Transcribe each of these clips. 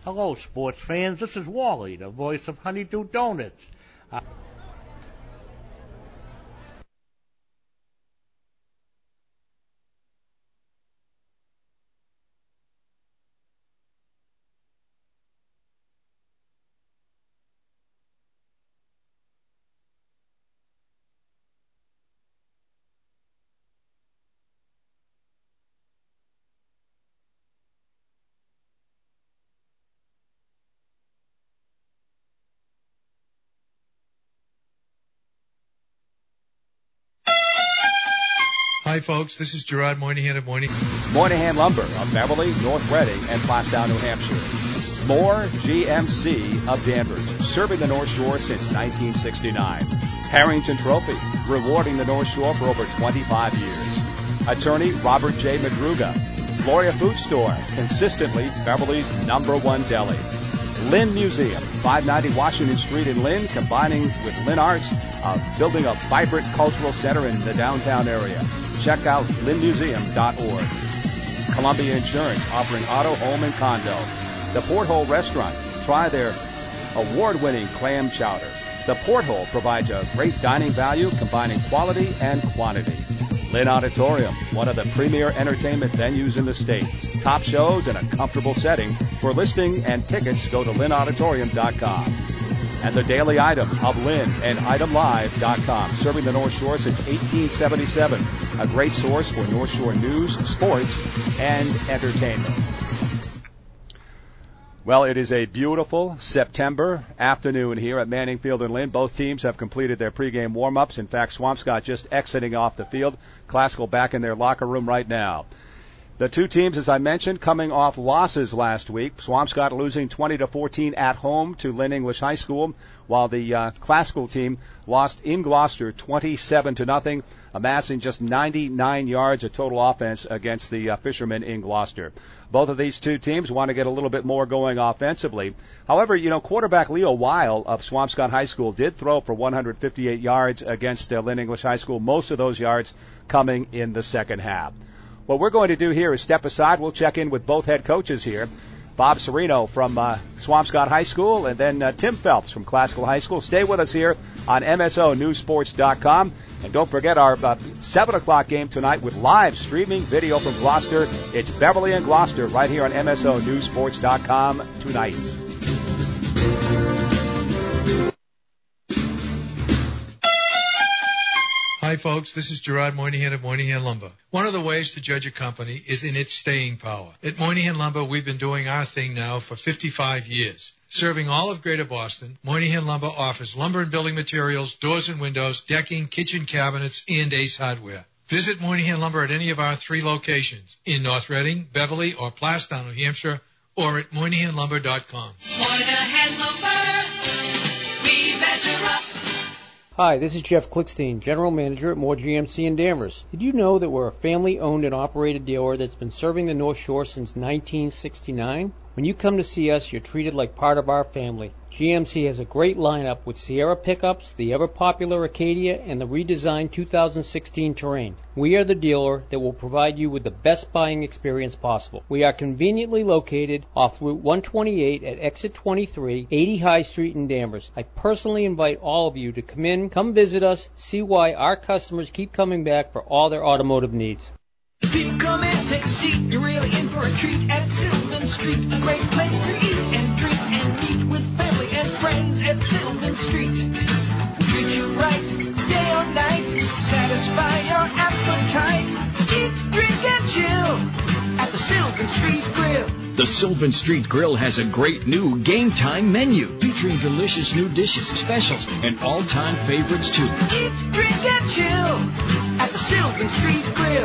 Hello, sports fans. This is Wally, the voice of Honeydew Donuts. Hi, folks. This is Gerard Moynihan of Moynihan Lumber of Beverly, North Reading, and Plastown, New Hampshire. Moore GMC of Danvers, serving the North Shore since 1969. Harrington Trophy, rewarding the North Shore for over 25 years. Attorney Robert J. Madruga. Gloria Food Store, consistently Beverly's #1 deli. Lynn Museum, 590 Washington Street in Lynn, combining with Lynn Arts, building a vibrant cultural center in the downtown area. Check out lynnmuseum.org. Columbia Insurance, offering auto, home, and condo. The Porthole Restaurant, try their award-winning clam chowder. The Porthole provides a great dining value, combining quality and quantity. Lynn Auditorium, one of the premier entertainment venues in the state. Top shows in a comfortable setting. For listing and tickets, go to lynnauditorium.com. And the Daily Item of Lynn and itemlive.com, serving the North Shore since 1877. A great source for North Shore news, sports, and entertainment. Well, it is a beautiful September afternoon here at Manning Field in Lynn. Both teams have completed their pregame warm-ups. In fact, Swampscott just exiting off the field. Classical back in their locker room right now. The two teams, as I mentioned, coming off losses last week. Swampscott losing 20-14 at home to Lynn English High School, while the Classical team lost in Gloucester 27-0, amassing just 99 yards of total offense against the Fishermen in Gloucester. Both of these two teams want to get a little bit more going offensively. However, quarterback Leo Weil of Swampscott High School did throw for 158 yards against Lynn English High School, most of those yards coming in the second half. What we're going to do here is step aside. We'll check in with both head coaches here. Bob Serino from Swampscott High School, and then Tim Phelps from Classical High School. Stay with us here on MSONewsports.com. And don't forget our 7 o'clock game tonight with live streaming video from Gloucester. It's Beverly and Gloucester right here on MSONewsports.com tonight. Hi, folks. This is Gerard Moynihan of Moynihan Lumber. One of the ways to judge a company is in its staying power. At Moynihan Lumber, we've been doing our thing now for 55 years. Serving all of Greater Boston, Moynihan Lumber offers lumber and building materials, doors and windows, decking, kitchen cabinets, and Ace Hardware. Visit Moynihan Lumber at any of our 3 locations in North Reading, Beverly, or Plastown, New Hampshire, or at MoynihanLumber.com. Moynihan Lumber, we measure up. Hi, this is Jeff Klickstein, General Manager at Moore GMC in Danvers. Did you know that we're a family-owned and operated dealer that's been serving the North Shore since 1969? When you come to see us, you're treated like part of our family. GMC has a great lineup with Sierra pickups, the ever-popular Acadia, and the redesigned 2016 Terrain. We are the dealer that will provide you with the best buying experience possible. We are conveniently located off Route 128 at Exit 23, 80 High Street in Danvers. I personally invite all of you to come visit us, see why our customers keep coming back for all their automotive needs. People come in, take a seat, you're really in for a treat at Sylvan Street. A great place to eat and drink and meet with family and friends at Sylvan Street. Treat you right, day or night, satisfy your appetite. Eat, drink, and chill at the Sylvan Street Grill. The Sylvan Street Grill has a great new game time menu featuring delicious new dishes, specials, and all-time favorites too. Eat, drink, and chill at the Sylvan Street Grill.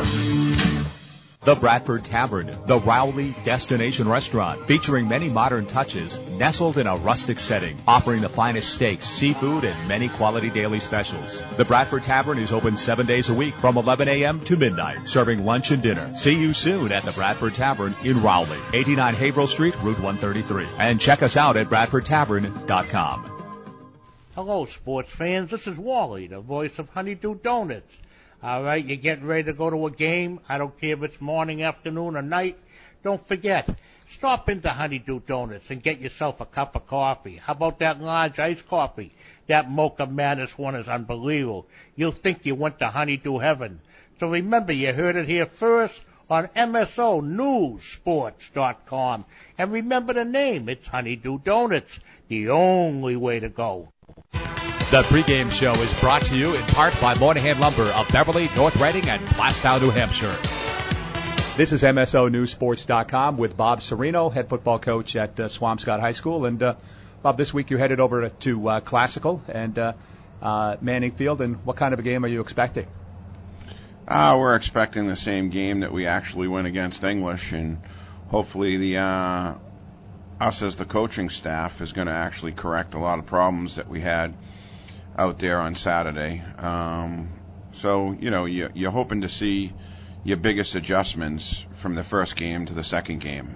The Bradford Tavern, the Rowley destination restaurant, featuring many modern touches, nestled in a rustic setting, offering the finest steaks, seafood, and many quality daily specials. The Bradford Tavern is open 7 days a week from 11 a.m. to midnight, serving lunch and dinner. See you soon at the Bradford Tavern in Rowley, 89 Haverhill Street, Route 133. And check us out at BradfordTavern.com. Hello, sports fans. This is Wally, the voice of Honeydew Donuts. All right, you're getting ready to go to a game. I don't care if it's morning, afternoon, or night. Don't forget, Stop into Honeydew Donuts and get yourself a cup of coffee. How about that large iced coffee? That Mocha Madness one is unbelievable. You'll think you went to Honeydew Heaven. So remember, you heard it here first on MSONewsSports.com. And remember the name. It's Honeydew Donuts, the only way to go. The pregame show is brought to you in part by Moynihan Lumber of Beverly, North Reading, and Plastow, New Hampshire. This is MSONewsSports.com with Bob Serino, head football coach at Swampscott High School. And, Bob, this week you're headed over to Classical and Manning Field. And what kind of a game are you expecting? We're expecting the same game that we actually went against English. And hopefully us as the coaching staff is going to actually correct a lot of problems that we had out there on Saturday. So, you're hoping to see your biggest adjustments from the first game to the second game.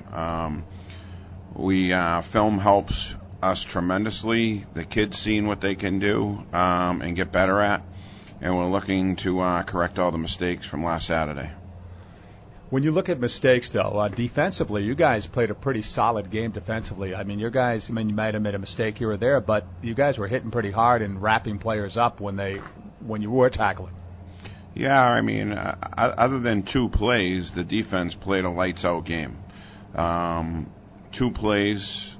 Film helps us tremendously. The kids seeing what they can do and get better at, and we're looking to correct all the mistakes from last Saturday. When you look at mistakes, though, defensively, you guys played a pretty solid game defensively. I mean, you might have made a mistake here or there, but you guys were hitting pretty hard and wrapping players up when you were tackling. Yeah, I mean, other than two plays, the defense played a lights-out game. 2 plays,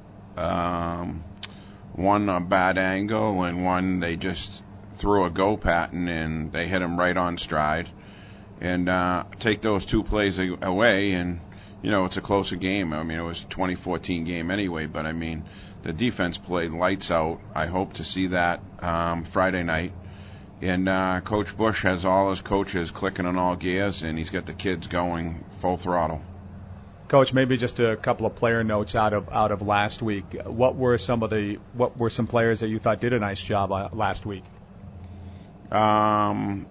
one a bad angle, and one they just threw a go pattern, and they hit him right on stride. And take those 2 plays away, and, it's a closer game. I mean, it was a 2014 game anyway, but, I mean, the defense played lights out. I hope to see that Friday night. And Coach Bush has all his coaches clicking on all gears, and he's got the kids going full throttle. Coach, maybe just a couple of player notes out of last week. What were some players that you thought did a nice job last week? Dante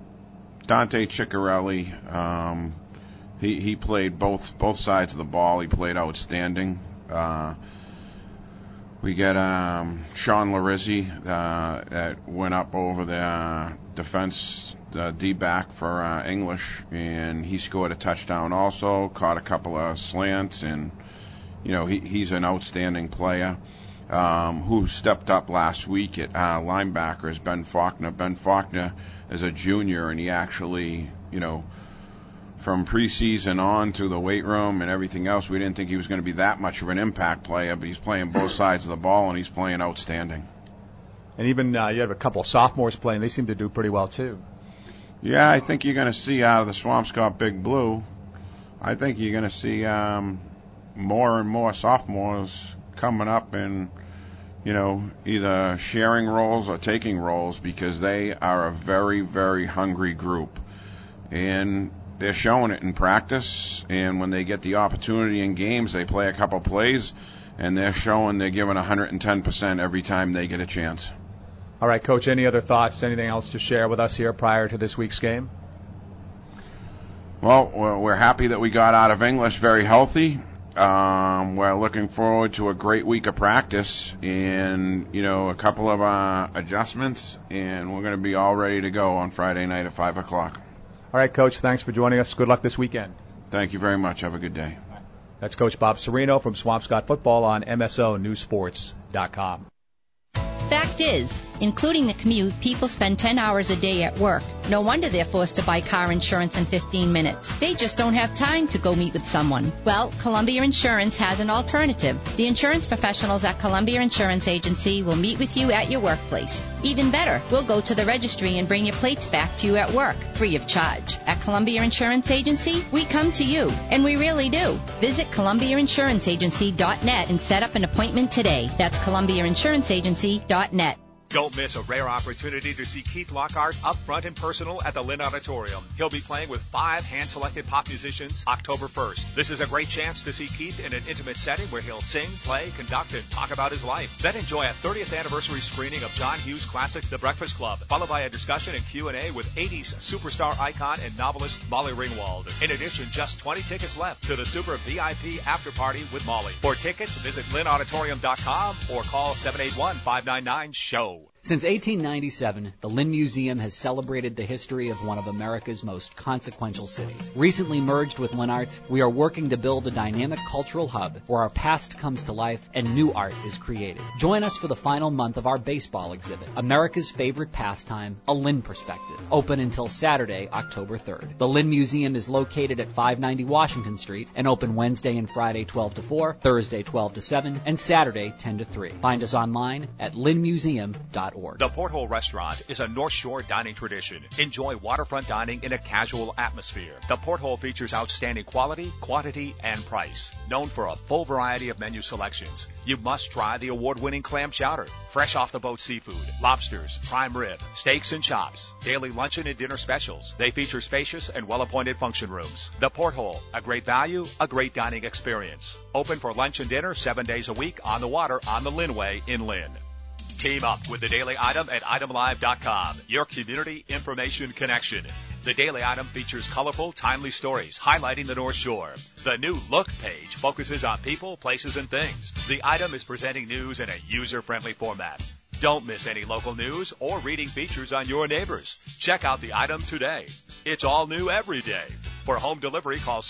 Ciccarelli, he played both sides of the ball. He played outstanding. We get Sean Larizzi that went up over the defense D-back for English, and he scored a touchdown also, caught a couple of slants, and, he's an outstanding player. Who stepped up last week at linebacker is Ben Faulkner. Ben Faulkner is a junior, and he actually, from preseason on through the weight room and everything else, we didn't think he was going to be that much of an impact player, but he's playing both sides of the ball, and he's playing outstanding. And even you have a couple of sophomores playing. They seem to do pretty well, too. Yeah, I think you're going to see out of the Swampscott Big Blue, I think you're going to see more and more sophomores coming up and, either sharing roles or taking roles, because they are a very, very hungry group. And they're showing it in practice, and when they get the opportunity in games, they play a couple plays, and they're showing they're giving 110% every time they get a chance. All right, Coach, any other thoughts, anything else to share with us here prior to this week's game? Well, we're happy that we got out of English very healthy. We're looking forward to a great week of practice and, a couple of adjustments, and we're going to be all ready to go on Friday night at 5 o'clock. All right, Coach, thanks for joining us. Good luck this weekend. Thank you very much. Have a good day. That's Coach Bob Serino from Swampscott Football on MSONewsSports.com. Fact is, including the commute, people spend 10 hours a day at work. No wonder they're forced to buy car insurance in 15 minutes. They just don't have time to go meet with someone. Well, Columbia Insurance has an alternative. The insurance professionals at Columbia Insurance Agency will meet with you at your workplace. Even better, we'll go to the registry and bring your plates back to you at work, free of charge. At Columbia Insurance Agency, we come to you, and we really do. Visit ColumbiaInsuranceAgency.net and set up an appointment today. That's ColumbiaInsuranceAgency.net. Don't miss a rare opportunity to see Keith Lockhart up front and personal at the Lynn Auditorium. He'll be playing with 5 hand-selected pop musicians October 1st. This is a great chance to see Keith in an intimate setting where he'll sing, play, conduct, and talk about his life. Then enjoy a 30th anniversary screening of John Hughes' classic The Breakfast Club, followed by a discussion and Q&A with 80s superstar icon and novelist Molly Ringwald. In addition, just 20 tickets left to the super VIP after party with Molly. For tickets, visit lynnauditorium.com or call 781-599-SHOW. Since 1897, the Lynn Museum has celebrated the history of one of America's most consequential cities. Recently merged with Lynn Arts, we are working to build a dynamic cultural hub where our past comes to life and new art is created. Join us for the final month of our baseball exhibit, America's favorite pastime, A Lynn Perspective, open until Saturday, October 3rd. The Lynn Museum is located at 590 Washington Street and open Wednesday and Friday 12 to 4, Thursday 12 to 7, and Saturday 10 to 3. Find us online at lynnmuseum.org. The Porthole Restaurant is a North Shore dining tradition. Enjoy waterfront dining in a casual atmosphere. The Porthole features outstanding quality, quantity, and price. Known for a full variety of menu selections, you must try the award-winning clam chowder, fresh off-the-boat seafood, lobsters, prime rib, steaks and chops, daily luncheon and dinner specials. They feature spacious and well-appointed function rooms. The Porthole, a great value, a great dining experience. Open for lunch and dinner 7 days a week on the water on the Lynnway in Lynn. Team up with the Daily Item at itemlive.com, your community information connection. The Daily Item features colorful, timely stories highlighting the North Shore. The new Look page focuses on people, places, and things. The Item is presenting news in a user-friendly format. Don't miss any local news or reading features on your neighbors. Check out the Item today. It's all new every day. For home delivery, call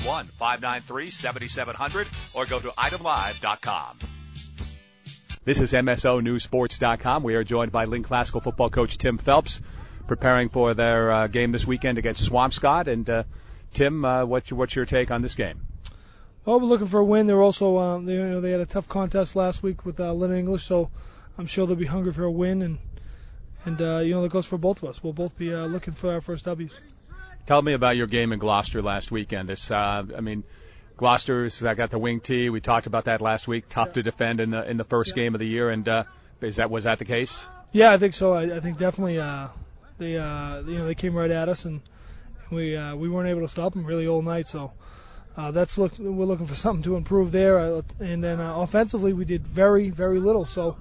781-593-7700 or go to itemlive.com. This is MSONewsSports.com. We are joined by Lynn Classical football coach Tim Phelps, preparing for their game this weekend against Swampscott. And Tim, what's your take on this game? Well, we're looking for a win. They're also they had a tough contest last week with Lynn English, so I'm sure they'll be hungry for a win. And that goes for both of us. We'll both be looking for our first W's. Tell me about your game in Gloucester last weekend. Gloucester's got the wing tee. We talked about that last week. Tough to defend in the first game of the year. And was that the case? Yeah, I think so. I think definitely they came right at us, and we weren't able to stop them really all night. So we're looking for something to improve there. And then offensively, we did very, very little. So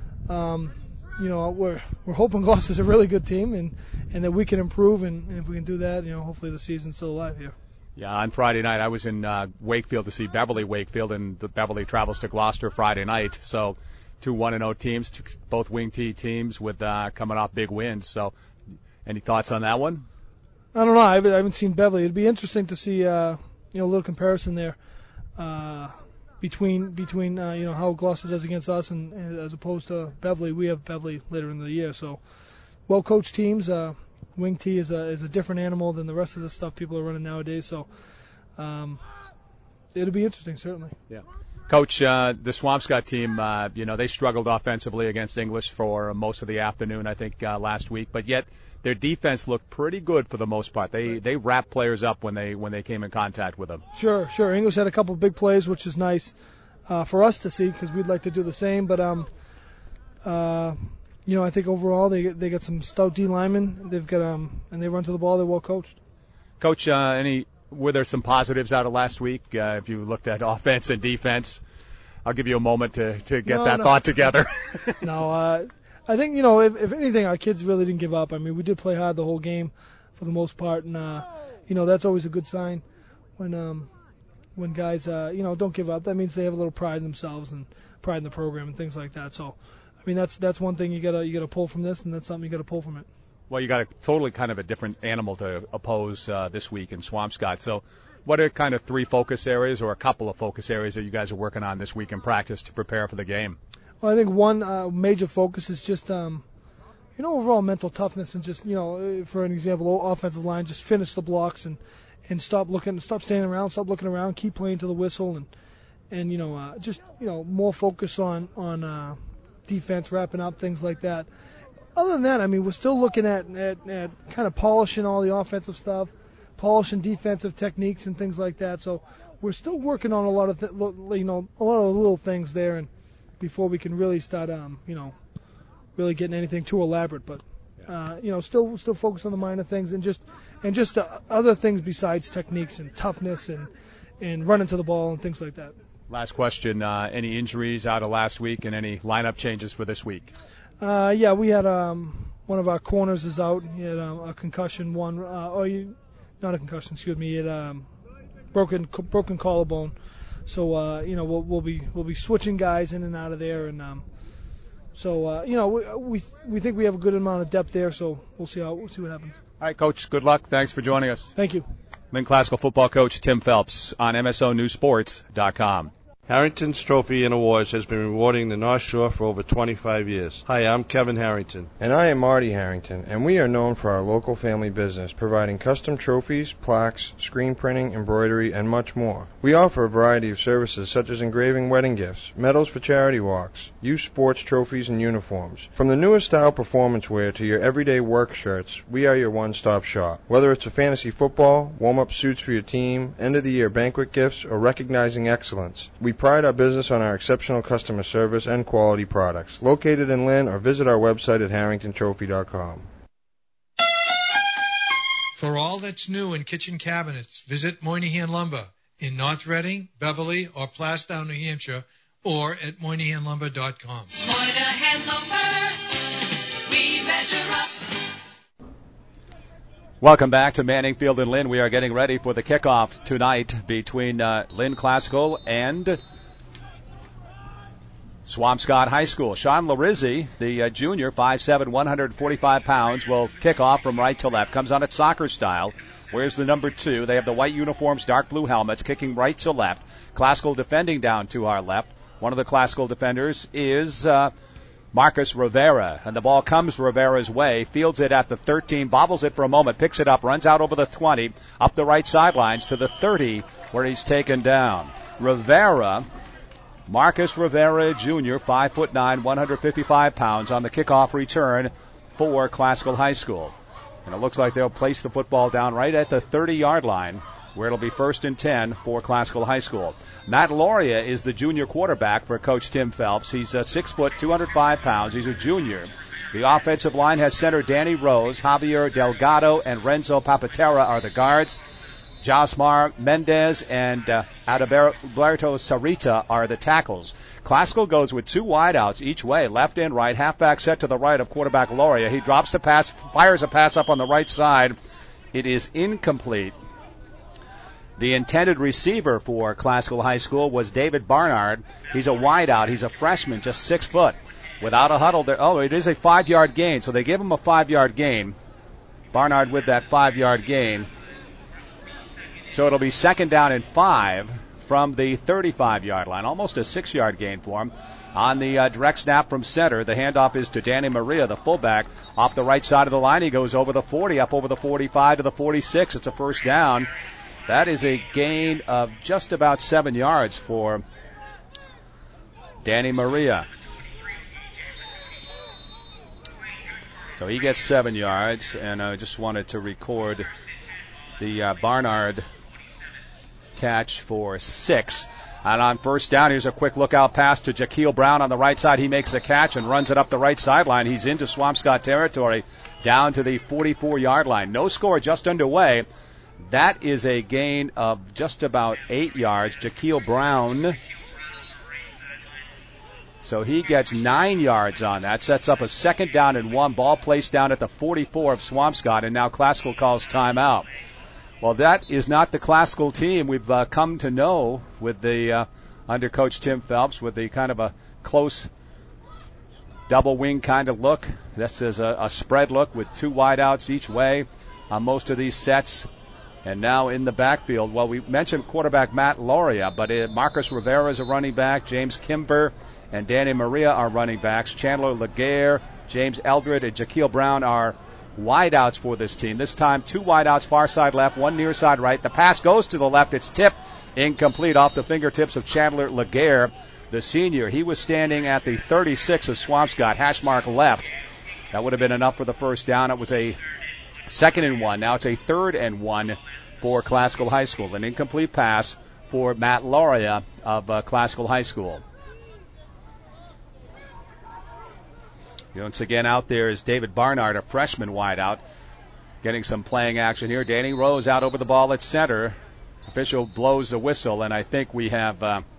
we're hoping Gloucester's a really good team, and that we can improve. And if we can do that, hopefully the season's still alive here. Yeah, on Friday night I was in Wakefield to see Beverly Wakefield, and the Beverly travels to Gloucester Friday night. So 2 1-0 teams, both wing tee teams with coming off big wins. So any thoughts on that one? I don't know. I haven't seen Beverly. It'd be interesting to see a little comparison there between how Gloucester does against us and as opposed to Beverly. We have Beverly later in the year, so well-coached teams. Wing tee is a different animal than the rest of the stuff people are running nowadays. So it'll be interesting, certainly. Yeah. Coach, the Swampscott team, they struggled offensively against English for most of the afternoon, I think, last week. But yet their defense looked pretty good for the most part. They wrapped players up when they came in contact with them. Sure. English had a couple of big plays, which is nice for us to see because we'd like to do the same. But I think overall they got some stout D linemen. They've got and they run to the ball. They're well coached. Coach, were there some positives out of last week? If you looked at offense and defense, I'll give you a moment to get thought together. No, I think if anything, our kids really didn't give up. I mean, we did play hard the whole game for the most part, and that's always a good sign when guys don't give up. That means they have a little pride in themselves and pride in the program and things like that. So. I mean, that's one thing you gotta pull from this, and that's something you gotta pull from it. Well, you got a totally kind of a different animal to oppose this week in Swampscott. So, what are kind of 3 focus areas or a couple of focus areas that you guys are working on this week in practice to prepare for the game? Well, I think one major focus is just overall mental toughness and just for an example, offensive line, just finish the blocks and stop standing around, stop looking around, keep playing to the whistle, and more focus on defense, wrapping up, things like that. Other than that, I mean, we're still looking at kind of polishing all the offensive stuff, polishing defensive techniques and things like that. So we're still working on a lot of the little things there, and before we can really start, really getting anything too elaborate. But still focus on the minor things and just other things besides techniques and toughness and running to the ball and things like that. Last question, any injuries out of last week and any lineup changes for this week? Yeah, we had one of our corners is out. He had a concussion, not a concussion, excuse me. He had broken collarbone. So we'll be switching guys in and out of there, and So we think we have a good amount of depth there. So we'll see what happens. All right, Coach. Good luck. Thanks for joining us. Thank you. Lynn Classical football coach Tim Phelps on MSONewsSports.com. Harrington's Trophy and Awards has been rewarding the North Shore for over 25 years. Hi, I'm Kevin Harrington. And I am Marty Harrington, and we are known for our local family business, providing custom trophies, plaques, screen printing, embroidery, and much more. We offer a variety of services such as engraving wedding gifts, medals for charity walks, youth sports trophies, and uniforms. From the newest style performance wear to your everyday work shirts, we are your one-stop shop. Whether it's a fantasy football, warm-up suits for your team, end-of-the-year banquet gifts, or recognizing excellence, we pride our business on our exceptional customer service and quality products. Located in Lynn, or visit our website at harringtontrophy.com. For all that's new in kitchen cabinets, visit Moynihan Lumber in North Reading, Beverly, or Plastown, New Hampshire, or at MoynihanLumber.com. Moynihan Lumber, we measure up. Welcome back to Manning Field and Lynn. We are getting ready for the kickoff tonight between Lynn Classical and Swampscott High School. Sean Larizzi, the junior, 5'7", 145 pounds, will kick off from right to left. Comes on at soccer style. Wears the number 2. They have the white uniforms, dark blue helmets, kicking right to left. Classical defending down to our left. One of the Classical defenders is Marcus Rivera, and the ball comes Rivera's way, fields it at the 13, bobbles it for a moment, picks it up, runs out over the 20, up the right sidelines to the 30, where he's taken down. Rivera, Marcus Rivera Jr., 5'9", 155 pounds, on the kickoff return for Classical High School. And it looks like they'll place the football down right at the 30-yard line, where it'll be 1st and 10 for Classical High School. Matt Loria is the junior quarterback for Coach Tim Phelps. He's 6 foot, 205 pounds. He's a junior. The offensive line has center Danny Rose, Javier Delgado, and Renzo Papatera are the guards. Josmar Mendez and Adalberto Sarita are the tackles. Classical goes with 2 wideouts each way, left and right. Halfback set to the right of quarterback Loria. He drops the pass, fires a pass up on the right side. It is incomplete. The intended receiver for Classical High School was David Barnard. He's a wideout. He's a freshman, just 6 foot. Without a huddle there. Oh, it is a 5-yard gain, so they give him a 5-yard gain. Barnard with that 5-yard gain. So it'll be 2nd down and 5 from the 35-yard line. Almost a 6-yard gain for him. On the direct snap from center, the handoff is to Danny Maria, the fullback. Off the right side of the line, he goes over the 40, up over the 45 to the 46. It's a 1st down. That is a gain of just about 7 yards for Danny Maria. So he gets 7 yards, and I just wanted to record the Barnard catch for 6. And on 1st down, here's a quick lookout pass to Jaquil Brown on the right side. He makes the catch and runs it up the right sideline. He's into Swampscott territory, down to the 44-yard line. No score, just underway. That is a gain of just about 8 yards. Jaquil Brown. So he gets 9 yards on that. Sets up a 2nd down and 1. Ball placed down at the 44 of Swampscott, and now Classical calls timeout. Well, that is not the Classical team we've come to know with the under Coach Tim Phelps, with the kind of a close double wing kind of look. This is a spread look with 2 wideouts each way on most of these sets. And now in the backfield, well, we mentioned quarterback Matt Loria, but Marcus Rivera is a running back. James Kimber and Danny Maria are running backs. Chandler Laguerre, James Eldred, and Jaquil Brown are wideouts for this team. This time, 2 wideouts, far side left, 1 near side right. The pass goes to the left. It's tipped, incomplete, off the fingertips of Chandler Laguerre, the senior. He was standing at the 36 of Swampscott, hash mark left. That would have been enough for the 1st down. It was a 2nd and 1. Now it's a 3rd and 1 for Classical High School. An incomplete pass for Matt Loria of Classical High School. Once again out there is David Barnard, a freshman wideout, getting some playing action here. Danny Rose out over the ball at center. Official blows the whistle, and I think we have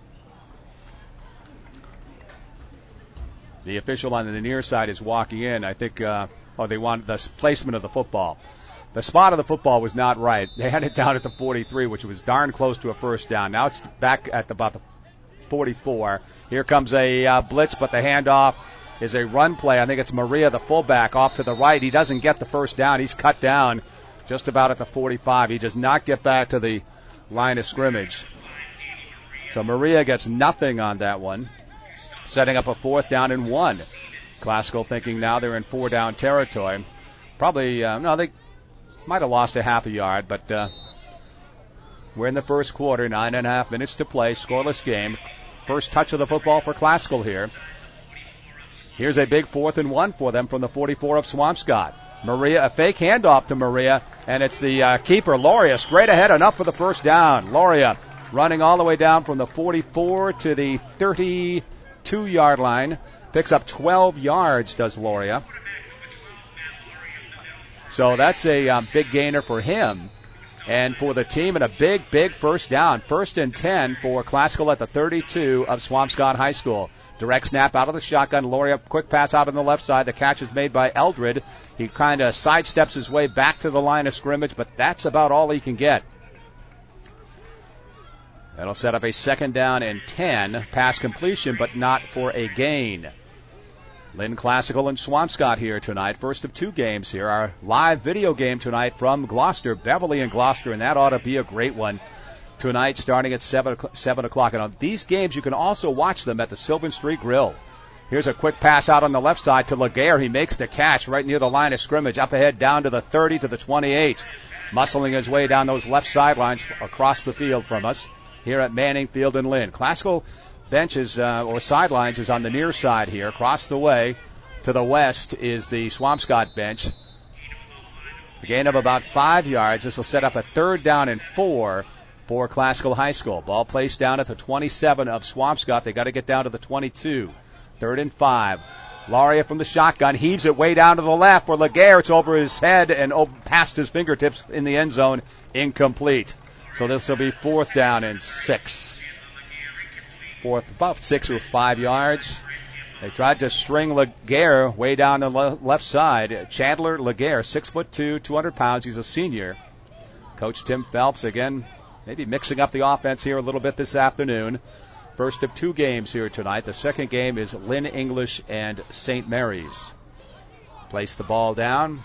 the official on the near side is walking in. I think they want the placement of the football. The spot of the football was not right. They had it down at the 43, which was darn close to a 1st down. Now it's back at about the 44. Here comes a blitz, but the handoff is a run play. I think it's Maria, the fullback, off to the right. He doesn't get the first down. He's cut down just about at the 45. He does not get back to the line of scrimmage. So Maria gets nothing on that one, setting up a 4th down and 1. Classical thinking now they're in 4-down territory. Probably, no, they might have lost a half a yard, but we're in the first quarter, 9.5 minutes to play, scoreless game. First touch of the football for Classical here. Here's a big 4th and 1 for them from the 44 of Swampscott. Maria, a fake handoff to Maria, and it's the keeper, Loria, straight ahead and up for the first down. Loria running all the way down from the 44 to the 32-yard line. Picks up 12 yards, does Loria. So that's a big gainer for him and for the team, and a big, big first down. 1st and 10 for Classical at the 32 of Swampscott High School. Direct snap out of the shotgun. Loria, quick pass out on the left side. The catch is made by Eldred. He kind of sidesteps his way back to the line of scrimmage, but that's about all he can get. That'll set up a 2nd down and 10. Pass completion, but not for a gain. Lynn Classical and Swampscott here tonight. First of 2 games here. Our live video game tonight from Gloucester, Beverly and Gloucester, and that ought to be a great one tonight starting at 7 o'clock. And on these games, you can also watch them at the Sylvan Street Grill. Here's a quick pass out on the left side to Laguerre. He makes the catch right near the line of scrimmage, up ahead down to the 30 to the 28. Muscling his way down those left sidelines across the field from us here at Manning Field in Lynn. Classical benches or sidelines is on the near side here. Across the way to the west is the Swampscott bench. A gain of about 5 yards. This will set up a 3rd down and 4 for Classical High School. Ball placed down at the 27 of Swampscott. They got to get down to the 22. 3rd and 5. Loria from the shotgun heaves it way down to the left for Laguerre. It's over his head and past his fingertips in the end zone. Incomplete. So this will be 4th down and 6. About 6 or 5 yards. They tried to string Laguerre way down the left side. Chandler Laguerre, 6'2", 200 pounds. He's a senior. Coach Tim Phelps, again, maybe mixing up the offense here a little bit this afternoon. First of 2 games here tonight. The second game is Lynn English and St. Mary's. Place the ball down.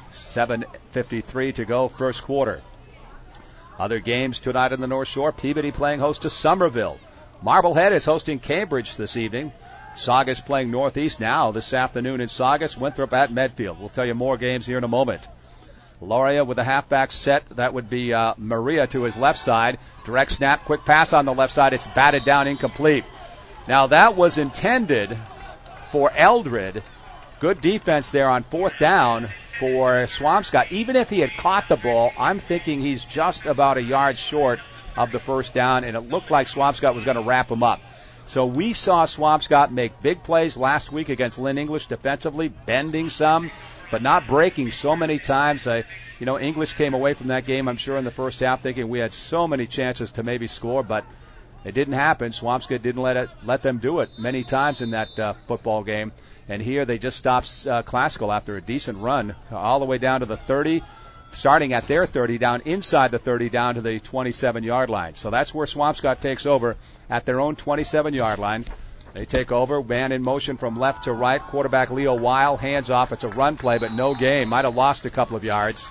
7:53 to go, first quarter. Other games tonight on the North Shore. Peabody playing host to Somerville. Marblehead is hosting Cambridge this evening. Saugus playing Northeast now this afternoon in Saugus. Winthrop at Medfield. We'll tell you more games here in a moment. Loria with a halfback set. That would be Maria to his left side. Direct snap, quick pass on the left side. It's batted down, incomplete. Now that was intended for Eldred. Good defense there on 4th down for Swampscott. Even if he had caught the ball, I'm thinking he's just about a yard short of the first down, and it looked like Swampscott was going to wrap him up. So we saw Swampscott make big plays last week against Lynn English defensively, bending some, but not breaking so many times. English came away from that game, I'm sure, in the first half thinking we had so many chances to maybe score, but it didn't happen. Swampscott didn't let them do it many times in that football game. And here they just stopped Classical after a decent run all the way down to the 30, starting at their 30, down inside the 30, down to the 27-yard line. So that's where Swampscott takes over at their own 27-yard line. They take over, man in motion from left to right. Quarterback Leo Weil, hands off. It's a run play, but no gain. Might have lost a couple of yards.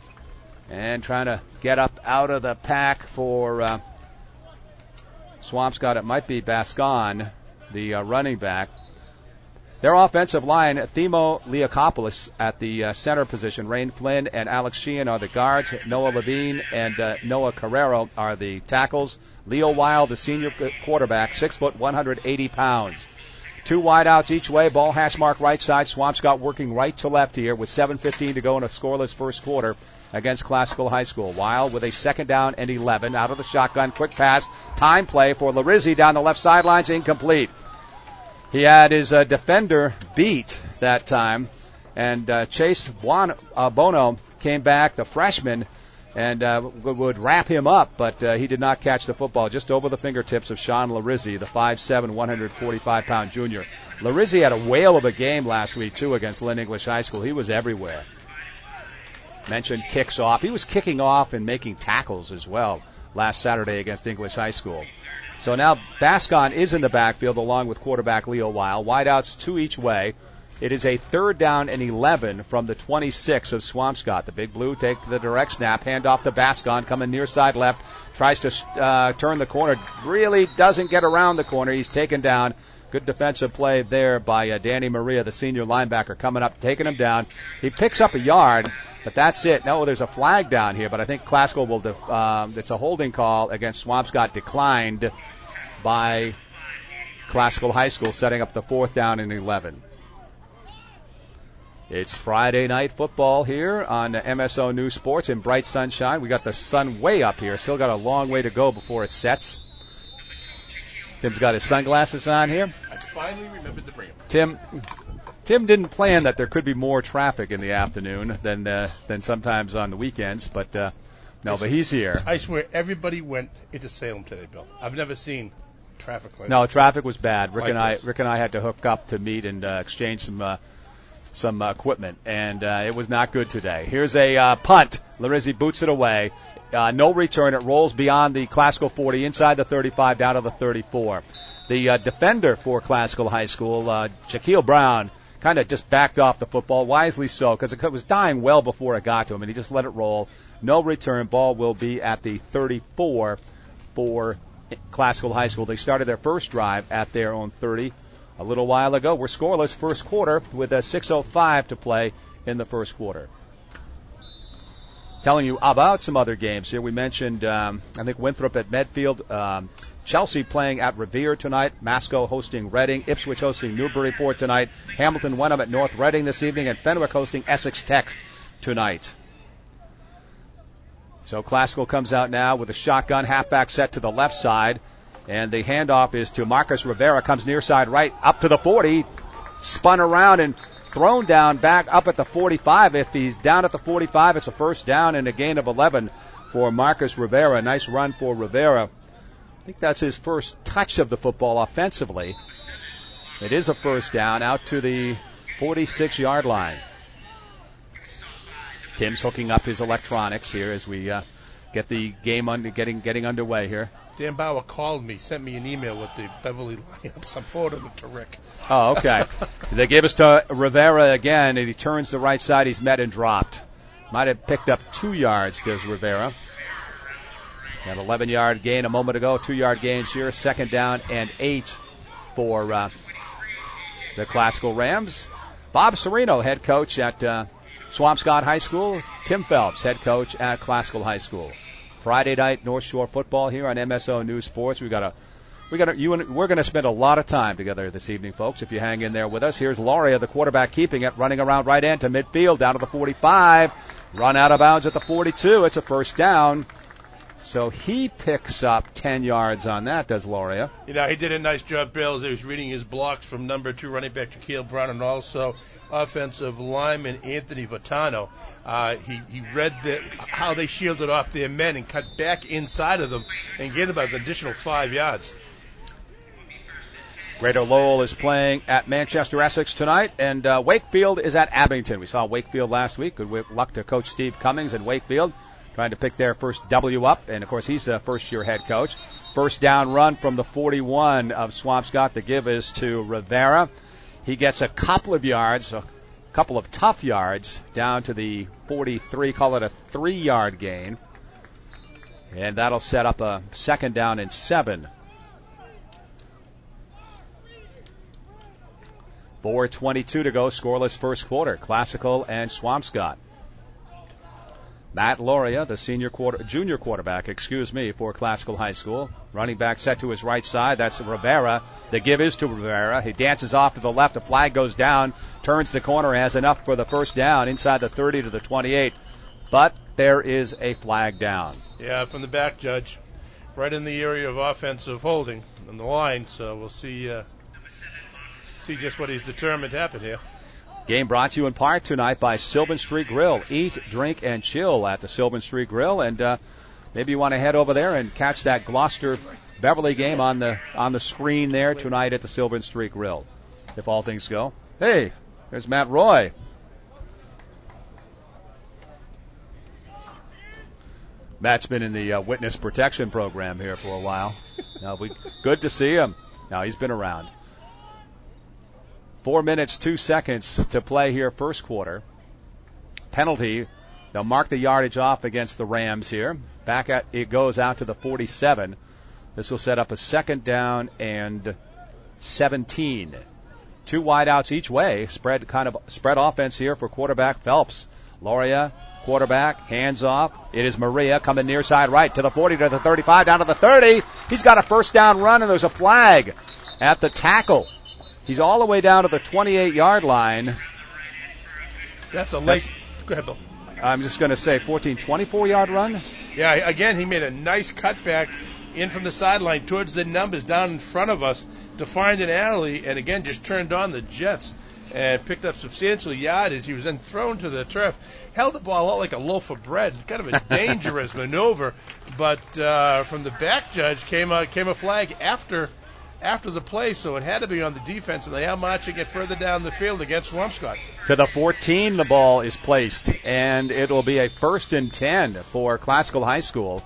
And trying to get up out of the pack for Swampscott. It might be Bascon, the running back. Their offensive line, Themo Leokopoulos at the center position. Rain Flynn and Alex Sheehan are the guards. Noah Levine and Noah Carrero are the tackles. Leo Weil, the senior quarterback, 6 foot, 180 pounds. 2 wideouts each way. Ball hash mark right side. Swampscott working right to left here with 7:15 to go in a scoreless first quarter against Classical High School. Weil with a 2nd down and 11. Out of the shotgun. Quick pass. Time play for Larizzi down the left sidelines. Incomplete. He had his defender beat that time, and Chase Bono came back, the freshman, and would wrap him up, but he did not catch the football just over the fingertips of Sean Larizzi, the 5'7", 145-pound junior. Larizzi had a whale of a game last week, too, against Lynn English High School. He was everywhere. Mentioned kicks off. He was kicking off and making tackles as well last Saturday against English High School. So now Bascon is in the backfield along with quarterback Leo Weil. Wideouts 2 each way. It is a 3rd down and 11 from the 26 of Swampscott. The Big Blue take the direct snap, hand off to Bascon, coming near side left, tries to turn the corner, really doesn't get around the corner. He's taken down. Good defensive play there by Danny Maria, the senior linebacker, coming up, taking him down. He picks up a yard, but that's it. No, there's a flag down here, but I think Classical will, it's a holding call against Swampscott, declined by Classical High School, setting up the 4th down and 11. It's Friday night football here on MSO News Sports in bright sunshine. We got the sun way up here. Still got a long way to go before it sets. Tim's got his sunglasses on here. I finally remembered to bring them. Tim didn't plan that there could be more traffic in the afternoon than sometimes on the weekends, but but he's here. I swear, everybody went into Salem today, Bill. I've never seen traffic like that. No, traffic was bad. Rick Like and I had to hook up to meet and exchange some equipment, and it was not good today. Here's a punt. Larizzi boots it away. No return. It rolls beyond the Classical 40, inside the 35, down to the 34. The defender for Classical High School, Shaquille Brown, kind of just backed off the football, wisely so, because it was dying well before it got to him, and he just let it roll. No return. Ball will be at the 34 for Classical High School. They started their first drive at their own 30 a little while ago. We're scoreless first quarter with a 6:05 to play in the first quarter. Telling you about some other games here. We mentioned, I think, Winthrop at Medfield. Chelsea playing at Revere tonight. Masco hosting Reading. Ipswich hosting Newburyport tonight. Hamilton Wenham at North Reading this evening. And Fenwick hosting Essex Tech tonight. So Classical comes out now with a shotgun halfback set to the left side. And the handoff is to Marcus Rivera. Comes near side right up to the 40. Spun around and thrown down back up at the 45. If he's down at the 45, it's a first down and a gain of 11 for Marcus Rivera. Nice run for Rivera. I think that's his first touch of the football offensively. It is a first down out to the 46-yard line. Tim's hooking up his electronics here as we get the game getting underway here. Dan Bauer called me, sent me an email with the Beverly lineups. I'm forwarding it to Rick. Oh, okay. They give us to Rivera again, and he turns the right side. He's met and dropped. Might have picked up 2 yards, does Rivera. An 11-yard gain a moment ago, 2-yard gains here. 2nd down and 8 for the Classical Rams. Bob Serino, head coach at Swampscott High School. Tim Phelps, head coach at Classical High School. Friday night North Shore football here on MSO News Sports. We're going to spend a lot of time together this evening, folks. If you hang in there with us, here's Lauria, the quarterback, keeping it, running around right end to midfield, down to the 45, run out of bounds at the 42. It's a first down. So he picks up 10 yards on that, does Lauria. You know, he did a nice job, Bill, as he was reading his blocks from number 2 running back Shaquille Brown and also offensive lineman Anthony Votano. He read how they shielded off their men and cut back inside of them and get about an additional 5 yards. Greater Lowell is playing at Manchester Essex tonight, and Wakefield is at Abington. We saw Wakefield last week. Good luck to Coach Steve Cummings and Wakefield, trying to pick their first W up, and of course he's a first-year head coach. First down run from the 41 of Swampscott. The give is to Rivera. He gets a couple of yards, a couple of tough yards, down to the 43, call it a 3-yard gain. And that'll set up a 2nd down and 7. 4:22 to go, scoreless first quarter. Classical and Swampscott. Matt Lauria, the junior quarterback, for Classical High School. Running back set to his right side. That's Rivera. The give is to Rivera. He dances off to the left. A flag goes down. Turns the corner. Has enough for the first down inside the 30 to the 28. But there is a flag down. Yeah, from the back, Judge. Right in the area of offensive holding on the line. So we'll see just what he's determined to happen here. Game brought to you in part tonight by Sylvan Street Grill. Eat, drink, and chill at the Sylvan Street Grill. And maybe you want to head over there and catch that Gloucester-Beverly game on the screen there tonight at the Sylvan Street Grill, if all things go. Hey, there's Matt Roy. Matt's been in the witness protection program here for a while. Good to see him. Now he's been around. 4 minutes, 2 seconds to play here first quarter. Penalty. They'll mark the yardage off against the Rams here. It goes out to the 47. This will set up a second down and 17. 2 wideouts each way. Spread offense here for quarterback Phelps. Loria, quarterback, hands off. It is Maria coming near side right to the 40, to the 35, down to the 30. He's got a first down run, and there's a flag at the tackle. He's all the way down to the 28-yard line. That's a late. Go ahead, Bill. I'm just going to say 24-yard run. Yeah, again, he made a nice cutback in from the sideline towards the numbers down in front of us to find an alley, and again just turned on the jets and picked up substantial yardage. He was then thrown to the turf, held the ball out like a loaf of bread, kind of a dangerous maneuver, but from the back judge came a flag after the play, so it had to be on the defense, and they are marching it further down the field against Swampscott. To the 14, the ball is placed, and it will be a 1st and 10 for Classical High School.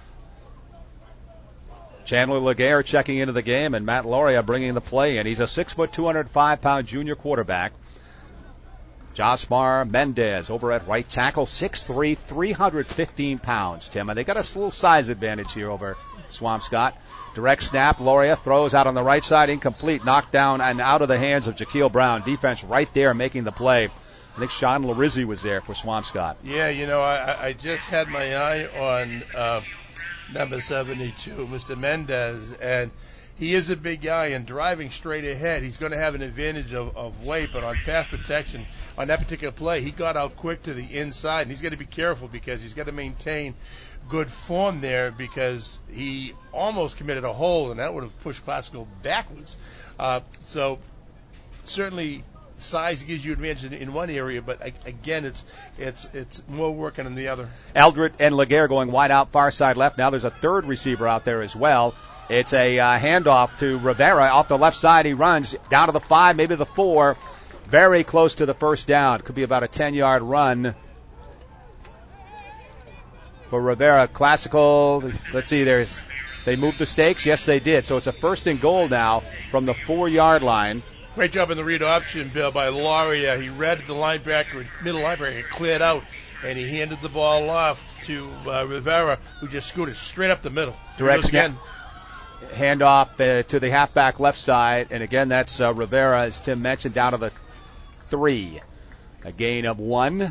Chandler Laguerre checking into the game, and Matt Loria bringing the play in. He's a 6', 205-pound junior quarterback. Josmar Mendez over at right tackle, 6'3", 315 pounds, Tim. And they got a little size advantage here over Swampscott. Direct snap, Loria throws out on the right side, incomplete, knocked down and out of the hands of Jaquil Brown. Defense right there making the play. I think Sean Larizzi was there for Swampscott. Yeah, I just had my eye on number 72, Mr. Mendez, and he is a big guy, and driving straight ahead, he's going to have an advantage of weight, but on pass protection, on that particular play, he got out quick to the inside, and he's got to be careful because he's got to maintain good form there because he almost committed a hole, and that would have pushed Classical backwards. So certainly size gives you advantage in one area, but again, it's more working in the other. Eldred and Laguerre going wide out, far side left. Now there's a third receiver out there as well. It's a handoff to Rivera off the left side. He runs down to the 5, maybe the 4, very close to the first down. Could be about a 10-yard run for Rivera. Classical, let's see, they moved the stakes. Yes, they did. So it's a 1st and goal now from the 4-yard line. Great job in the read option, Bill, by Loria. He read the linebacker, middle linebacker, cleared out, and he handed the ball off to Rivera, who just scooted straight up the middle. Direct snap. Handoff to the halfback left side, and again, that's Rivera, as Tim mentioned, down to the 3. A gain of 1.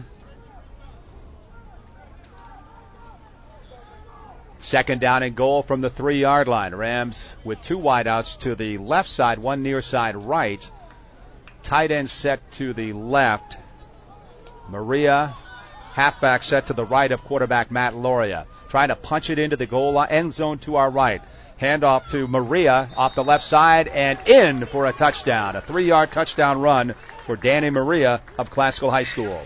2nd down and goal from the 3-yard line. Rams with 2 wideouts to the left side, 1 near side right. Tight end set to the left. Maria, halfback set to the right of quarterback Matt Loria. Trying to punch it into the goal line, end zone to our right. Handoff to Maria off the left side and in for a touchdown. A 3-yard touchdown run for Danny Maria of Classical High School.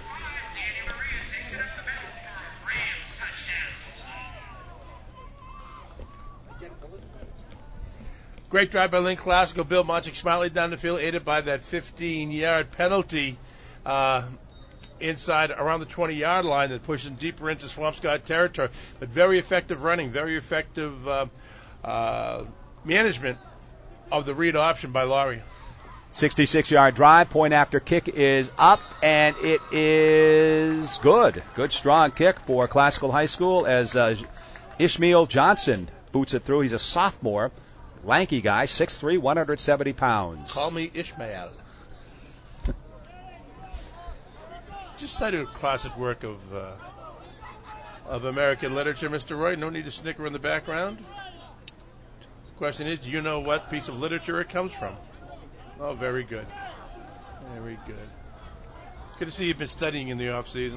Great drive by Lynn Classical. Bill Monchik Smiley down the field, aided by that 15-yard penalty inside around the 20-yard line that pushes him deeper into Swampscott territory. But very effective running, very effective management of the read option by Laurie. 66-yard drive, point after kick is up, and it is good. Good, strong kick for Classical High School as Ishmael Johnson boots it through. He's a sophomore. Lanky guy, 6'3", 170 pounds. Call me Ishmael. Just cited a classic work of American literature, Mr. Roy. No need to snicker in the background. The question is, do you know what piece of literature it comes from? Oh, very good. Very good. Good to see you've been studying in the off season.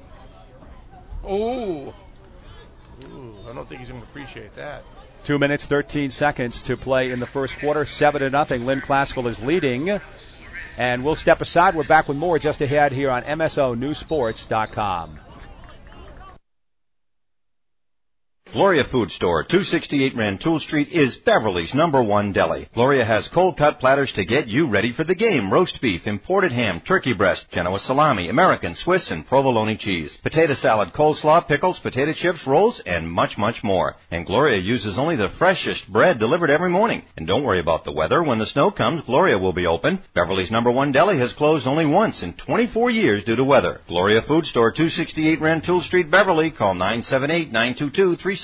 Oh. Ooh, I don't think he's going to appreciate that. 2 minutes, 13 seconds to play in the first quarter. 7-0. Lynn Classical is leading. And we'll step aside. We're back with more just ahead here on MSONewsports.com. Gloria Food Store, 268 Rantoul Street, is Beverly's #1 deli. Gloria has cold-cut platters to get you ready for the game. Roast beef, imported ham, turkey breast, Genoa salami, American, Swiss, and provolone cheese. Potato salad, coleslaw, pickles, potato chips, rolls, and much, much more. And Gloria uses only the freshest bread delivered every morning. And don't worry about the weather. When the snow comes, Gloria will be open. Beverly's #1 deli has closed only once in 24 years due to weather. Gloria Food Store, 268 Rantoul Street, Beverly. Call 978-922-3613.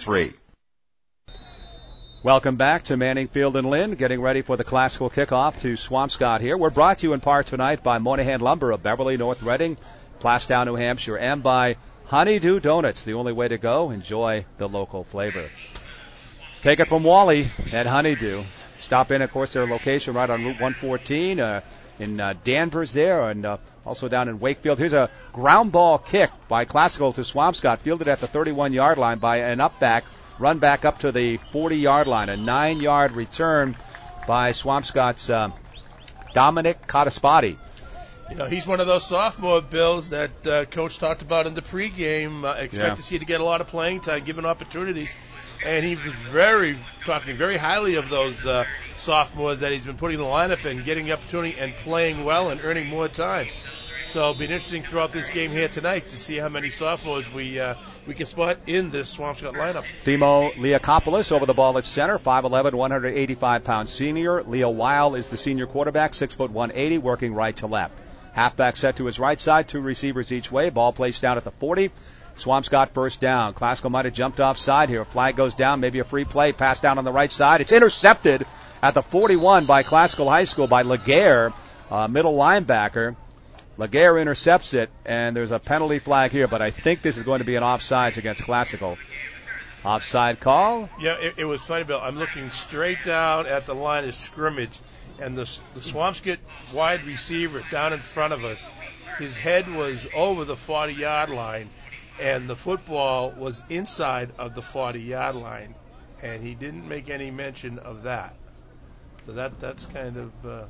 Welcome back to Manning Field and Lynn, getting ready for the classical kickoff to Swampscott here. We're brought to you in part tonight by Moynihan Lumber of Beverly, North Reading, Plastown, New Hampshire, and by Honeydew Donuts, the only way to go. Enjoy the local flavor. Take it from Wally at Honeydew. Stop in, of course, their location right on Route 114 in Danvers there, and also down in Wakefield. Here's a ground ball kick by Classical to Swampscott, fielded at the 31-yard line by an upback, run back up to the 40-yard line. A 9-yard return by Swampscott's Dominic Cottaspati. You know, he's one of those sophomore, Bills, that Coach talked about in the pregame. Expect to see to get a lot of playing time, given opportunities. And he was talking very highly of those sophomores that he's been putting in the lineup and getting the opportunity and playing well and earning more time. So it'll be interesting throughout this game here tonight to see how many sophomores we can spot in this Swampscott lineup. Themo Leakopoulos over the ball at center, 5'11", 185-pound senior. Leo Weil is the senior quarterback, 6', 180, working right to left. Halfback set to his right side, 2 receivers each way. Ball placed down at the 40. Swampscott first down. Classical might have jumped offside here. Flag goes down, maybe a free play. Pass down on the right side. It's intercepted at the 41 by Classical High School by Laguerre, middle linebacker. Laguerre intercepts it, and there's a penalty flag here, but I think this is going to be an offsides against Classical. Offside call? Yeah, it was funny, Bill. I'm looking straight down at the line of scrimmage, and the Swampscott wide receiver down in front of us, his head was over the 40-yard line, and the football was inside of the 40-yard line, and he didn't make any mention of that. So that's kind of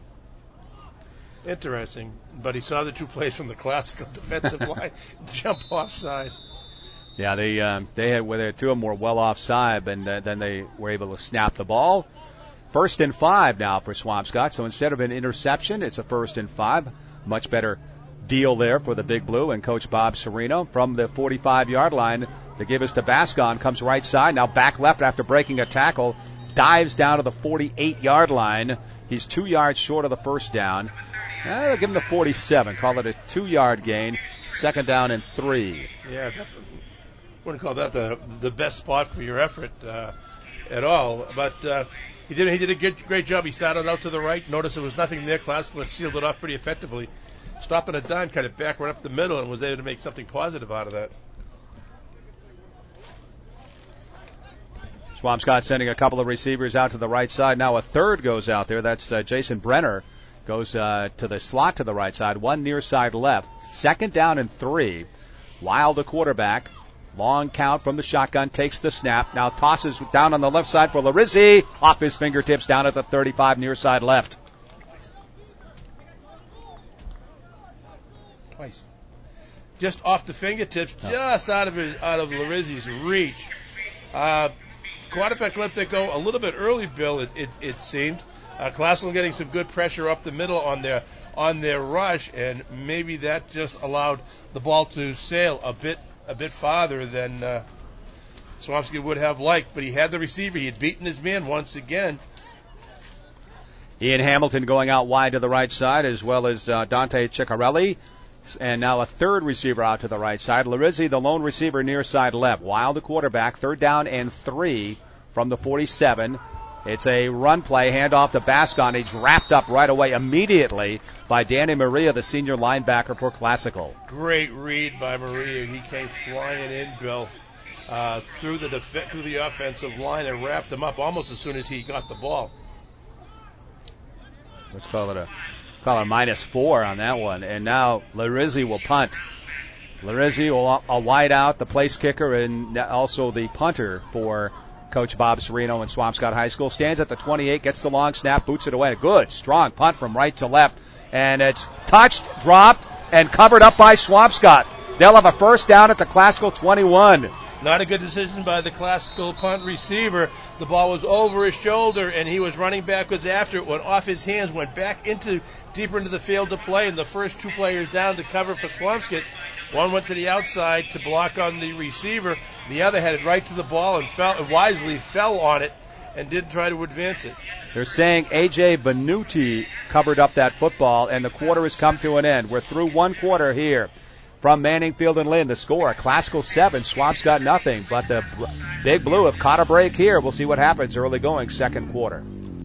interesting. But he saw the 2 plays from the Classical defensive line jump offside. Yeah, they had 2 of them were well offside, and then they were able to snap the ball. 1st and 5 now for Swampscott. So instead of an interception, it's a 1st and 5. Much better deal there for the Big Blue and Coach Bob Serino. From the 45-yard line, they give us to Bascon, comes right side, now back left after breaking a tackle, dives down to the 48-yard line. He's 2 yards short of the first down. They'll give him the 47, call it a 2-yard gain, 2nd down and 3. Yeah, wouldn't call that the best spot for your effort at all. But he did a great job. He started out to the right. Notice there was nothing there. Classical had sealed it off pretty effectively. Stopping a dime, kind of back right up the middle, and was able to make something positive out of that. Swampscott sending a couple of receivers out to the right side. Now a third goes out there. That's Jason Brenner. Goes to the slot to the right side. 1 near side left. 2nd down and 3. Wild, the quarterback. Long count from the shotgun. Takes the snap. Now tosses down on the left side for Larizzi. Off his fingertips down at the 35 near side left. Twice. Just off the fingertips, just out of Larizzi's reach. Quarterback let that go a little bit early, Bill, it seemed. Classical getting some good pressure up the middle on their rush, and maybe that just allowed the ball to sail a bit farther than Swampscott would have liked. But he had the receiver. He had beaten his man once again. Ian Hamilton going out wide to the right side, as well as Dante Ciccarelli. And now a third receiver out to the right side. Larizzi, the lone receiver, near side left. Wild, the quarterback. 3rd down and 3 from the 47. It's a run play, handoff to Bascon. He's wrapped up right away immediately by Danny Maria, the senior linebacker for Classical. Great read by Maria. He came flying in, Bill, through the offensive line and wrapped him up almost as soon as he got the ball. Let's call it a -4 on that one. And now Larizzi will punt. Larizzi will a wide out, the place kicker, and also the punter for Coach Bob Serino and Swampscott High School. Stands at the 28, gets the long snap, boots it away. A good, strong punt from right to left. And it's touched, dropped, and covered up by Swampscott. They'll have a 1st down at the Classical 21. Not a good decision by the Classical punt receiver. The ball was over his shoulder, and he was running backwards after it. Went off his hands, went back deeper into the field to play, and the first two players down to cover for Swampscott. One went to the outside to block on the receiver. The other headed right to the ball and wisely fell on it and didn't try to advance it. They're saying A.J. Benuti covered up that football, and the quarter has come to an end. We're through one quarter here from Manning Field and Lynn. The score, Classical 7, Swampscott nothing. But the Big Blue have caught a break here. We'll see what happens early going second quarter.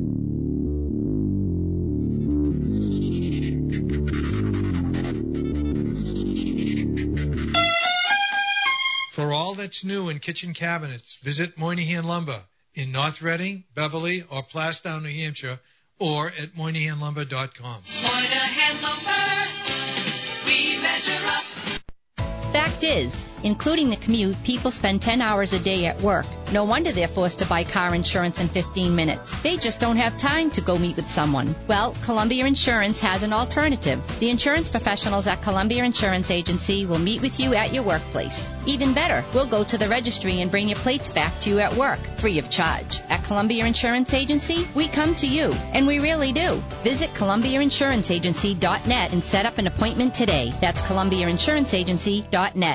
For all that's new in kitchen cabinets, visit Moynihan Lumber in North Reading, Beverly, or Plastown, New Hampshire, or at MoynihanLumber.com. Moynihan Lumber, we measure up. Fact is, including the commute, people spend 10 hours a day at work. No wonder they're forced to buy car insurance in 15 minutes. They just don't have time to go meet with someone. Well, Columbia Insurance has an alternative. The insurance professionals at Columbia Insurance Agency will meet with you at your workplace. Even better, we'll go to the registry and bring your plates back to you at work, free of charge. At Columbia Insurance Agency, we come to you, and we really do. Visit ColumbiaInsuranceAgency.net and set up an appointment today. That's ColumbiaInsuranceAgency.net.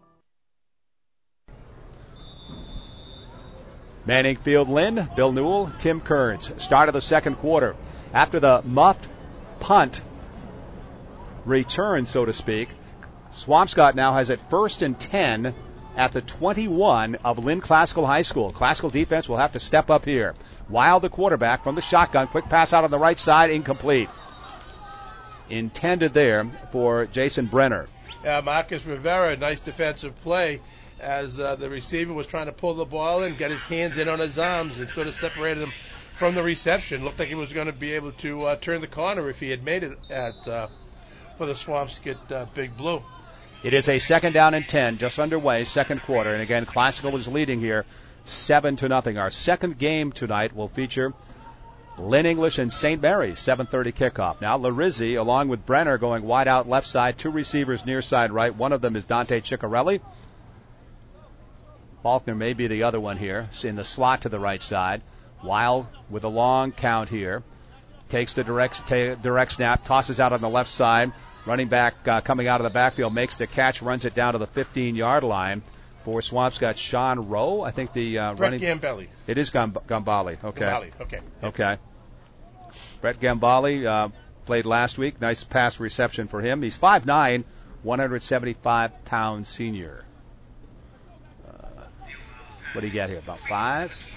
Manning Field Lynn, Bill Newell, Tim Kearns. Start of the second quarter. After the muffed punt return, so to speak, Swampscott now has it 1st and 10 at the 21 of Lynn Classical High School. Classical defense will have to step up here. Wild, the quarterback, from the shotgun. Quick pass out on the right side, incomplete. Intended there for Jason Brenner. Marcus Rivera, nice defensive play as the receiver was trying to pull the ball in, got his hands in on his arms and sort of separated him from the reception. Looked like he was going to be able to turn the corner if he had made it for the Swampscott Big Blue. It is a 2nd down and 10, just underway, second quarter. And again, Classical is leading here 7-0. Our second game tonight will feature Lynn English and St. Mary's, 7:30 kickoff. Now Larizzi, along with Brenner, going wide out left side, two receivers near side right. One of them is Dante Ciccarelli. Faulkner may be the other one here, in the slot to the right side. Wild with a long count here. Takes the direct snap, tosses out on the left side. Running back coming out of the backfield, makes the catch, runs it down to the 15-yard line. For Swampscott, Sean Rowe, I think the Brett Gambale. It is Gambale. Okay. Gambale. Okay. Brett Gambale played last week. Nice pass reception for him. He's 5'9", 175-pound senior. What do you get here? About 5?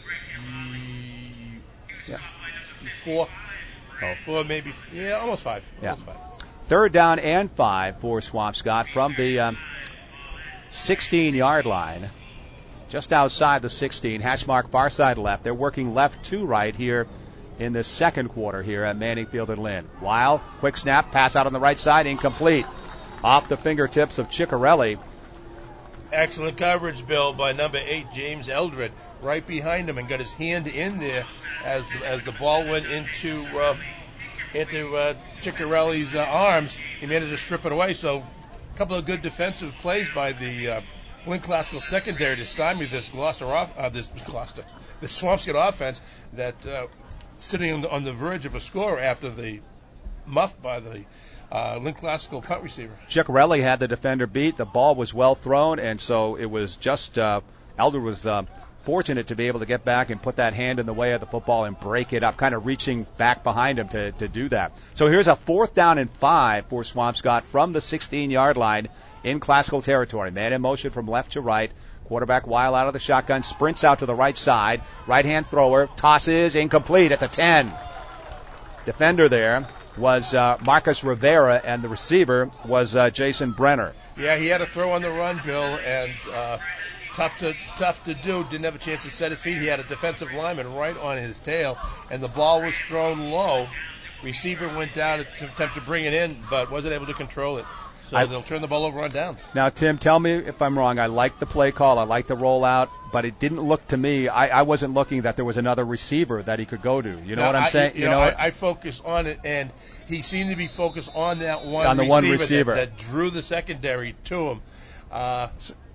Yeah. 4. Oh. 4 maybe. Yeah, almost 5. Yeah. Almost 5. 3rd down and 5 for Swampscott from the 16-yard line. Just outside the 16. Hatch mark far side left. They're working left to right here in the second quarter here at Manning Field and Lynn. Wild, quick snap, pass out on the right side, incomplete. Off the fingertips of Ciccarelli. Excellent coverage, Bill, by number 8, James Eldred, right behind him, and got his hand in there as the ball went into Ciccarelli's arms. He managed to strip it away. So, a couple of good defensive plays by the Lynn Classical secondary to stymie this Swampscott offense that sitting on the verge of a score after the muff by the Lynn Classical punt receiver. Ciccarelli had the defender beat. The ball was well thrown, and so it was just Elder was fortunate to be able to get back and put that hand in the way of the football and break it up, kind of reaching back behind him to do that. So here's a 4th down and 5 for Swampscott from the 16-yard line in Classical territory. Man in motion from left to right. Quarterback Weil out of the shotgun, sprints out to the right side. Right-hand thrower, tosses, incomplete at the 10. Defender there was Marcus Rivera, and the receiver was Jason Brenner. Yeah, he had to throw on the run, Bill, and tough to do. Didn't have a chance to set his feet. He had a defensive lineman right on his tail, and the ball was thrown low. Receiver went down to attempt to bring it in, but wasn't able to control it. So they'll turn the ball over on downs. Now, Tim, tell me if I'm wrong. I like the play call. I like the rollout, but it didn't look to me. I wasn't looking that there was another receiver that he could go to. You know what I'm saying? I focused on it, and he seemed to be focused on that one receiver. That drew the secondary to him.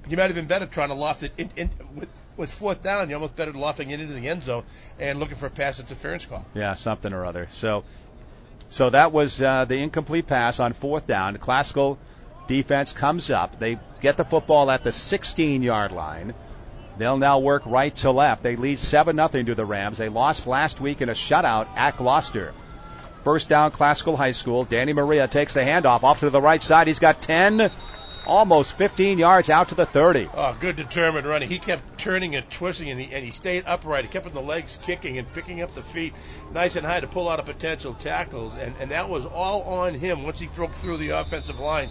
You might have been better trying to loft it with fourth down. You're almost better lofting it into the end zone and looking for a pass interference call. Yeah, something or other. So that was the incomplete pass on fourth down. The Classical defense comes up. They get the football at the 16-yard line. They'll now work right to left. They lead 7-0 to the Rams. They lost last week in a shutout at Gloucester. First down, Classical High School. Danny Maria takes the handoff off to the right side. He's got 10, almost 15 yards out to the 30. Oh, good determined running. He kept turning and twisting, and he stayed upright. He kept the legs kicking and picking up the feet nice and high to pull out of potential tackles, and that was all on him once he broke through the offensive line.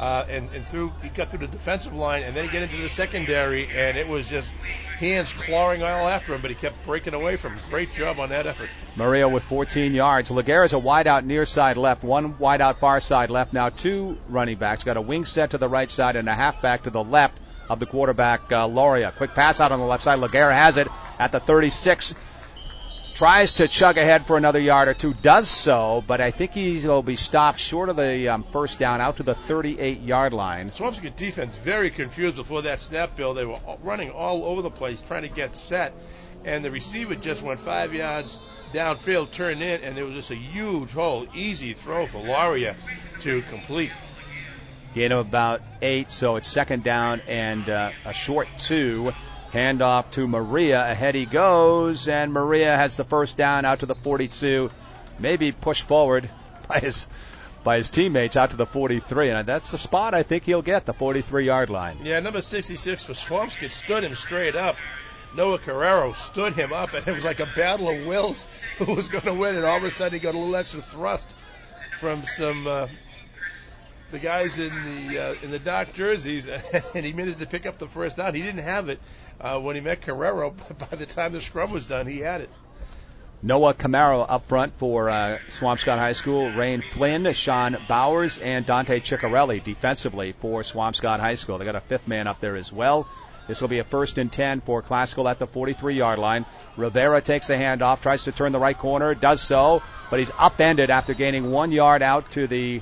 He got through the defensive line, and then he got into the secondary, and it was just hands clawing all after him, but he kept breaking away from him. Great job on that effort. Maria with 14 yards. Laguerre's a wide out near side left, one wide out far side left. Now two running backs. Got a wing set to the right side and a halfback to the left of the quarterback, Loria. Quick pass out on the left side. Laguerre has it at the 36. Tries to chug ahead for another yard or two, does so, but I think he'll be stopped short of the first down out to the 38-yard line. Swampscott defense very confused before that snap, Bill. They were running all over the place trying to get set, and the receiver just went 5 yards downfield, turned in, and there was just a huge hole. Easy throw for Loria to complete. Gain of about 8, so it's second down and a short 2. Handoff to Maria. Ahead he goes, and Maria has the first down out to the 42. Maybe pushed forward by his teammates out to the 43. And that's the spot I think he'll get, the 43-yard line. Yeah, number 66 for Swampscott stood him straight up. Noah Carrero stood him up, and it was like a battle of wills who was going to win. And all of a sudden he got a little extra thrust from some the guys in the dark jerseys, and he managed to pick up the first down. He didn't have it when he met Carrero, but by the time the scrum was done, he had it. Noah Camaro up front for Swampscott High School. Rain Flynn, Sean Bowers, and Dante Ciccarelli defensively for Swampscott High School. They got a fifth man up there as well. This will be a 1st and 10 for Classical at the 43-yard line. Rivera takes the handoff, tries to turn the right corner, does so, but he's upended after gaining 1 yard out to the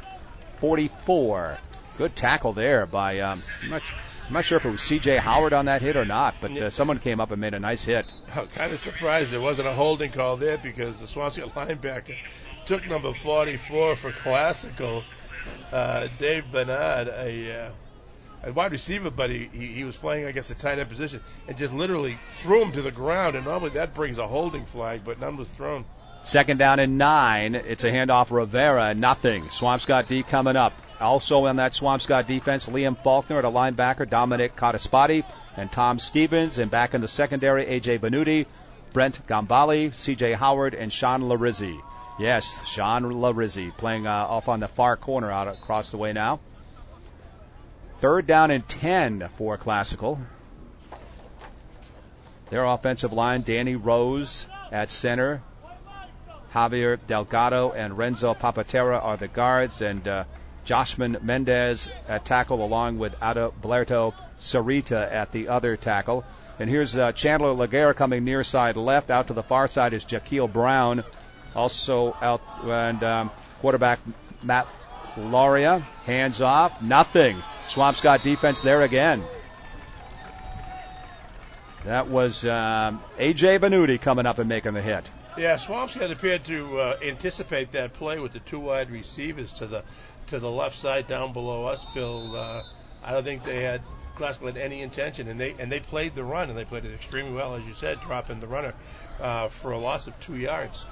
44. Good tackle there by, I'm not sure if it was C.J. Howard on that hit or not, but someone came up and made a nice hit. I'm kind of surprised there wasn't a holding call there because the Swansea linebacker took number 44 for Classical, Dave Bernard, a wide receiver, but he was playing, I guess, a tight end position, and just literally threw him to the ground, and normally that brings a holding flag, but none was thrown. Second down and 9. It's a handoff. Rivera, nothing. Swampscott D coming up. Also on that Swampscott defense, Liam Faulkner at a linebacker, Dominic Cottaspati, and Tom Stevens. And back in the secondary, A.J. Benuti, Brent Gambali, C.J. Howard, and Sean Larizzi. Yes, Sean Larizzi playing off on the far corner out across the way now. Third down and 10 for Classical. Their offensive line, Danny Rose at center. Javier Delgado and Renzo Papatera are the guards, and Joshman Mendez at tackle, along with Adalberto Sarita at the other tackle. And here's Chandler Laguerre coming near side left. Out to the far side is Jaquil Brown. Also out, and quarterback Matt Loria. Hands off. Nothing. Swampscott defense there again. That was A.J. Benuti coming up and making the hit. Yeah, Swampscott appeared to anticipate that play with the two wide receivers to the left side down below us, Bill. I don't think they had Classical had any intention, and they played the run, and they played it extremely well, as you said, dropping the runner for a loss of 2 yards.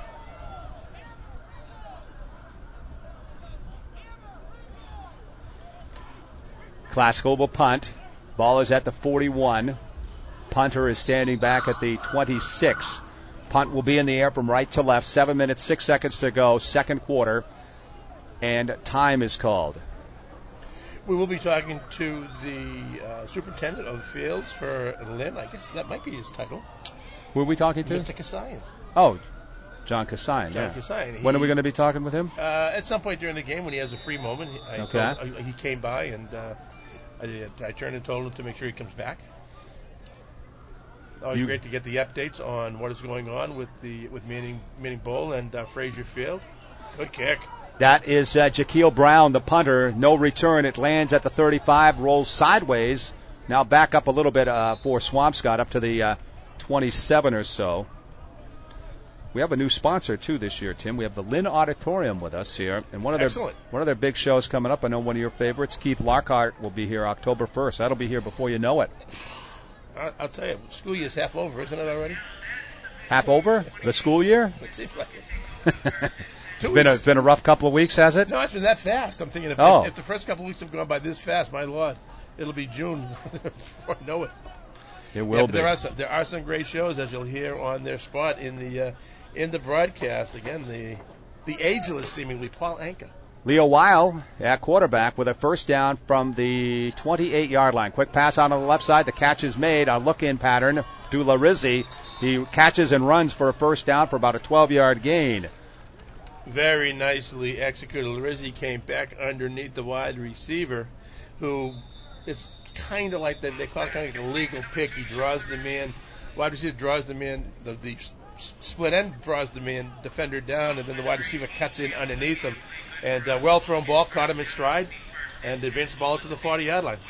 Classical will punt. Ball is at the 41. Punter is standing back at the 26. Punt will be in the air from right to left. 7 minutes, 6 seconds to go, second quarter, and time is called. We will be talking to the superintendent of fields for Lynn. I guess that might be his title. Who are we talking to? Mr. Kasayan. Oh, John Kasayan. John Kasayan. When are we going to be talking with him? At some point during the game when he has a free moment. He came by, and I turned and told him to make sure he comes back. Always great to get the updates on what is going on with Manning Bowl and Frazier Field. Good kick. That is Jaquil Brown, the punter. No return. It lands at the 35, rolls sideways Now back up a little bit for Swampscott, up to the 27 or so. We have a new sponsor, too, this year, Tim. We have the Lynn Auditorium with us here. And one of their big shows coming up, I know one of your favorites, Keith Lockhart, will be here October 1st. That'll be here before you know it. I'll tell you, school year's half over, isn't it already? Half over? The school year? It seems like it. It's been a rough couple of weeks, has it? No, it's been that fast. I'm thinking if the first couple of weeks have gone by this fast, my Lord, it'll be June before I know it. It will be. There are some great shows, as you'll hear on their spot in the broadcast. Again, the ageless, seemingly, Paul Anka. Leo Weil at quarterback with a first down from the 28-yard line. Quick pass out on the left side. The catch is made. A look-in pattern. Dula Rizzi. He catches and runs for a first down for about a 12-yard gain. Very nicely executed. Rizzi came back underneath the wide receiver, who it's kind of like they call it kind of like a legal pick. He draws the man. Wide receiver draws the man. The split end draws the man defender down, and then the wide receiver cuts in underneath him. And well thrown ball, caught him in stride, and advanced the ball to the 40-yard line.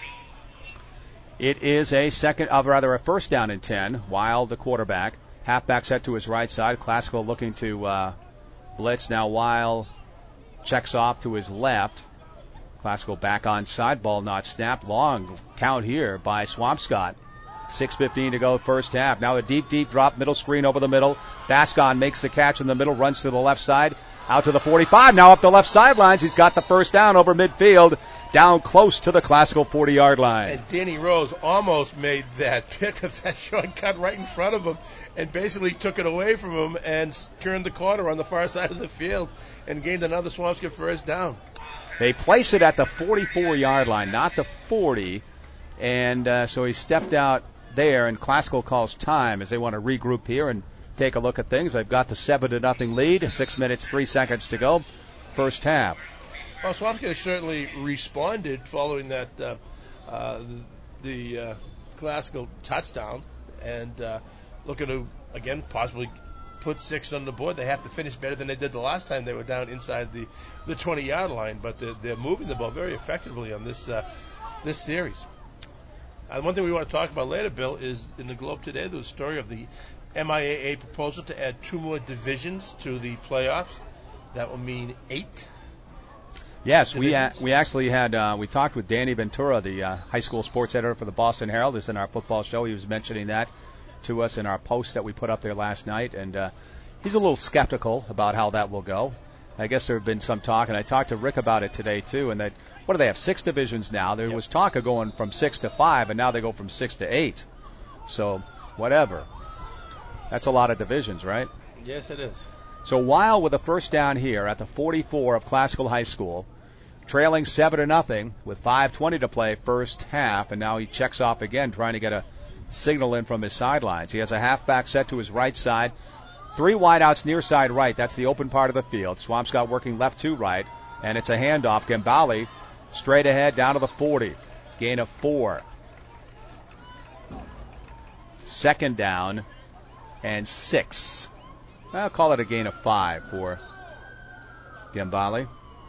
It is a first down and 10. Weil, the quarterback, halfback set to his right side. Classical looking to blitz. Now Weil checks off to his left. Classical back on side, ball not snapped. Long count here by Swampscott. 6:15 to go first half. Now a deep drop, middle screen over the middle. Bascon makes the catch in the middle, runs to the left side, out to the 45. Now up the left sidelines. He's got the first down over midfield, down close to the Classical 40-yard line. And Danny Rose almost made that pick of that shortcut right in front of him and basically took it away from him and turned the corner on the far side of the field and gained another Swampscott first down. They place it at the 44-yard line, not the 40, and so he stepped out there, and Classical calls time as they want to regroup here and take a look at things. They've got the 7-0 lead, 6 minutes, 3 seconds to go, first half. Well, Swampscott certainly responded following that the Classical touchdown, and looking to, again, possibly put 6 on the board. They have to finish better than they did the last time they were down inside the 20-yard line, but they're moving the ball very effectively on this series. One thing we want to talk about later, Bill, is in the Globe today there was a story of the MIAA proposal to add 2 more divisions to the playoffs. That will mean 8. Yes, we actually had we talked with Danny Ventura, the high school sports editor for the Boston Herald. This is in our football show. He was mentioning that to us in our post that we put up there last night, and he's a little skeptical about how that will go. I guess there have been some talk, and I talked to Rick about it today too, and that, what do they have, 6 divisions now? There was talk of going from 6 to 5, and now they go from 6 to 8. So, whatever. That's a lot of divisions, right? Yes, it is. So Weil with a first down here at the 44 of Classical High School, trailing 7-0 with 5:20 to play first half, and now he checks off again, trying to get a signal in from his sidelines. He has a halfback set to his right side. 3 wideouts near side right. That's the open part of the field. Swampscott working left to right, and it's a handoff. Gambale straight ahead down to the 40. Gain of 4. Second down and 6. I'll call it a gain of 5 for Gambale.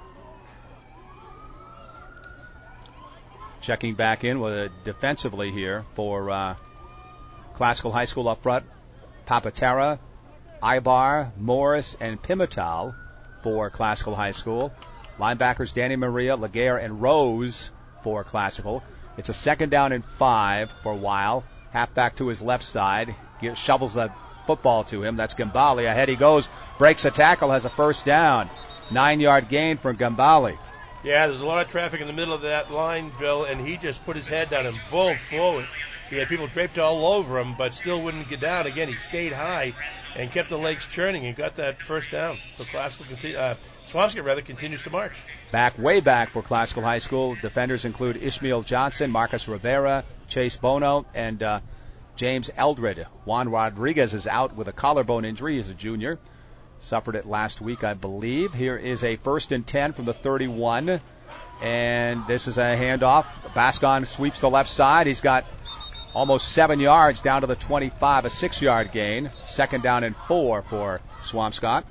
Checking back in with defensively here for Classical High School up front. Papatera, Ibar, Morris, and Pimental for Classical High School. Linebackers Danny Maria, Laguerre, and Rose for Classical. It's a second down and 5 for Weil. Halfback to his left side. Shovels the football to him. That's Gambale. Ahead he goes. Breaks a tackle. Has a first down. 9-yard gain for Gambale. Yeah, there's a lot of traffic in the middle of that line, Bill, and he just put his head down and bowled forward. He had people draped all over him, but still wouldn't get down. Again, he stayed high and kept the legs churning and got that first down. So Swampscott continues to march. Way back for Classical High School. Defenders include Ishmael Johnson, Marcus Rivera, Chase Bono, and James Eldred. Juan Rodriguez is out with a collarbone injury. He's a junior. Suffered it last week, I believe. Here is a 1st and 10 from the 31. And this is a handoff. Bascon sweeps the left side. He's got almost 7 yards down to the 25, a 6-yard gain. Second down and 4 for Swampscott.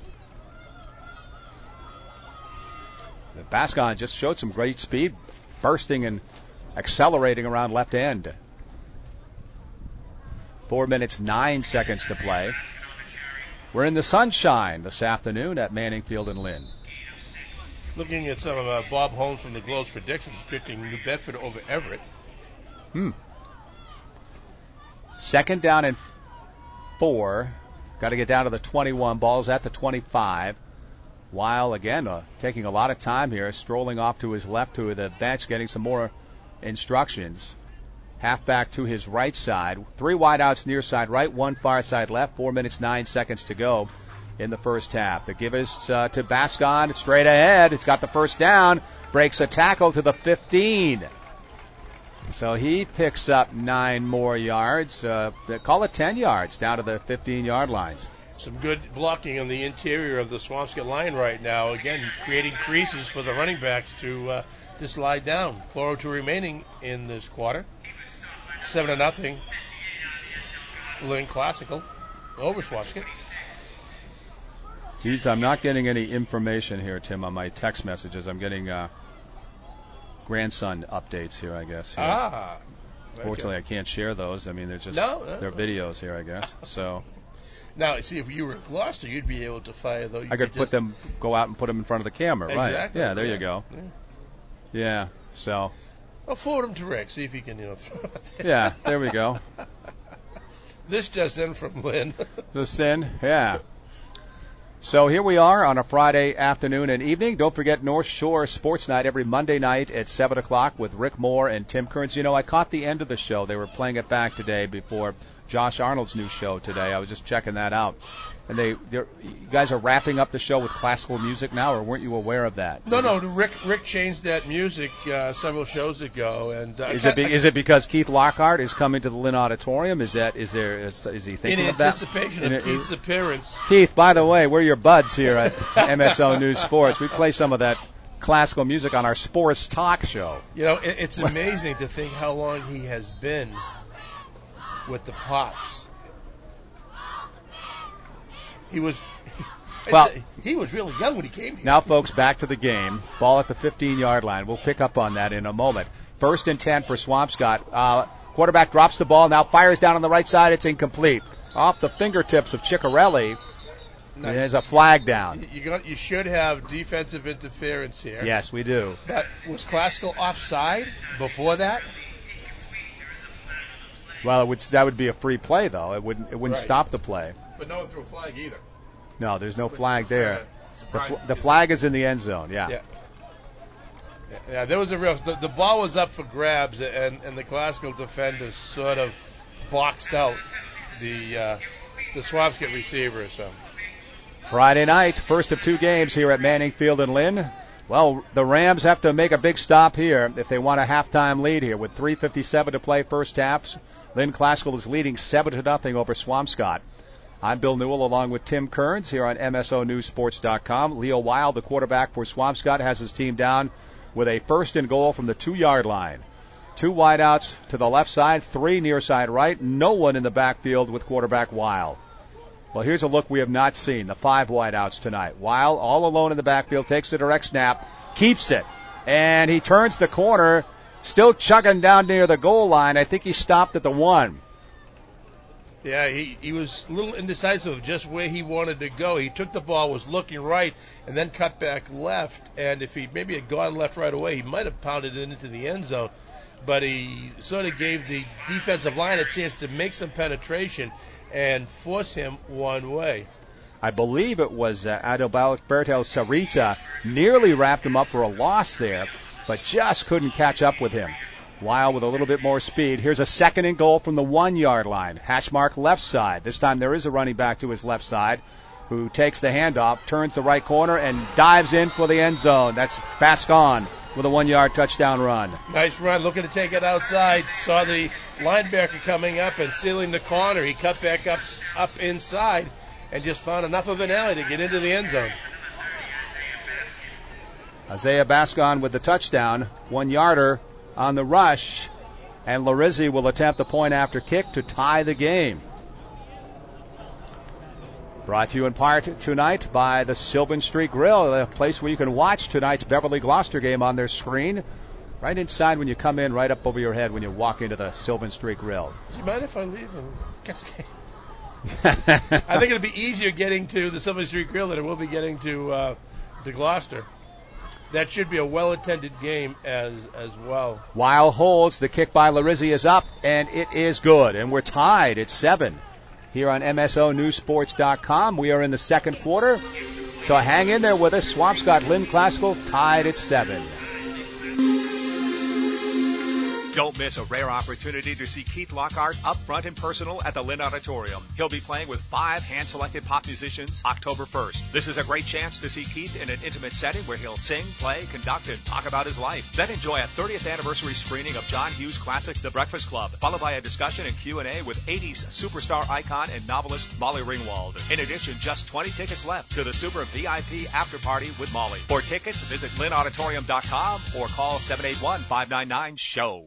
Bascon just showed some great speed, bursting and accelerating around left end. 4 minutes, 9 seconds to play. We're in the sunshine this afternoon at Manning Field in Lynn. Looking at some of Bob Holmes from the Globe's predictions, predicting New Bedford over Everett. Second down and 4. Got to get down to the 21. Ball's at the 25. Weil, again, taking a lot of time here, strolling off to his left to the bench, getting some more instructions. Halfback to his right side. 3 wideouts near side right, 1 far side left. 4 minutes, 9 seconds to go in the first half. The give is to Bascon. Straight ahead. It's got the first down. Breaks a tackle to the 15. So he picks up 9 more yards. Call it 10 yards down to the 15-yard lines. Some good blocking on the interior of the Swampscott line right now. Again, creating creases for the running backs to slide down. 4:02 remaining in this quarter. 7-0. Lynn Classical over Swampscott. Geez, I'm not getting any information here, Tim, on my text messages. I'm getting grandson updates here, I guess. Here. Fortunately, I can't share those. I mean, they're just they're videos here, I guess. So. Now, see, if you were in Gloucester, you'd be able to fire those. I could go out and put them in front of the camera, right? Exactly. Yeah, there you go. Yeah, so. Well, forward them to Rick, see if he can, throw it there. Yeah, there we go. This just in from Lynn. Just in, yeah. So here we are on a Friday afternoon and evening. Don't forget North Shore Sports Night every Monday night at 7 o'clock with Rick Moore and Tim Kearns. I caught the end of the show. They were playing it back today before Josh Arnold's new show today. I was just checking that out. And you guys are wrapping up the show with classical music now, or weren't you aware of that? No. Rick changed that music several shows ago, and is it because Keith Lockhart is coming to the Lynn Auditorium? Is he thinking of that? In anticipation of Keith's appearance. Keith, by the way, we're your buds here at MSO News Sports. We play some of that classical music on our sports talk show. It's amazing to think how long he has been with the Pops. He was really young when he came here. Now, folks, back to the game. Ball at the 15-yard line. We'll pick up on that in a moment. 1st and 10 for Swampscott. Quarterback drops the ball, now fires down on the right side. It's incomplete. Off the fingertips of Ciccarelli. There's a flag down. You should have defensive interference here. Yes, we do. But was Classical offside before that? Well, that would be a free play, though. It wouldn't stop the play. But no one threw a flag either. No, there's no flag there. The flag is in the end zone, yeah. Yeah, there was the ball was up for grabs, and the Classical defenders sort of boxed out the Swampscott receiver. So. Friday night, first of 2 games here at Manning Field in Lynn. Well, the Rams have to make a big stop here if they want a halftime lead here. With 3:57 to play first half, Lynn Classical is leading 7-0 over Swampscott. I'm Bill Newell along with Tim Kearns here on MSONewsSports.com. Leo Weil, the quarterback for Swampscott, has his team down with a 1st and goal from the 2-yard line. 2 wideouts to the left side, 3 near side right. No one in the backfield with quarterback Weil. Well, here's a look we have not seen. The 5 wideouts tonight. Weil, all alone in the backfield, takes the direct snap, keeps it, and he turns the corner, still chugging down near the goal line. I think he stopped at the 1. Yeah, he was a little indecisive of just where he wanted to go. He took the ball, was looking right, and then cut back left. And if he maybe had gone left right away, he might have pounded it into the end zone. But he sort of gave the defensive line a chance to make some penetration and force him one way. I believe it was Adalberto Sarita nearly wrapped him up for a loss there, but just couldn't catch up with him. Weil with a little bit more speed. Here's a 2nd and goal from the 1-yard line. Hash mark left side. This time there is a running back to his left side who takes the handoff, turns the right corner, and dives in for the end zone. That's Bascon with a 1-yard touchdown run. Nice run, looking to take it outside. Saw the linebacker coming up and sealing the corner. He cut back up inside and just found enough of an alley to get into the end zone. Isaiah Bascon with the touchdown, 1-yarder on the rush, and Larizzi will attempt the point after kick to tie the game. Brought to you in part tonight by the Sylvan Street Grill, a place where you can watch tonight's Beverly Gloucester game on their screen. right inside when you come in, right up over your head when you walk into the Sylvan Street Grill. Do you mind if I leave and Cascade? I think it'll be easier getting to the Sylvan Street Grill than it will be getting to Gloucester. That should be a well-attended game as well. Weil holds. The kick by Larizzi is up, and it is good. And we're tied at 7 here on MSONewsports.com. We are in the second quarter, so hang in there with us. Swampscott Lynn Classical tied at 7. Don't miss a rare opportunity to see Keith Lockhart up front and personal at the Lynn Auditorium. He'll be playing with 5 hand-selected pop musicians October 1st. This is a great chance to see Keith in an intimate setting where he'll sing, play, conduct, and talk about his life. Then enjoy a 30th anniversary screening of John Hughes' classic The Breakfast Club, followed by a discussion and Q&A with 80s superstar icon and novelist Molly Ringwald. In addition, just 20 tickets left to the Super VIP after party with Molly. For tickets, visit lynnauditorium.com or call 781-599-SHOW.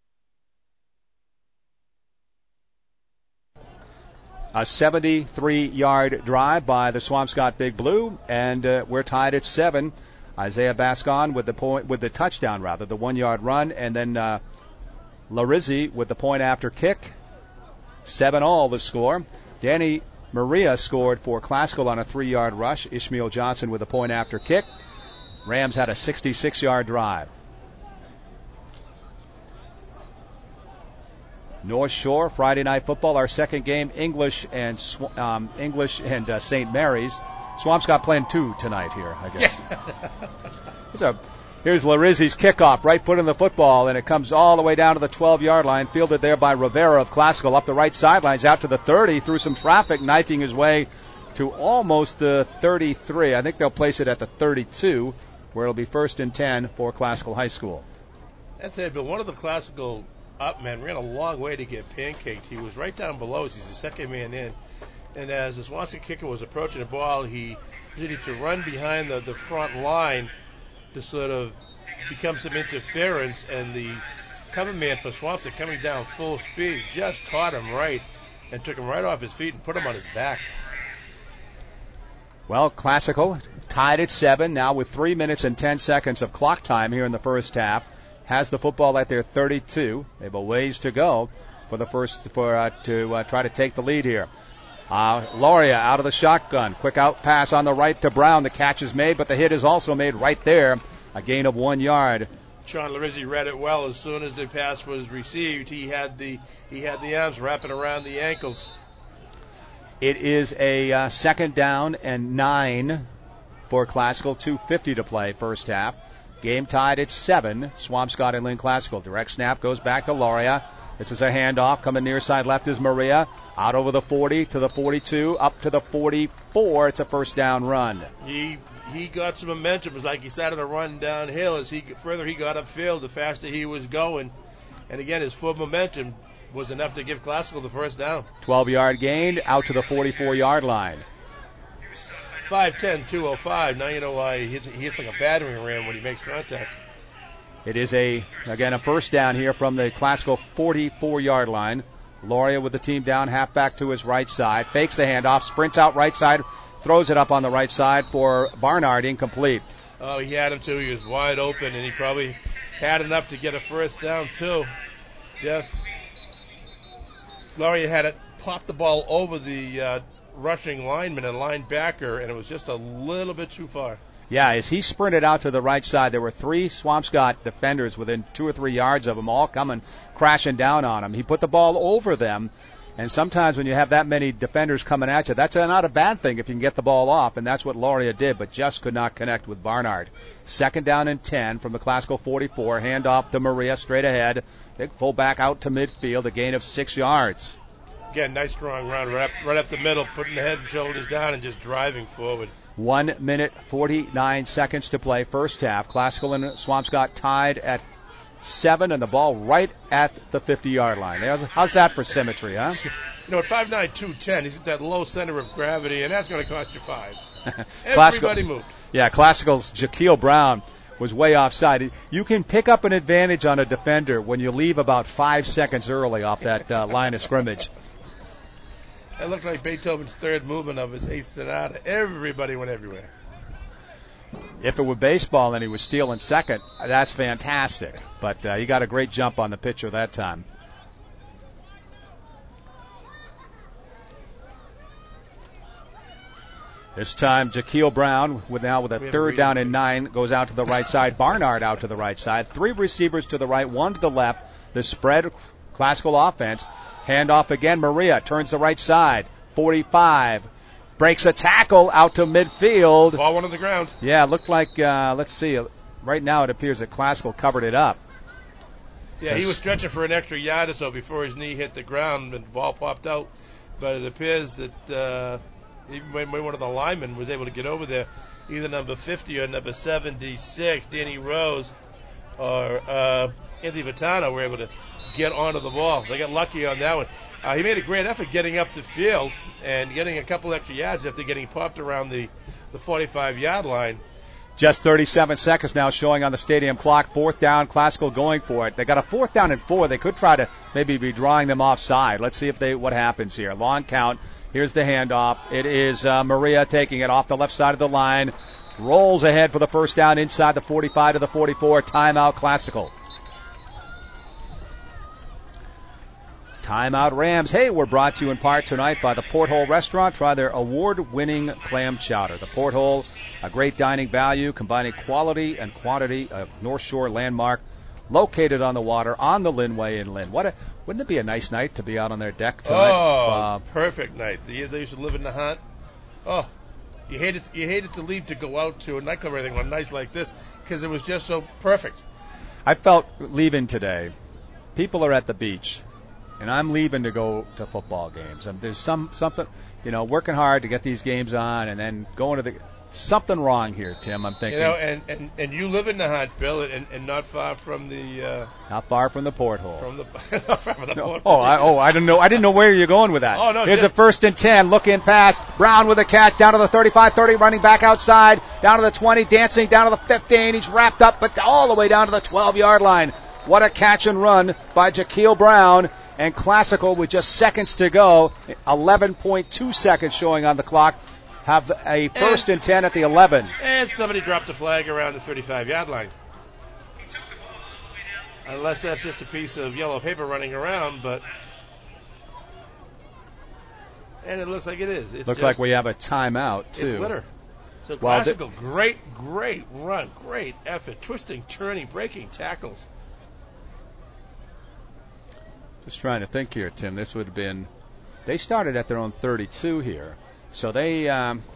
A 73-yard drive by the Swampscott Big Blue, and we're tied at 7. Isaiah Bascon with the touchdown, the 1-yard run, and then Larizzi with the point after kick. 7-all the score. Danny Maria scored for Classical on a 3-yard rush. Ishmael Johnson with the point after kick. Rams had a 66-yard drive. North Shore, Friday Night Football, our second game, English and St. Mary's. Swampscott playing 2 tonight here, I guess. Here's Larizzi's kickoff, right foot in the football, and it comes all the way down to the 12-yard line, fielded there by Rivera of Classical, up the right sidelines, out to the 30, through some traffic, knifing his way to almost the 33. I think they'll place it at the 32, where it'll be 1st and 10 for Classical High School. That's it, but one of the Classical upmen ran a long way to get pancaked. He was right down below us. He's the second man in. And as the Swansea kicker was approaching the ball, he needed to run behind the front line to sort of become some interference. And the cover man for Swansea, coming down full speed, just caught him right and took him right off his feet and put him on his back. Well, Classical tied at 7 now with 3 minutes and 10 seconds of clock time here in the first half. Has the football at their 32. They have a ways to go to try to take the lead here. Loria out of the shotgun. Quick out pass on the right to Brown. The catch is made, but the hit is also made right there. A gain of 1 yard. Sean Larizzi read it well. As soon as the pass was received, he had the arms wrapping around the ankles. It is a second down and 9 for Classical. 2:50 to play first half. Game tied at 7. Swampscott and Lynn Classical. Direct snap goes back to Loria. This is a handoff. Coming near side left is Maria. Out over the 40 to the 42, up to the 44. It's a first down run. He got some momentum. It was like he started to run downhill. As further he got upfield, the faster he was going. And again, his full momentum was enough to give Classical the first down. 12-yard gain out to the 44-yard line. 5'10", 205. Now you know why he hits like a battering ram when he makes contact. It is a first down here from the Classical 44-yard line. Loria with the team down, halfback to his right side. Fakes the handoff, sprints out right side, throws it up on the right side for Barnard, incomplete. Oh, he had him too. He was wide open, and he probably had enough to get a first down too. Loria had it pop the ball over the rushing lineman and linebacker, and it was just a little bit too far. Yeah, as he sprinted out to the right side, there were 3 Swampscott defenders within 2 or 3 yards of him, all coming crashing down on him. He put the ball over them, and sometimes when you have that many defenders coming at you, that's not a bad thing if you can get the ball off, and that's what Loria did, but just could not connect with Barnard. Second down and 10 from the Classical 44. Handoff to Maria straight ahead. Big fullback out to midfield, a gain of 6 yards. Again, nice strong run right up the middle, putting the head and shoulders down and just driving forward. 1 minute, 49 seconds to play first half. Classical and Swampscott tied at 7, and the ball right at the 50-yard line. How's that for symmetry, huh? You know, at 5'9", 210, he's at that low center of gravity, and that's going to cost you 5. Everybody moved. Yeah, Classical's Jaquil Brown was way offside. You can pick up an advantage on a defender when you leave about 5 seconds early off that line of scrimmage. It looked like Beethoven's third movement of his Eighth Sonata. Everybody went everywhere. If it were baseball and he was stealing second, that's fantastic. But he got a great jump on the pitcher that time. This time, Jaquil Brown, with a third down and 9, goes out to the right side. Barnard out to the right side. 3 receivers to the right, 1 to the left. The spread, Classical offense. Handoff again. Maria turns the right side. 45. Breaks a tackle out to midfield. Ball went on the ground. Yeah, it looked like, let's see. Right now it appears that Classical covered it up. Yeah, he was stretching for an extra yard or so before his knee hit the ground and the ball popped out. But it appears that even when one of the linemen was able to get over there, either number 50 or number 76, Danny Rose or Anthony Vitano were able to get onto the ball. They got lucky on that one. He made a great effort getting up the field and getting a couple extra yards after getting popped around the 45-yard line. Just 37 seconds now showing on the stadium clock. 4th down, Classical going for it. They got a 4th down and 4. They could try to maybe be drawing them offside. Let's see what happens here. Long count. Here's the handoff. It is Maria taking it off the left side of the line. Rolls ahead for the first down inside the 45 to the 44. Timeout Classical. Timeout Rams. Hey, we're brought to you in part tonight by the Porthole Restaurant. Try their award-winning clam chowder. The Porthole, a great dining value, combining quality and quantity of North Shore landmark, located on the water on the Linway in Lynn. Wouldn't it be a nice night to be out on their deck tonight? Oh, perfect night. The years I used to live in the Hunt. Oh, you hated to leave to go out to a nightclub or anything on nights like this because it was just so perfect. I felt leaving today. People are at the beach. And I'm leaving to go to football games. And there's something, working hard to get these games on, and then going to something wrong here, Tim. I'm thinking. And you live in the Hunt, Bill, and not far from the. Not far from the Porthole. Not far from the Porthole. I didn't know. I didn't know where you're going with that. Oh no. Here's a 1st and 10. Look in pass. Brown with a catch down to the 35-30, running back outside, down to the 20, dancing down to the 15. He's wrapped up, but all the way down to the 12-yard line. What a catch and run by Jaquil Brown. And Classical, with just seconds to go, 11.2 seconds showing on the clock, have a 1st and 10 at the 11. And somebody dropped a flag around the 35-yard line. Unless that's just a piece of yellow paper running around, but... And it looks like it is. Looks like we have a timeout, too. It's litter. So Classical, great run, great effort, twisting, turning, breaking tackles. Just trying to think here, Tim. This would have been... They started at their own 32 here. So they...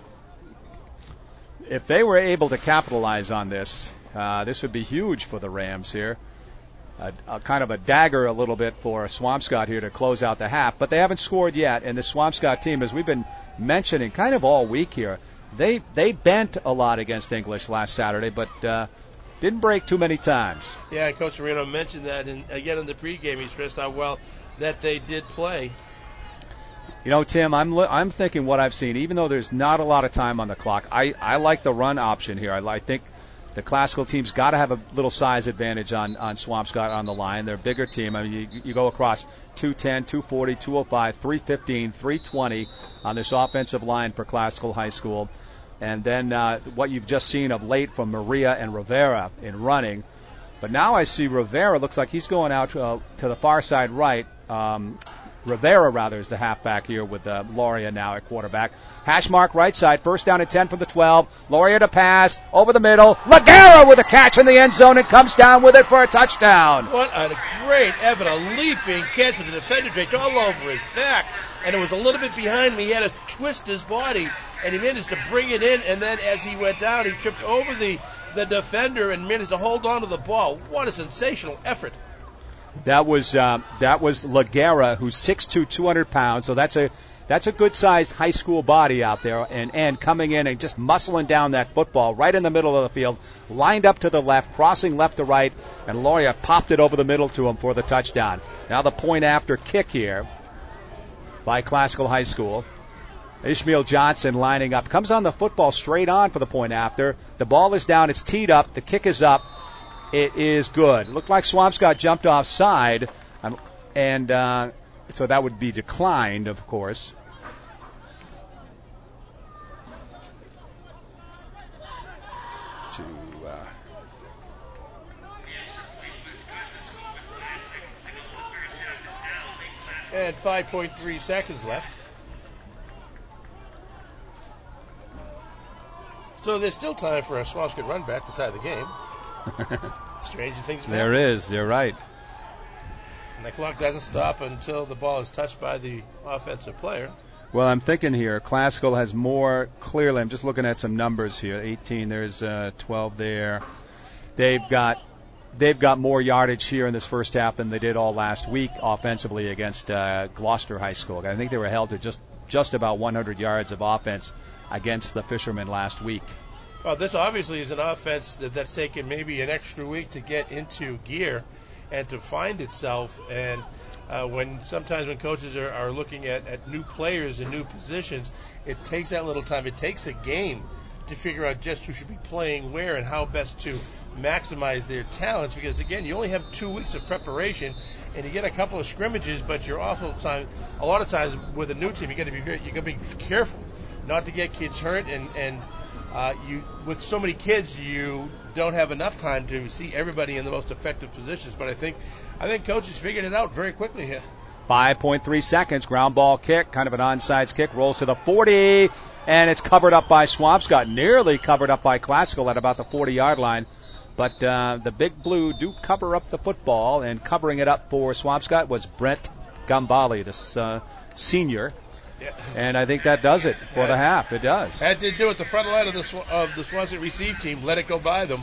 if they were able to capitalize on this, this would be huge for the Rams here. A kind of a dagger a little bit for Swampscott here to close out the half. But they haven't scored yet. And the Swampscott team, as we've been mentioning kind of all week here, they bent a lot against English last Saturday, but... didn't break too many times. Yeah, Coach Marino mentioned that, and again in the pregame he stressed how well that they did play. Tim, I'm thinking what I've seen, even though there's not a lot of time on the clock, I like the run option here. I think the Classical team's got to have a little size advantage on Swampscott on the line. They're a bigger team. I mean, you go across 210, 240, 205, 315, 320 on this offensive line for Classical High School. And then what you've just seen of late from Maria and Rivera in running. But now I see Rivera looks like he's going out to the far side right. Rivera, rather, is the halfback here with Loria now at quarterback. Hash mark right side. 1st down and 10 from the 12. Loria to pass over the middle. Laguerra with a catch in the end zone and comes down with it for a touchdown. What a great effort. A leaping catch with the defender draped all over his back. And it was a little bit behind him. He had to twist his body. And he managed to bring it in, and then as he went down, he tripped over the defender and managed to hold on to the ball. What a sensational effort. That was Laguerra, who's 6'2", 200 pounds, so that's a good-sized high school body out there, and coming in and just muscling down that football right in the middle of the field, lined up to the left, crossing left to right, and Loria popped it over the middle to him for the touchdown. Now the point after kick here by Classical High School. Ishmael Johnson lining up. Comes on the football straight on for the point after. The ball is down. It's teed up. The kick is up. It is good. It looked like Swampscott jumped offside, and so that would be declined, of course. And 5.3 seconds left. So there's still time for a Swampscott run back to tie the game. Stranger things have happened. There is. You're right. And the clock doesn't stop until the ball is touched by the offensive player. Well, I'm thinking here, Classical has more clearly. I'm just looking at some numbers here. 18, there's 12 there. They've got more yardage here in this first half than they did all last week offensively against Gloucester High School. I think they were held to just about 100 yards of offense against the Fishermen last week. Well, this obviously is an offense that's taken maybe an extra week to get into gear and to find itself. And sometimes when coaches are looking at new players and new positions, it takes that little time. It takes a game to figure out just who should be playing where and how best to maximize their talents, because again, you only have 2 weeks of preparation and you get a couple of scrimmages, but you're also a lot of times with a new team, you got to be careful not to get kids hurt, and you with so many kids, you don't have enough time to see everybody in the most effective positions. But I think coaches figured it out very quickly here. 5.3 seconds, ground ball kick, kind of an onside kick, rolls to the 40, and it's covered up by Swampscott, nearly covered up by Classical at about the 40-yard line. But the Big Blue do cover up the football, and covering it up for Swampscott was Brent Gambale, this senior. Yeah. And I think that does it for the half. It does. That did do it. The front line of the Swansea receive team let it go by them.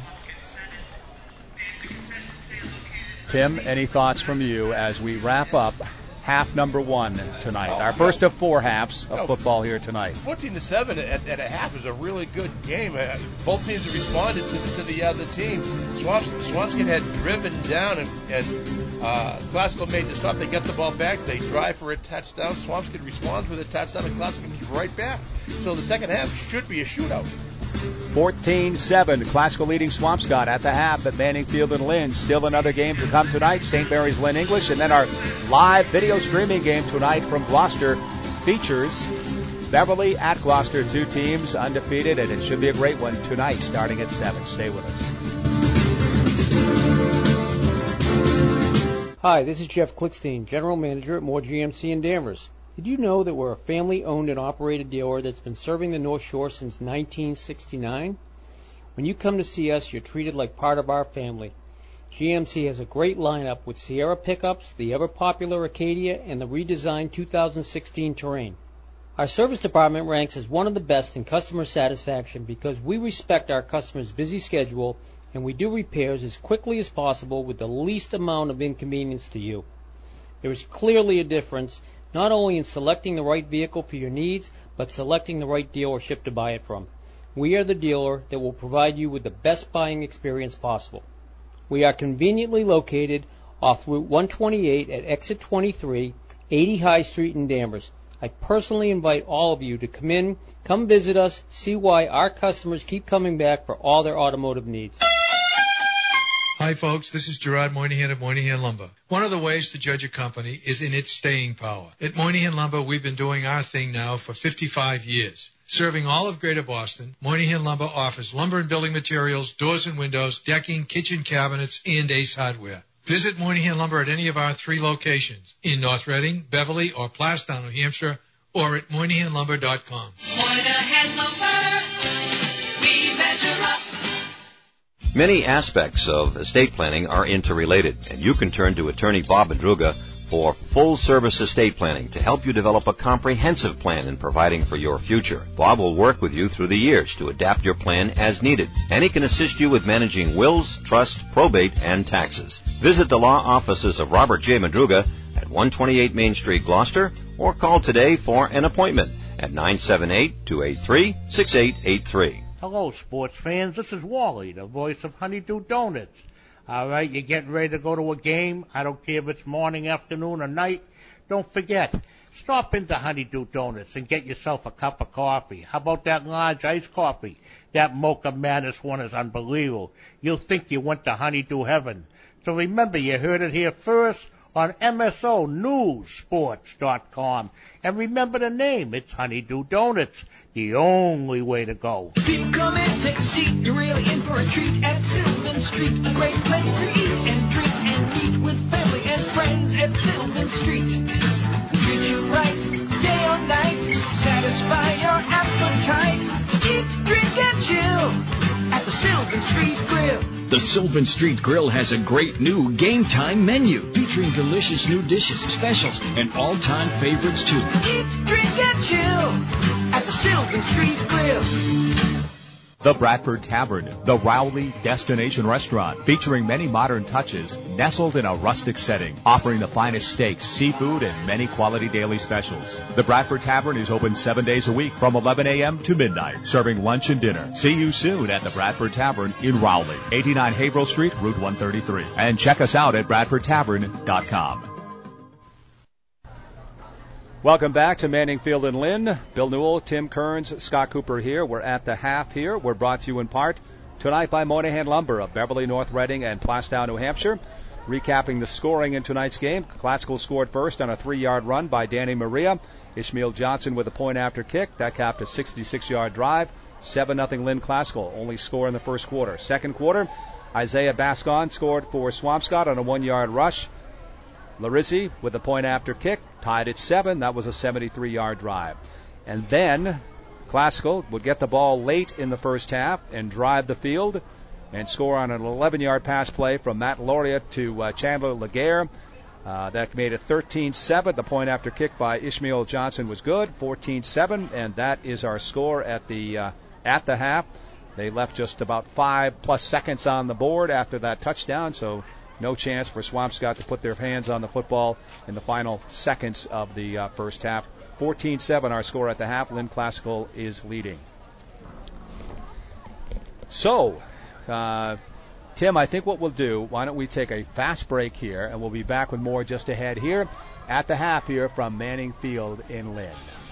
Tim, any thoughts from you as we wrap up half number one tonight? Our first of four halves of football here tonight. 14-7 at a half is a really good game. Both teams have responded to the other team. Swampscott had driven down and Classical made the stop. They get the ball back. They drive for a touchdown. Swampscott responds with a touchdown, and Classical comes right back. So the second half should be a shootout. 14-7, Classical leading Swampscott at the half at Manning Field and Lynn. Still another game to come tonight, St. Mary's Lynn English. And then our live video streaming game tonight from Gloucester features Beverly at Gloucester, two teams undefeated, and it should be a great one tonight starting at 7. Stay with us. Hi, this is Jeff Klickstein, General Manager at Moore GMC in Danvers. Did you know that we're a family-owned and operated dealer that's been serving the North Shore since 1969? When you come to see us, you're treated like part of our family. GMC has a great lineup with Sierra pickups, the ever-popular Acadia, and the redesigned 2016 Terrain. Our service department ranks as one of the best in customer satisfaction because we respect our customers' busy schedule and we do repairs as quickly as possible with the least amount of inconvenience to you. There is clearly a difference not only in selecting the right vehicle for your needs, but selecting the right dealership to buy it from. We are the dealer that will provide you with the best buying experience possible. We are conveniently located off Route 128 at Exit 23, 80 High Street in Danvers. I personally invite all of you to come visit us, see why our customers keep coming back for all their automotive needs. Hi, folks. This is Gerard Moynihan of Moynihan Lumber. One of the ways to judge a company is in its staying power. At Moynihan Lumber, we've been doing our thing now for 55 years. Serving all of Greater Boston, Moynihan Lumber offers lumber and building materials, doors and windows, decking, kitchen cabinets, and Ace Hardware. Visit Moynihan Lumber at any of our 3 locations in North Reading, Beverly, or Plastown, New Hampshire, or at MoynihanLumber.com. Moynihan Lumber, we measure up. Many aspects of estate planning are interrelated, and you can turn to attorney Bob Madruga for full-service estate planning to help you develop a comprehensive plan in providing for your future. Bob will work with you through the years to adapt your plan as needed, and he can assist you with managing wills, trust, probate, and taxes. Visit the law offices of Robert J. Madruga at 128 Main Street, Gloucester, or call today for an appointment at 978-283-6883. Hello, sports fans. This is Wally, the voice of Honeydew Donuts. All right, you're getting ready to go to a game. I don't care if it's morning, afternoon, or night. Don't forget, stop into Honeydew Donuts and get yourself a cup of coffee. How about that large iced coffee? That Mocha Madness one is unbelievable. You'll think you went to Honeydew Heaven. So remember, you heard it here first on MSONewsSports.com. And remember the name. It's Honeydew Donuts, the only way to go. People come in, take a seat. You're really in for a treat at Sylvan Street. A great place to eat and drink and meet with family and friends at Sylvan Street. Sylvan Street Grill has a great new game time menu featuring delicious new dishes, specials, and all-time favorites too. Eat, drink, and chill at the Sylvan Street Grill. The Bradford Tavern, the Rowley Destination Restaurant, featuring many modern touches, nestled in a rustic setting, offering the finest steaks, seafood, and many quality daily specials. The Bradford Tavern is open 7 days a week from 11 a.m. to midnight, serving lunch and dinner. See you soon at the Bradford Tavern in Rowley, 89 Haverhill Street, Route 133. And check us out at BradfordTavern.com. Welcome back to Manning Field and Lynn. Bill Newell, Tim Kearns, Scott Cooper here. We're at the half here. We're brought to you in part tonight by Moynihan Lumber of Beverly, North Reading, and Plastow, New Hampshire. Recapping the scoring in tonight's game, Classical scored first on a 3-yard run by Danny Maria. Ishmael Johnson with a point after kick. That capped a 66-yard drive. 7-0 Lynn Classical, only score in the first quarter. Second quarter, Isaiah Bascon scored for Swampscott on a 1-yard rush. Larizzi with a point after kick, tied at 7. That was a 73-yard drive. And then Classical would get the ball late in the first half and drive the field and score on an 11-yard pass play from Matt Lauria to Chandler Laguerre. That made it 13-7. The point after kick by Ishmael Johnson was good, 14-7, and that is our score at the half. They left just about 5+ seconds on the board after that touchdown, so no chance for Swampscott to put their hands on the football in the final seconds of the first half. 14-7 our score at the half. Lynn Classical is leading. So, Tim, I think what we'll do, why don't we take a fast break here, and we'll be back with more just ahead here at the half here from Manning Field in Lynn.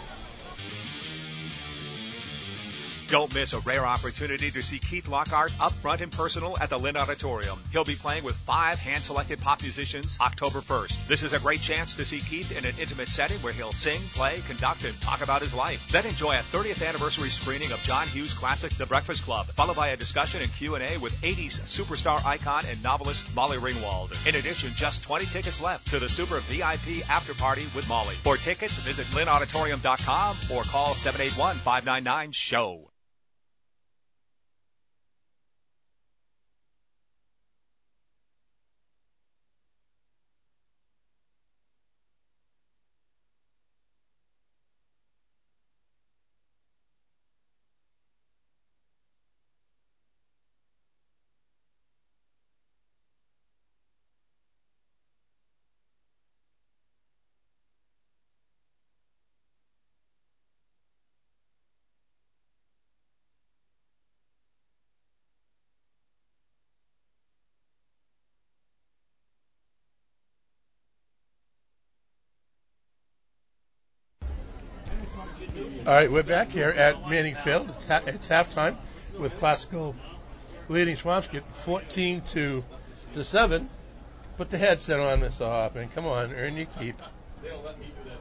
Don't miss a rare opportunity to see Keith Lockhart up front and personal at the Lynn Auditorium. He'll be playing with 5 hand-selected pop musicians October 1st. This is a great chance to see Keith in an intimate setting where he'll sing, play, conduct, and talk about his life. Then enjoy a 30th anniversary screening of John Hughes' classic The Breakfast Club, followed by a discussion and Q&A with 80s superstar icon and novelist Molly Ringwald. In addition, just 20 tickets left to the Super VIP After Party with Molly. For tickets, visit lynnauditorium.com or call 781-599-SHOW. All right, we're back here at Manning Field. It's halftime with Classical leading Swampscott 14-7. Put the headset on, Mr. Hoffman. Come on, earn your keep. They'll let me do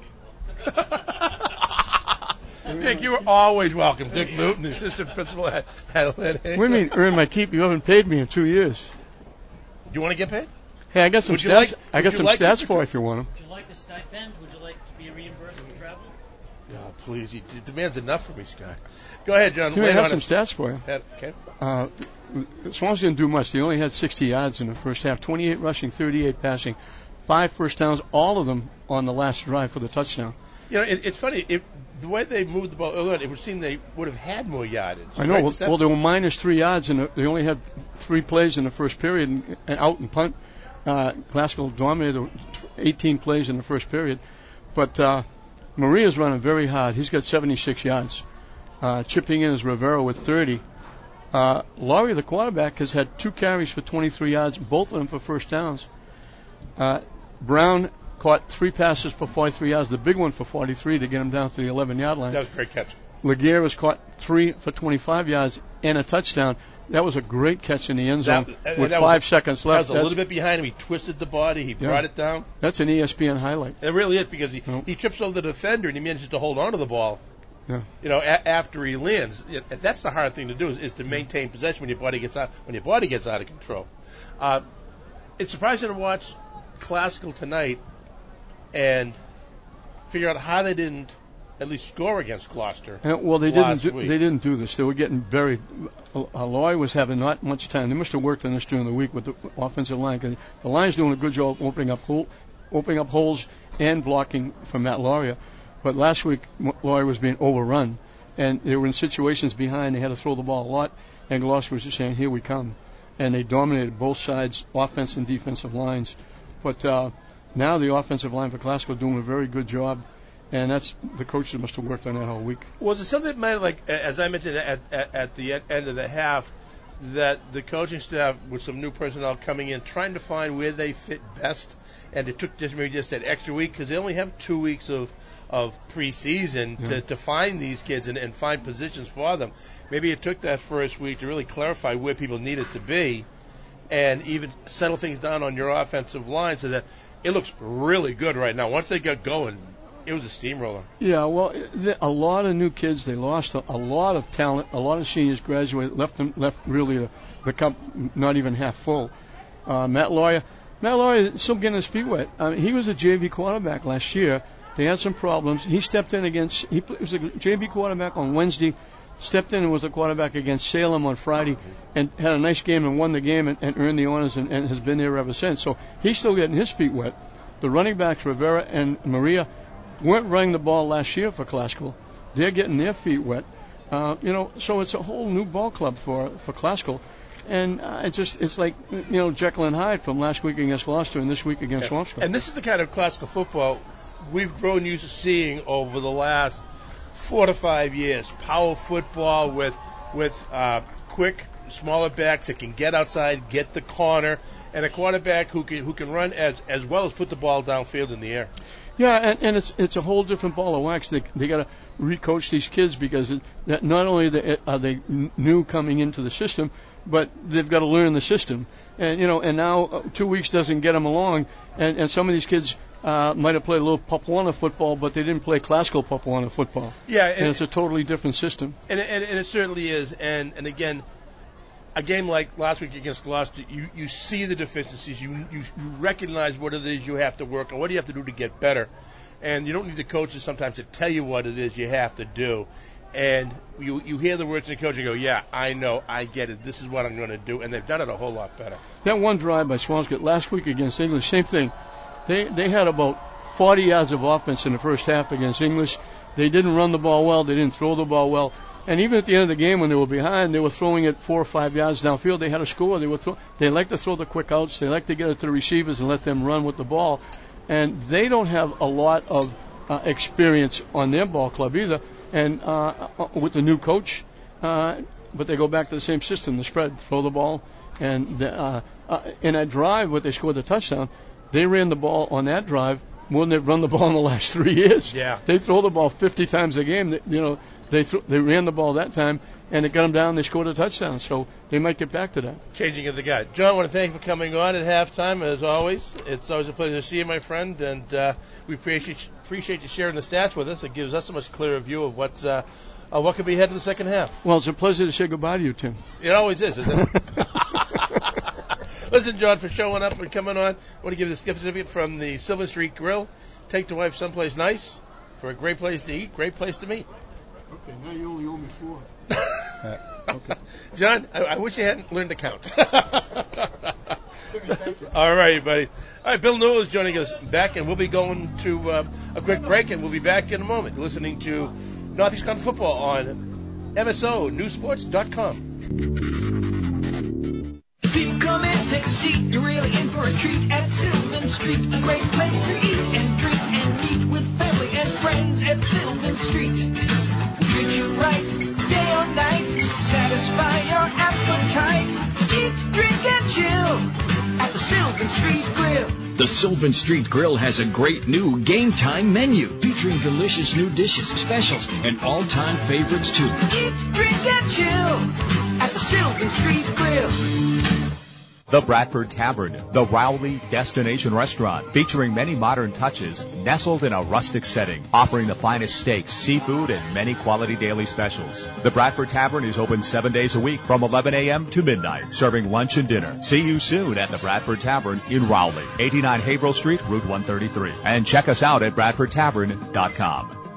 that anymore. Dick, you were always welcome. Dick Newton, the assistant principal at Lynn. What do you mean, earn my keep? You haven't paid me in 2 years. Do you want to get paid? Hey, I got some stats. I got some stats for you if you want them. Would you like a stipend? Would you like to be reimbursed for travel? Oh, please. He demands enough from me, Scott. Go ahead, John. I have some stats for you. Okay. Swans didn't do much. They only had 60 yards in the first half, 28 rushing, 38 passing, 5 first downs, all of them on the last drive for the touchdown. You know, it's funny. The way they moved the ball earlier on, it would seem they would have had more yardage. I know. Right? Well, they were minus 3 yards, and they only had 3 plays in the first period, and out and punt. Classical dominated 18 plays in the first period. But Maria's running very hard. He's got 76 yards. Chipping in is Rivera with 30. Laurie, the quarterback, has had 2 carries for 23 yards, both of them for first downs. Brown caught 3 passes for 43 yards, the big one for 43 to get him down to the 11-yard line. That was a great catch. Laguerre has caught 3 for 25 yards and a touchdown. That was a great catch in the end zone with 5 seconds left. That was a little bit behind him. He twisted the body. He brought it down. That's an ESPN highlight. It really is, because he trips over the defender and he manages to hold on to the ball. Yeah. You know, after he lands, that's the hard thing to do is to maintain possession when your body gets out of control. It's surprising to watch Classical tonight and figure out how they didn't at least score against Gloucester. Well, they last didn't. week. They didn't do this. They were getting buried. Lloyd was having not much time. They must have worked on this during the week with the offensive line. 'Cause the line's doing a good job opening up holes and blocking for Matt Lauria. But last week, Lauria was being overrun, and they were in situations behind. They had to throw the ball a lot, and Gloucester was just saying, "Here we come," and they dominated both sides, offense and defensive lines. But now the offensive line for Classical doing a very good job. And that's the coaches must have worked on that all week. Was it something that might, like, as I mentioned at the end of the half, that the coaching staff with some new personnel coming in, trying to find where they fit best, and it took maybe just that extra week because they only have 2 weeks of preseason to find these kids and find positions for them. Maybe it took that first week to really clarify where people needed to be, and even settle things down on your offensive line so that it looks really good right now. Once they got going, it was a steamroller. Yeah, well, a lot of new kids. They lost a lot of talent. A lot of seniors graduated, left really the cup not even half full. Matt Lauria is still getting his feet wet. He was a JV quarterback last year. They had some problems. He stepped in he was a JV quarterback on Wednesday, stepped in and was a quarterback against Salem on Friday, and had a nice game and won the game and earned the honors and has been there ever since. So he's still getting his feet wet. The running backs, Rivera and Maria, weren't running the ball last year for Classical. They're getting their feet wet. So it's a whole new ball club for Classical. And it's like, Jekyll and Hyde from last week against Gloucester and this week against Swampscott. And this is the kind of Classical football we've grown used to seeing over the last 4 to 5 years. Power football with quick, smaller backs that can get outside, get the corner, and a quarterback who can run as well as put the ball downfield in the air. Yeah, and it's a whole different ball of wax. They got to recoach these kids because that not only are they new coming into the system, but they've got to learn the system. And and now 2 weeks doesn't get them along. And some of these kids might have played a little Papuana football, but they didn't play Classical Papuana football. Yeah, and it's a totally different system. And it certainly is. And again, a game like last week against Gloucester, you see the deficiencies. You recognize what it is you have to work on, what do you have to do to get better. And you don't need the coaches sometimes to tell you what it is you have to do. And you hear the words of the coach and go, yeah, I know, I get it, this is what I'm going to do. And they've done it a whole lot better. That one drive by Swampscott last week against English, same thing. They had about 40 yards of offense in the first half against English. They didn't run the ball well. They didn't throw the ball well. And even at the end of the game, when they were behind, they were throwing it 4 or 5 yards downfield. They had a score. They like to throw the quick outs. They like to get it to the receivers and let them run with the ball. And they don't have a lot of experience on their ball club either. And with the new coach, but they go back to the same system, the spread, throw the ball. And in that drive, where they scored the touchdown, they ran the ball on that drive more than they've run the ball in the last 3 years. Yeah. They throw the ball 50 times a game. They ran the ball that time, and it got them down. They scored a touchdown, so they might get back to that. Changing of the guy. John, I want to thank you for coming on at halftime, as always. It's always a pleasure to see you, my friend, and we appreciate you sharing the stats with us. It gives us a much clearer view of what could be ahead in the second half. Well, it's a pleasure to say goodbye to you, Tim. It always is, isn't it? Listen, John, for showing up and coming on, I want to give this gift certificate from the Sylvan Street Grill. Take the wife someplace nice for a great place to eat, great place to meet. Okay, now you only owe me 4. Okay. John, I wish you hadn't learned to count. All right, buddy. All right, Bill Newell is joining us back, and we'll be going to a quick break, and we'll be back in a moment listening to Northeast Country Football on MSONewsports.com. People come in, take a seat, you're really in for a treat at Sylvan Street. A great place to eat and drink and meet with family and friends at Sylvan Street. Treat you right, day or night, satisfy your appetite. Eat, drink, and chill at the Sylvan Street Grill. The Sylvan Street Grill has a great new game time menu featuring delicious new dishes, specials, and all-time favorites too. Eat, drink, and chill at the Sylvan Street Grill. The Bradford Tavern, the Rowley Destination Restaurant, featuring many modern touches, nestled in a rustic setting, offering the finest steaks, seafood, and many quality daily specials. The Bradford Tavern is open 7 days a week from 11 a.m. to midnight, serving lunch and dinner. See you soon at the Bradford Tavern in Rowley, 89 Haverhill Street, Route 133. And check us out at BradfordTavern.com.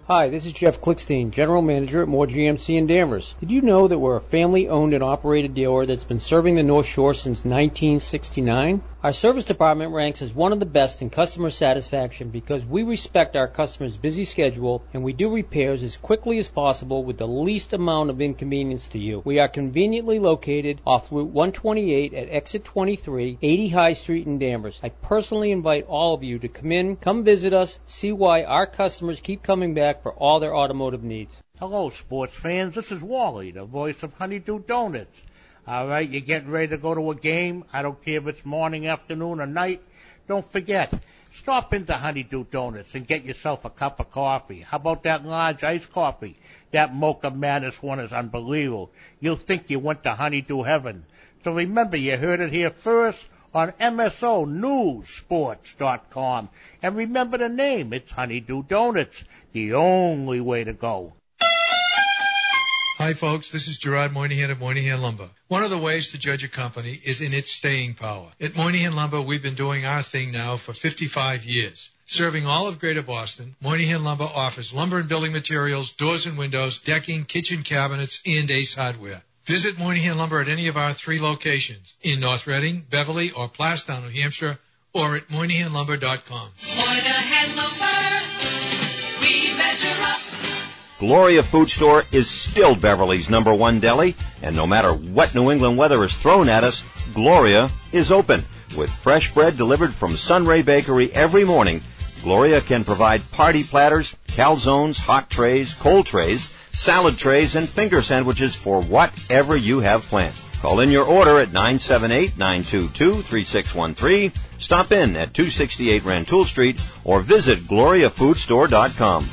Hi, this is Jeff Klickstein, General Manager at Moore GMC in Danvers. Did you know that we're a family-owned and operated dealer that's been serving the North Shore since 1969? Our service department ranks as one of the best in customer satisfaction because we respect our customers' busy schedule and we do repairs as quickly as possible with the least amount of inconvenience to you. We are conveniently located off Route 128 at exit 23, 80 High Street in Danvers. I personally invite all of you to come visit us, see why our customers keep coming back for all their automotive needs. Hello, sports fans. This is Wally, the voice of Honeydew Donuts. All right, you're getting ready to go to a game. I don't care if it's morning, afternoon, or night. Don't forget, stop into Honeydew Donuts and get yourself a cup of coffee. How about that large iced coffee? That Mocha Madness one is unbelievable. You'll think you went to Honeydew Heaven. So remember, you heard it here first on MSONewsSports.com. And remember the name. It's Honeydew Donuts, the only way to go. Hi, folks. This is Gerard Moynihan of Moynihan Lumber. One of the ways to judge a company is in its staying power. At Moynihan Lumber, we've been doing our thing now for 55 years. Serving all of Greater Boston, Moynihan Lumber offers lumber and building materials, doors and windows, decking, kitchen cabinets, and Ace Hardware. Visit Moynihan Lumber at any of our 3 locations in North Reading, Beverly, or Plastown, New Hampshire, or at MoynihanLumber.com. Moynihan Lumber, we measure up. Gloria Food Store is still Beverly's #1 deli, and no matter what New England weather is thrown at us, Gloria is open. With fresh bread delivered from Sunray Bakery every morning, Gloria can provide party platters, calzones, hot trays, cold trays, salad trays, and finger sandwiches for whatever you have planned. Call in your order at 978-922-3613, stop in at 268 Rantoul Street, or visit GloriaFoodStore.com.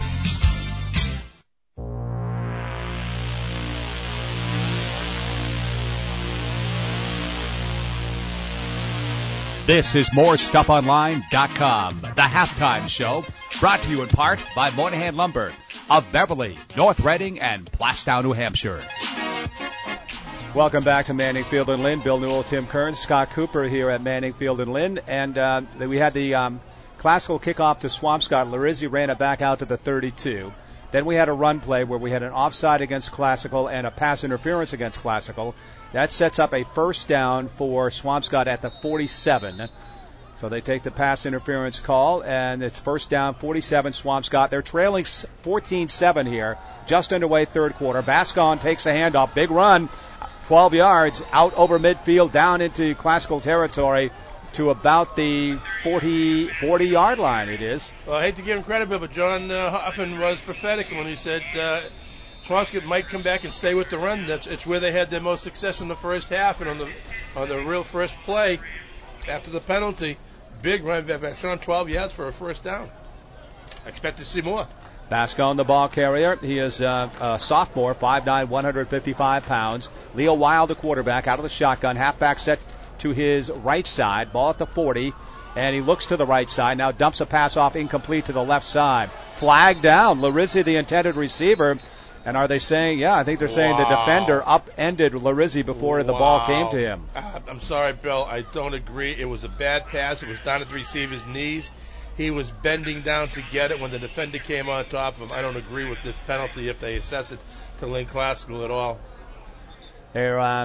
This is MoreStuffOnline.com, the halftime show, brought to you in part by Moynihan Lumber of Beverly, North Reading, and Plastown, New Hampshire. Welcome back to Manning Field and Lynn. Bill Newell, Tim Kearns, Scott Cooper here at Manning Field and Lynn. And we had the classical kickoff to Swampscott. Larizzi ran it back out to the 32. Then we had a run play where we had an offside against Classical and a pass interference against Classical. That sets up a first down for Swampscott at the 47. So they take the pass interference call, and it's first down, 47 Swampscott. They're trailing 14-7 here, just underway third quarter. Bascon takes the handoff, big run, 12 yards, out over midfield, down into Classical territory to about the 40-yard line it is. Well, I hate to give him credit, but John Hoffman was prophetic when he said Swampscott might come back and stay with the run. It's where they had their most success in the first half, and on the real first play after the penalty, big run, it's on 12 yards for a first down. I expect to see more. Bascon, the ball carrier. He is a sophomore, 5'9", 155 pounds. Leo Wild, the quarterback, out of the shotgun. Halfback set to his right side. Ball at the 40. And he looks to the right side. Now dumps a pass off incomplete to the left side. Flag down. Larizzi, the intended receiver. And are they saying, yeah, I think they're saying the defender upended Larizzi before the ball came to him. I'm sorry, Bill. I don't agree. It was a bad pass. It was down at the receiver's knees. He was bending down to get it when the defender came on top of him. I don't agree with this penalty if they assess it to Lynn Classical at all. They're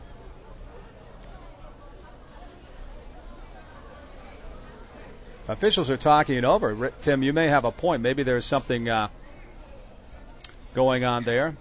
officials are talking it over. Tim, you may have a point. Maybe there's something going on there.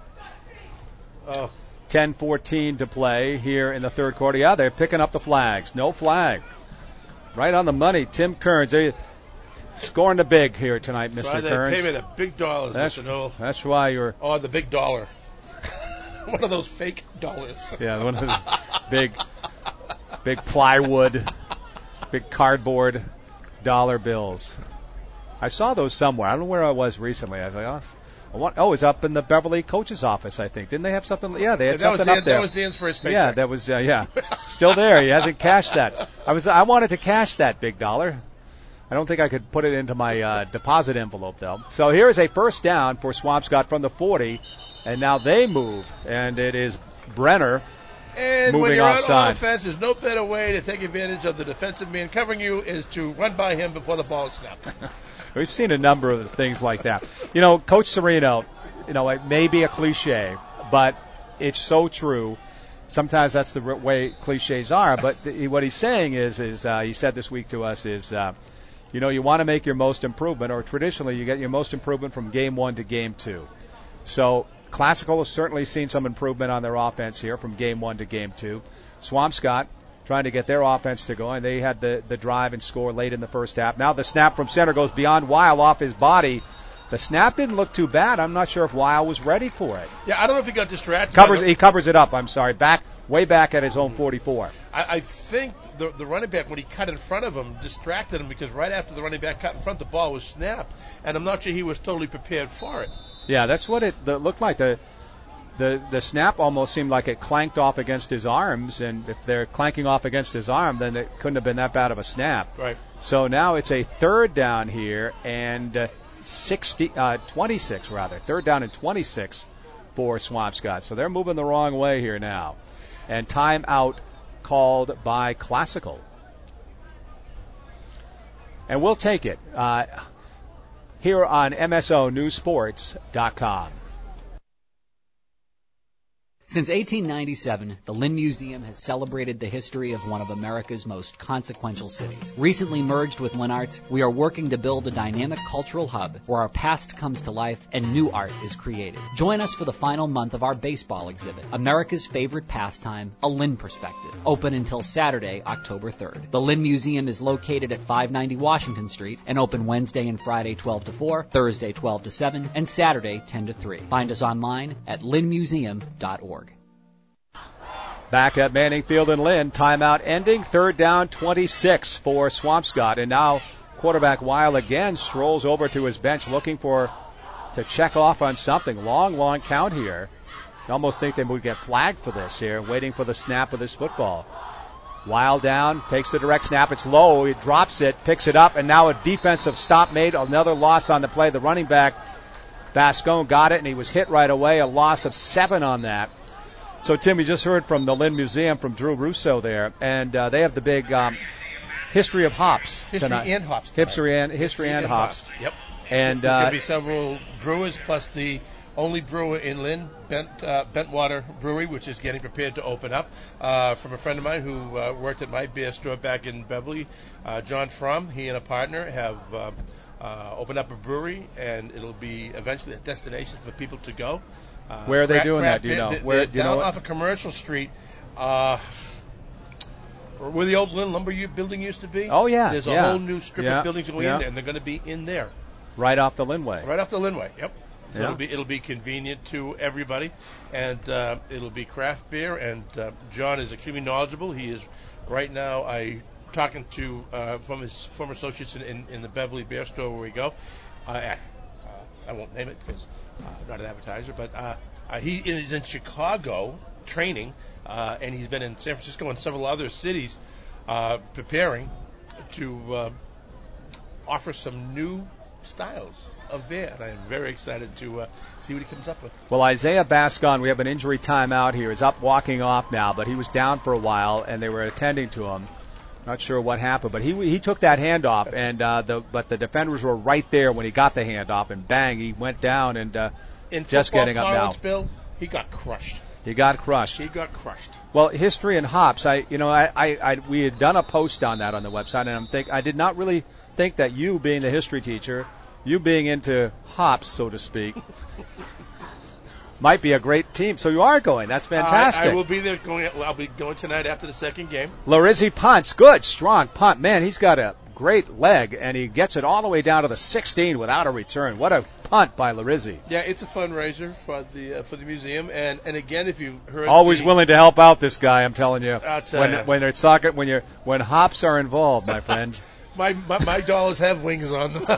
10-14 to play here in the third quarter. Yeah, they're picking up the flags. No flag. Right on the money. Tim Kearns. They're scoring the big here tonight, Mr. Kearns. They pay me the big dollars, Mr. Newell. That's why you're... Oh, the big dollar. One of those fake dollars. Yeah, one of those big plywood, big cardboard dollar bills. I saw those somewhere. I don't know where I was recently. I was like, it's up in the Beverly coach's office, I think. Didn't they have something? Yeah, they had something up there. That was Dan's first paycheck. Yeah, that was, still there. He hasn't cashed that. I wanted to cash that big dollar. I don't think I could put it into my deposit envelope, though. So here is a first down for Swampscott from the 40, and now they move, and it is Brenner And moving when you're offside. on offense, there's no better way to take advantage of the defensive man covering you is to run by him before the ball is snapped. We've seen a number of things like that. Coach Serino, it may be a cliche, but it's so true. Sometimes that's the way cliches are, but what he's saying is he said this week to us is, you want to make your most improvement, or traditionally you get your most improvement from game 1 to game 2. So Classical has certainly seen some improvement on their offense here from game 1 to game 2. Swampscott trying to get their offense to go, and they had the drive and score late in the first half. Now the snap from center goes beyond Weil off his body. The snap didn't look too bad. I'm not sure if Weil was ready for it. Yeah, I don't know if he got distracted. He covers it up, I'm sorry, way back at his own 44. I think the running back, when he cut in front of him, distracted him because right after the running back cut in front, the ball was snapped. And I'm not sure he was totally prepared for it. Yeah, that's what it looked like. The snap almost seemed like it clanked off against his arms, and if they're clanking off against his arm, then it couldn't have been that bad of a snap. Right. So now it's a third down here, and 26 rather. Third down and 26 for Swampscott. So they're moving the wrong way here now. And timeout called by Classical. And we'll take it here on MSONewsSports.com. Since 1897, the Lynn Museum has celebrated the history of one of America's most consequential cities. Recently merged with Lynn Arts, we are working to build a dynamic cultural hub where our past comes to life and new art is created. Join us for the final month of our baseball exhibit, America's favorite pastime, A Lynn Perspective, open until Saturday, October 3rd. The Lynn Museum is located at 590 Washington Street and open Wednesday and Friday 12 to 4, Thursday 12 to 7, and Saturday 10 to 3. Find us online at lynnmuseum.org. Back at Manning Field in Lynn, timeout ending, third down 26 for Swampscott. And now quarterback Weil again strolls over to his bench looking to check off on something. Long count here. You almost think they would get flagged for this here, waiting for the snap of this football. Weil down, takes the direct snap. It's low. He drops it, picks it up, and now a defensive stop made. Another loss on the play. The running back, Bascone, got it, and he was hit right away. A loss of 7 on that. So, Tim, we just heard from the Lynn Museum from Drew Russo there, and they have the big history of hops tonight. History and hops. History and hops. Yep. And there's going to be several brewers, plus the only brewer in Lynn, Bentwater Brewery, which is getting prepared to open up, from a friend of mine who worked at my beer store back in Beverly, John Fromm. He and a partner have opened up a brewery, and it'll be eventually a destination for people to go. Where are they doing that? Do you know? Where down off of Commercial Street, where the old Lynn Lumber building used to be. Oh, yeah. There's a whole new strip of buildings going in there, and they're going to be in there. Right off the Linway. Right off the Linway, yep. So it'll be convenient to everybody, and it'll be craft beer, and John is extremely knowledgeable. He is right now talking to from his former associates in the Beverly Beer Store where we go. I won't name it because I'm not an advertiser, but he is in Chicago training, and he's been in San Francisco and several other cities preparing to offer some new styles of beer, and I'm very excited to see what he comes up with. Well, Isaiah Bascon, we have an injury timeout here, is up walking off now, but he was down for a while, and they were attending to him. Not sure what happened, but he took that handoff, and but the defenders were right there when he got the handoff, and bang, he went down and in just getting up now. Bill, he got crushed. He got crushed. Well, history and hops. We had done a post on that on the website, and I did not really think that you, being the history teacher, you being into hops, so to speak, might be a great team. So you are going. That's fantastic. I will be there. I'll be going tonight after the second game. Larizzi punts. Good, strong punt. Man, he's got a great leg, and he gets it all the way down to the 16 without a return. What a punt by Larizzi. Yeah, it's a fundraiser for the museum, and again, if you've heard, always willing to help out this guy. I'm telling you. I'll tell you. When it's soccer, when hops are involved, my friend. my dollars have wings on them.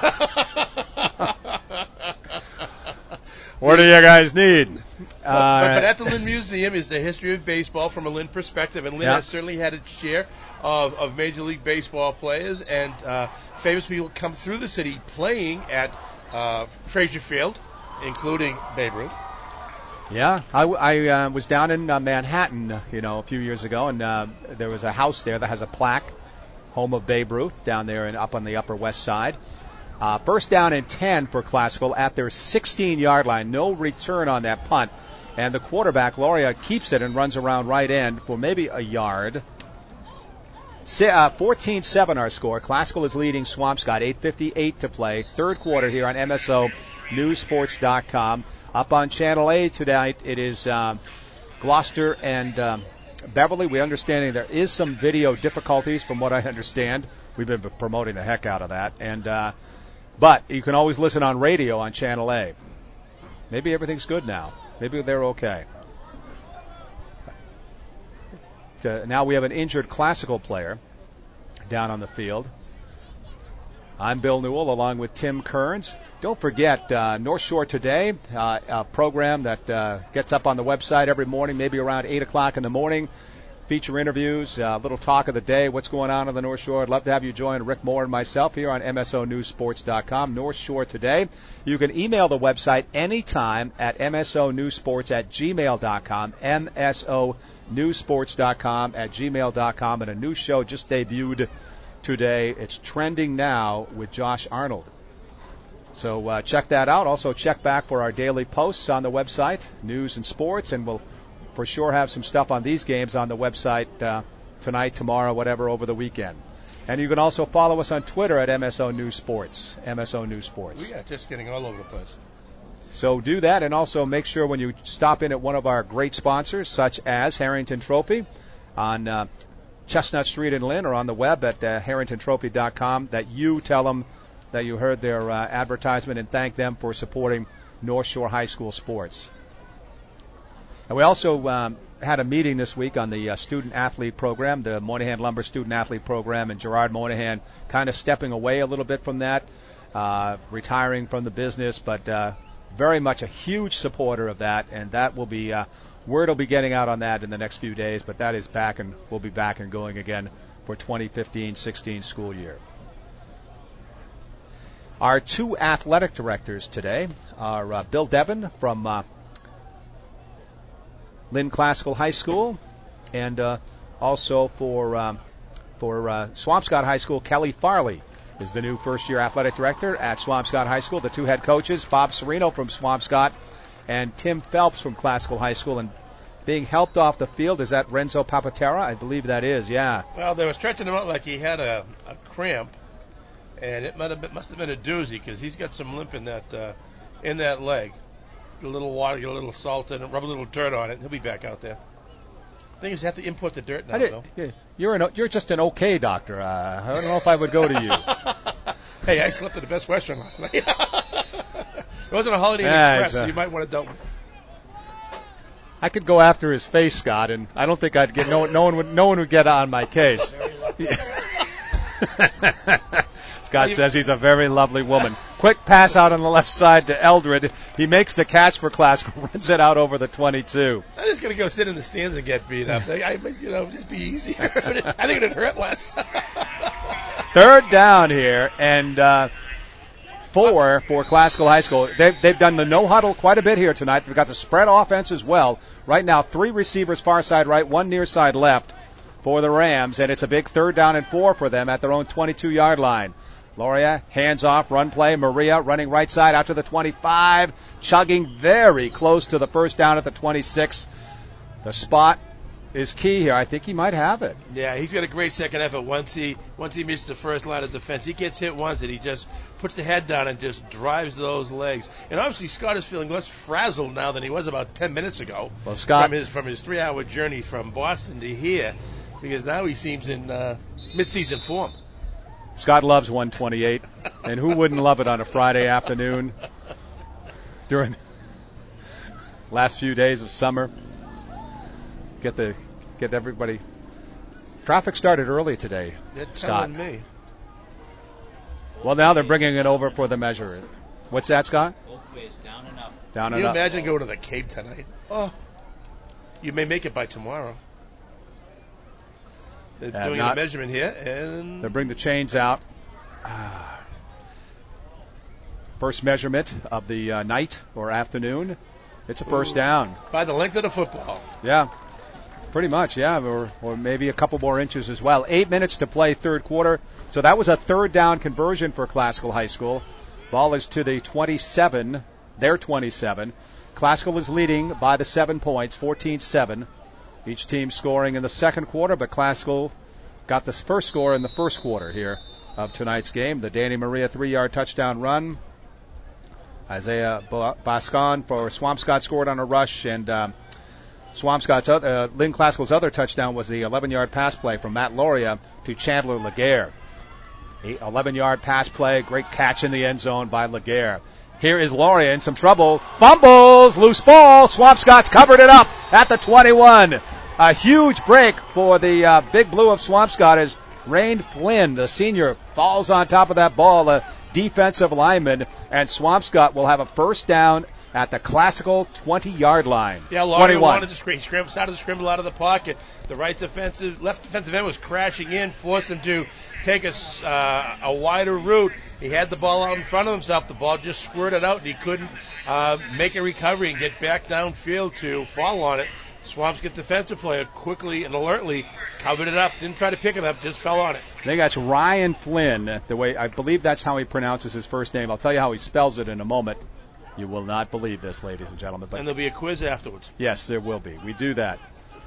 What do you guys need? But at the Lynn Museum is the history of baseball from a Lynn perspective, and Lynn has certainly had its share of Major League Baseball players, and famous people come through the city playing at Frazier Field, including Babe Ruth. Yeah, I was down in Manhattan, a few years ago, and there was a house there that has a plaque, home of Babe Ruth, down there and up on the Upper West Side. First down and 10 for Classical at their 16-yard line. No return on that punt. And the quarterback, Loria, keeps it and runs around right end for maybe a yard. 14-7 our score. Classical is leading Swampscott. 8:58 to play. Third quarter here on MSONewsports.com. Up on Channel A tonight, it is Gloucester and Beverly. We're understanding there is some video difficulties from what I understand. We've been promoting the heck out of that. But you can always listen on radio on Channel A. Maybe everything's good now. Maybe they're okay. Now we have an injured Classical player down on the field. I'm Bill Newell along with Tim Kearns. Don't forget, North Shore Today, a program that gets up on the website every morning, maybe around 8 o'clock in the morning. Feature interviews, a little talk of the day, what's going on the North Shore. I'd love to have you join Rick Moore and myself here on MSONewsports.com, North Shore Today. You can email the website anytime at MSONewsports@gmail.com, MSONewsports.com@gmail.com, and a new show just debuted today. It's Trending Now with Josh Arnold. So check that out. Also check back for our daily posts on the website, news and sports, and we'll for sure have some stuff on these games on the website tonight, tomorrow, whatever, over the weekend. And you can also follow us on Twitter at MSO News Sports, MSO News Sports. We are just getting all over the place. So do that, and also make sure when you stop in at one of our great sponsors, such as Harrington Trophy on Chestnut Street in Lynn, or on the web at harringtontrophy.com, that you tell them that you heard their advertisement and thank them for supporting North Shore High School sports. And we also had a meeting this week on the student-athlete program, the Moynihan Lumber student-athlete program, and Gerard Moynihan kind of stepping away a little bit from that, retiring from the business, but very much a huge supporter of that, and that will be word will be getting out on that in the next few days, but that is back, and we'll be back and going again for 2015-16 school year. Our two athletic directors today are Bill Devon from Lynn Classical High School, and also for Swampscott High School, Kelly Farley is the new first-year athletic director at Swampscott High School. The two head coaches, Bob Serino from Swampscott and Tim Phelps from Classical High School. And being helped off the field, is that Renzo Papatera? I believe that is, yeah. Well, they were stretching him out like he had a cramp, and it must have been a doozy, because he's got some limp in that leg. Get a little water, get a little salt in it, rub a little dirt on it, and he'll be back out there. The thing is, you have to import the dirt now, though. You're just an okay doctor. I don't know if I would go to you. Hey, I slept at the Best Western last night. It wasn't a Holiday Inn Express, so you might want to dump me. I could go after his face, Scott, and I don't think I'd get no one would get on my case. Scott says he's a very lovely woman. Quick pass out on the left side to Eldred. He makes the catch for Classical, runs it out over the 22. I'm just going to go sit in the stands and get beat up. Just be easier. I think it'd hurt less. Third down here, and 4 for Classical High School. They've done the no huddle quite a bit here tonight. They've got the spread offense as well. Right now, 3 receivers far side right, 1 near side left for the Rams, and it's a big 3rd down and 4 for them at their own 22-yard line. Loria, hands off, run play. Maria running right side out to the 25, chugging very close to the first down at the 26. The spot is key here. I think he might have it. Yeah, he's got a great second effort once he meets the first line of defense. He gets hit once and he just puts the head down and just drives those legs. And obviously Scott is feeling less frazzled now than he was about 10 minutes ago. Well, Scott, from his 3-hour journey from Boston to here, because now he seems in mid-season form. Scott loves 128, and who wouldn't love it on a Friday afternoon during last few days of summer? Get everybody. Traffic started early today, That's Scott. telling me. Well, now they're bringing it over for the measure. What's that, Scott? Both ways, down and up. Down Can and you up. imagine going to the Cape tonight? Oh, you may make it by tomorrow. They're doing a measurement here, and they bring the chains out. First measurement of the night or afternoon. It's a first down. By the length of the football. Yeah. Pretty much, yeah, or maybe a couple more inches as well. 8 minutes to play, third quarter. So that was a third down conversion for Classical High School. Ball is to the 27, their 27. Classical is leading by the 7 points, 14-7. Each team scoring in the second quarter, but Classical got the first score in the first quarter here of tonight's game. The Danny Maria 3-yard touchdown run. Isaiah Bascon for Swampscott scored on a rush, and Swampscott's Lynn Classical's other touchdown was the 11-yard pass play from Matt Loria to Chandler Laguerre. 11-yard pass play, great catch in the end zone by Laguerre. Here is Loria in some trouble. Fumbles, loose ball. Swampscott's covered it up at the 21. A huge break for the Big Blue of Swampscott as Rain Flynn, the senior, falls on top of that ball, a defensive lineman, and Swampscott will have a first down at the Classical 20-yard line. Yeah, Laurie wanted to scramble. He started to scramble out of the pocket. The left defensive end was crashing in, forced him to take a wider route. He had the ball out in front of himself. The ball just squirted out, and he couldn't make a recovery and get back downfield to fall on it. Swampscott defensive player quickly and alertly covered it up. Didn't try to pick it up, just fell on it. I think that's Ryan Flynn. The way I believe that's how he pronounces his first name. I'll tell you how he spells it in a moment. You will not believe this, ladies and gentlemen. But and there'll be a quiz afterwards. Yes, there will be. We do that.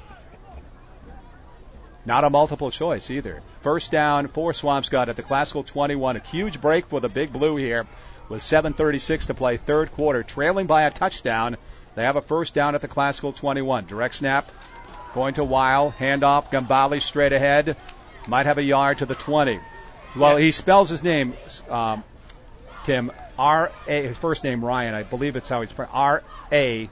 Not a multiple choice either. First down for Swampscott at the Classical 21. A huge break for the Big Blue here with 7:36 to play, third quarter, trailing by a touchdown. They have a first down at the Classical 21. Direct snap going to Weil. Handoff. Gambale straight ahead. Might have a yard to the 20. Well, he spells his name, Tim, R-A, his first name Ryan. I believe it's how he's R-I,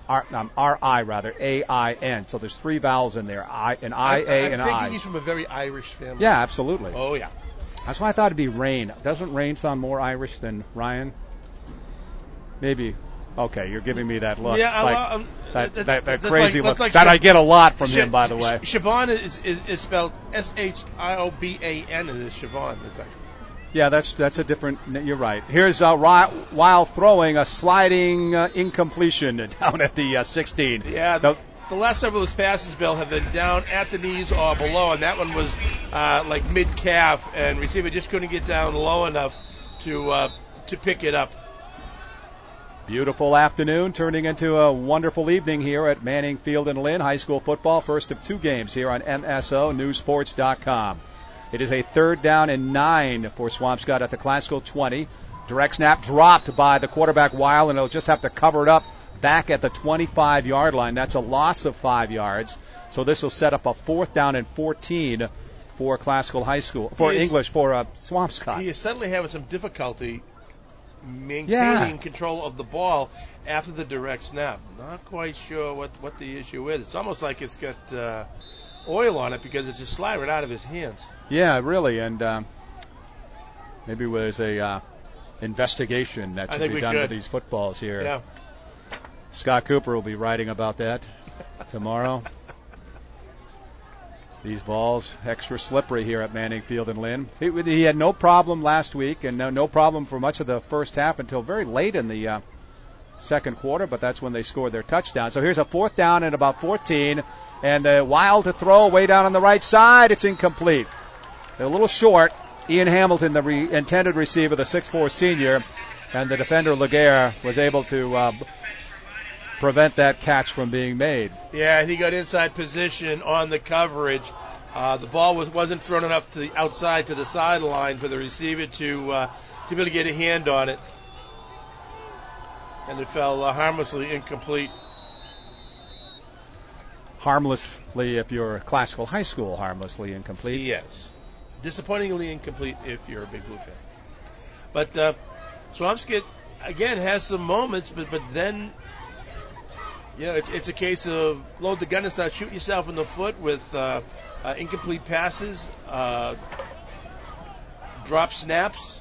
A-I-N. So there's three vowels in there, an I-A, and I. I'm thinking he's from a very Irish family. Yeah, absolutely. Oh, yeah. That's why I thought it'd be Rain. Doesn't Rain sound more Irish than Ryan? Maybe. Okay, you're giving me that look. Yeah, that crazy look that I get a lot from him, by the way. Siobhan is spelled S-H-I-O-B-A-N, and it's Siobhan. It's like, yeah, that's a different. You're right. Here's Weil throwing a sliding incompletion down at the 16. Yeah, the last several of his passes, Bill, have been down at the knees or below, and that one was like mid-calf, and receiver just couldn't get down low enough to pick it up. Beautiful afternoon, turning into a wonderful evening here at Manning Field and Lynn. High school football, first of two games here on MSONewsports.com. It is a third down and 9 for Swampscott at the Classical 20. Direct snap dropped by the quarterback Weil, and he'll just have to cover it up back at the 25-yard line. That's a loss of 5 yards. So this will set up a fourth down and 14 for Classical High School, for Swampscott. He is suddenly having some difficulty maintaining control of the ball after the direct snap. Not quite sure what the issue is. It's almost like it's got oil on it because it's just sliding right out of his hands. Yeah, really, and maybe there's a investigation that should be done with these footballs here. Yeah. Scott Cooper will be writing about that tomorrow. These balls, extra slippery here at Manning Field and Lynn. He had no problem last week and no problem for much of the first half until very late in the second quarter, but that's when they scored their touchdown. So here's a fourth down and about 14, and Wild to throw way down on the right side. It's incomplete. They're a little short. Ian Hamilton, the intended receiver, the 6'4 senior, and the defender Laguerre was able to prevent that catch from being made. Yeah, he got inside position on the coverage. The ball wasn't thrown enough to the outside to the sideline for the receiver to be able to get a hand on it, and it fell harmlessly incomplete. Harmlessly, if you're Classical High School, harmlessly incomplete. Yes, disappointingly incomplete if you're a Big Blue fan. But Swampscott again has some moments, but then. Yeah, it's a case of load the gun and start shooting yourself in the foot with incomplete passes, drop snaps.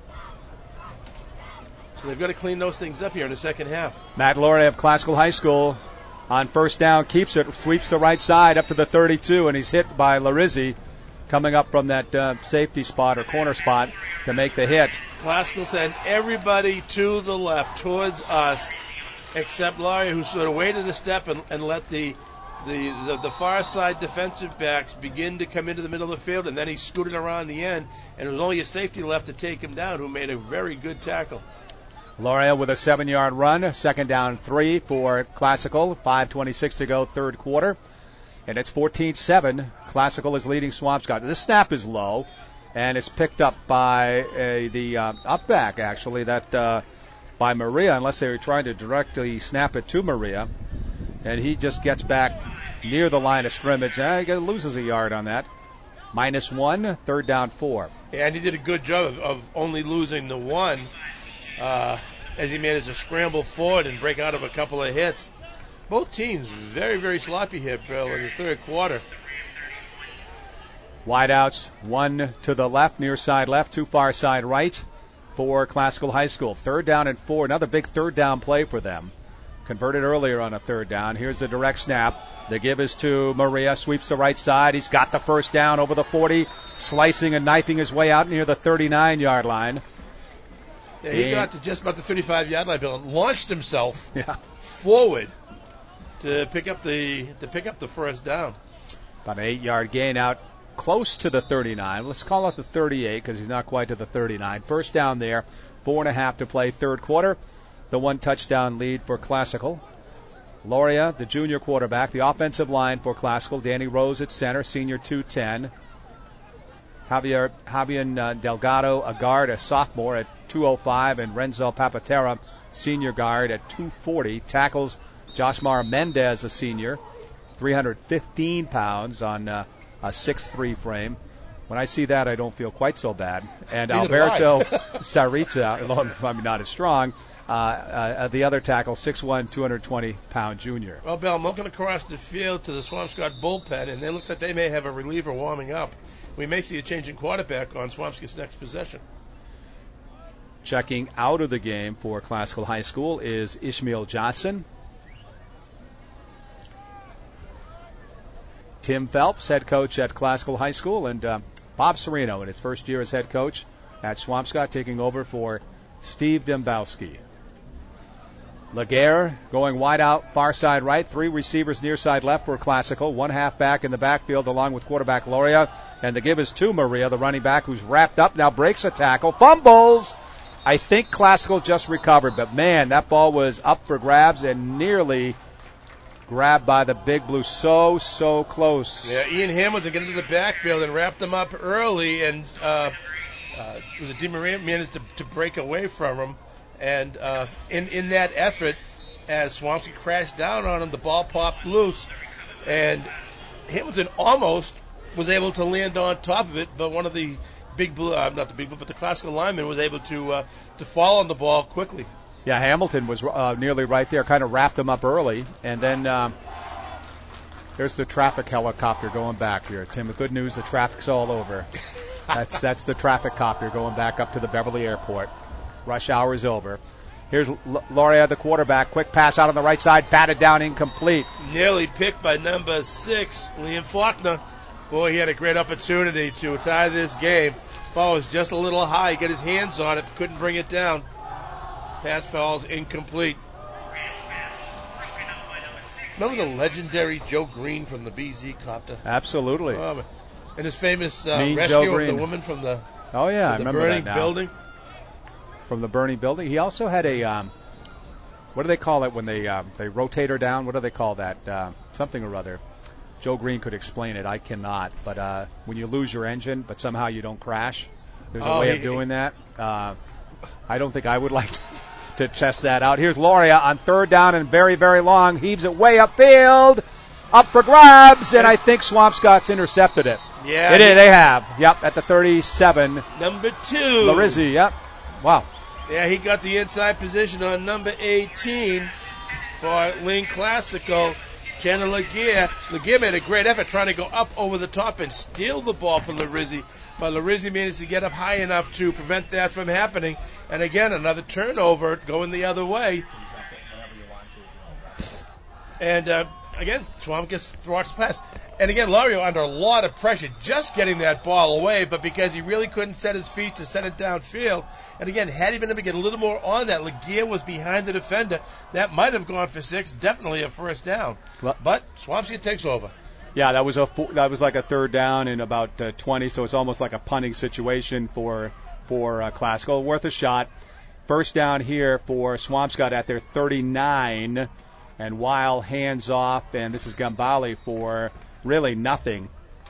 So they've got to clean those things up here in the second half. Matt Loria of Classical High School on first down keeps it, sweeps the right side up to the 32, and he's hit by Larizzi coming up from that safety spot or corner spot to make the hit. Classical send everybody to the left, towards us. except Lauria, who sort of waited a step and let the far side defensive backs begin to come into the middle of the field, and then he scooted around the end, and it was only a safety left to take him down, who made a very good tackle. Lauria with a 7-yard run, second down 3 for Classical, 5:26 to go, third quarter, and it's 14-7. Classical is leading Swampscott. The snap is low, and it's picked up by the up back, actually, that by Maria, unless they were trying to directly snap it to Maria, and he just gets back near the line of scrimmage. He loses a yard on that. -1, third down 4. Yeah, and he did a good job of only losing the one as he managed to scramble forward and break out of a couple of hits. Both teams very, very sloppy here, Bill, in the third quarter. Wideouts, one to the left, near side left, two far side right for Classical High School. 3rd down and 4, another big third down play for them. Converted earlier on a 3rd down. Here's the direct snap. The give is to Maria, sweeps the right side. He's got the first down over the 40, slicing and knifing his way out near the 39-yard line. Yeah, he got to just about the 35-yard line, Bill, and launched himself forward to pick up the first down. About an 8-yard gain out close to the 39. Let's call it the 38 because he's not quite to the 39. First down there, 4.5 to play, third quarter. The 1 touchdown lead for Classical. Lauria, the junior quarterback. The offensive line for Classical. Danny Rose at center, senior 210. Javier Delgado, a guard, a sophomore at 205, and Renzo Papatera, senior guard at 240. Tackles Joshmar Mendez, a senior, 315 pounds on a 6'3 frame. When I see that, I don't feel quite so bad. And Alberto Sarita, I mean, not as strong, the other tackle, 6'1", 220-pound junior. Well, Bill, I'm looking across the field to the Swampscott bullpen, and it looks like they may have a reliever warming up. We may see a change in quarterback on Swampscott's next possession. Checking out of the game for Classical High School is Ishmael Johnson. Tim Phelps, head coach at Classical High School, and Bob Serino in his first year as head coach at Swampscott, taking over for Steve Dembowski. Laguerre going wide out, far side right. 3 receivers near side left for Classical. 1 halfback in the backfield along with quarterback Lauria. And the give is to Maria, the running back, who's wrapped up, now breaks a tackle, fumbles. I think Classical just recovered, but man, that ball was up for grabs and nearly grabbed by the Big Blue. So close. Yeah, Ian Hamilton got into the backfield and wrapped him up early, and was it DeMaria managed to break away from him. And in that effort, as Swampscott crashed down on him, the ball popped loose, and Hamilton almost was able to land on top of it, but one of the Big Blue, not the Big Blue, but the Classical lineman was able to fall on the ball quickly. Yeah, Hamilton was nearly right there, kind of wrapped him up early, and then there's the traffic helicopter going back here. Tim, the good news, the traffic's all over. That's the traffic copter going back up to the Beverly Airport. Rush hour is over. Here's Lauria, the quarterback. Quick pass out on the right side, batted down, incomplete. Nearly picked by number 6, Liam Faulkner. Boy, he had a great opportunity to tie this game. Ball was just a little high. He got his hands on it, couldn't bring it down. Pass falls incomplete. Remember the legendary Joe Green from the BZ copter? Absolutely. And his famous rescue of the woman from the I remember burning that now. building. From the burning building. He also had a what do they call it when they rotate her down? What do they call that? Something or other. Joe Green could explain it. I cannot. But when you lose your engine, but somehow you don't crash, there's a way of doing that. I don't think I would like to test that out. Here's Lauria on 3rd down and very, very long. Heaves it way upfield. Up for grabs, and I think Swampscott's intercepted it. Yeah. They have. Yep, at the 37. Number 2. Larizzi, yep. Wow. Yeah, he got the inside position on number 18 for Lynn Classical. Kenna Laguerre. Laguerre made a great effort trying to go up over the top and steal the ball from Larizzi. But Larizzi managed to get up high enough to prevent that from happening. And again, another turnover going the other way. And again, Schwab gets thwarts the pass. And again, Lario under a lot of pressure, just getting that ball away, but because he really couldn't set his feet to set it downfield. And again, had he been able to get a little more on that, Laguerre was behind the defender. That might have gone for 6, definitely a first down. But Swampscott takes over. Yeah, that was like a third down in about 20, so it's almost like a punting situation for Classical. Worth a shot. First down here for Swampscott at their 39, and Weil hands off, and this is Gambale for really nothing.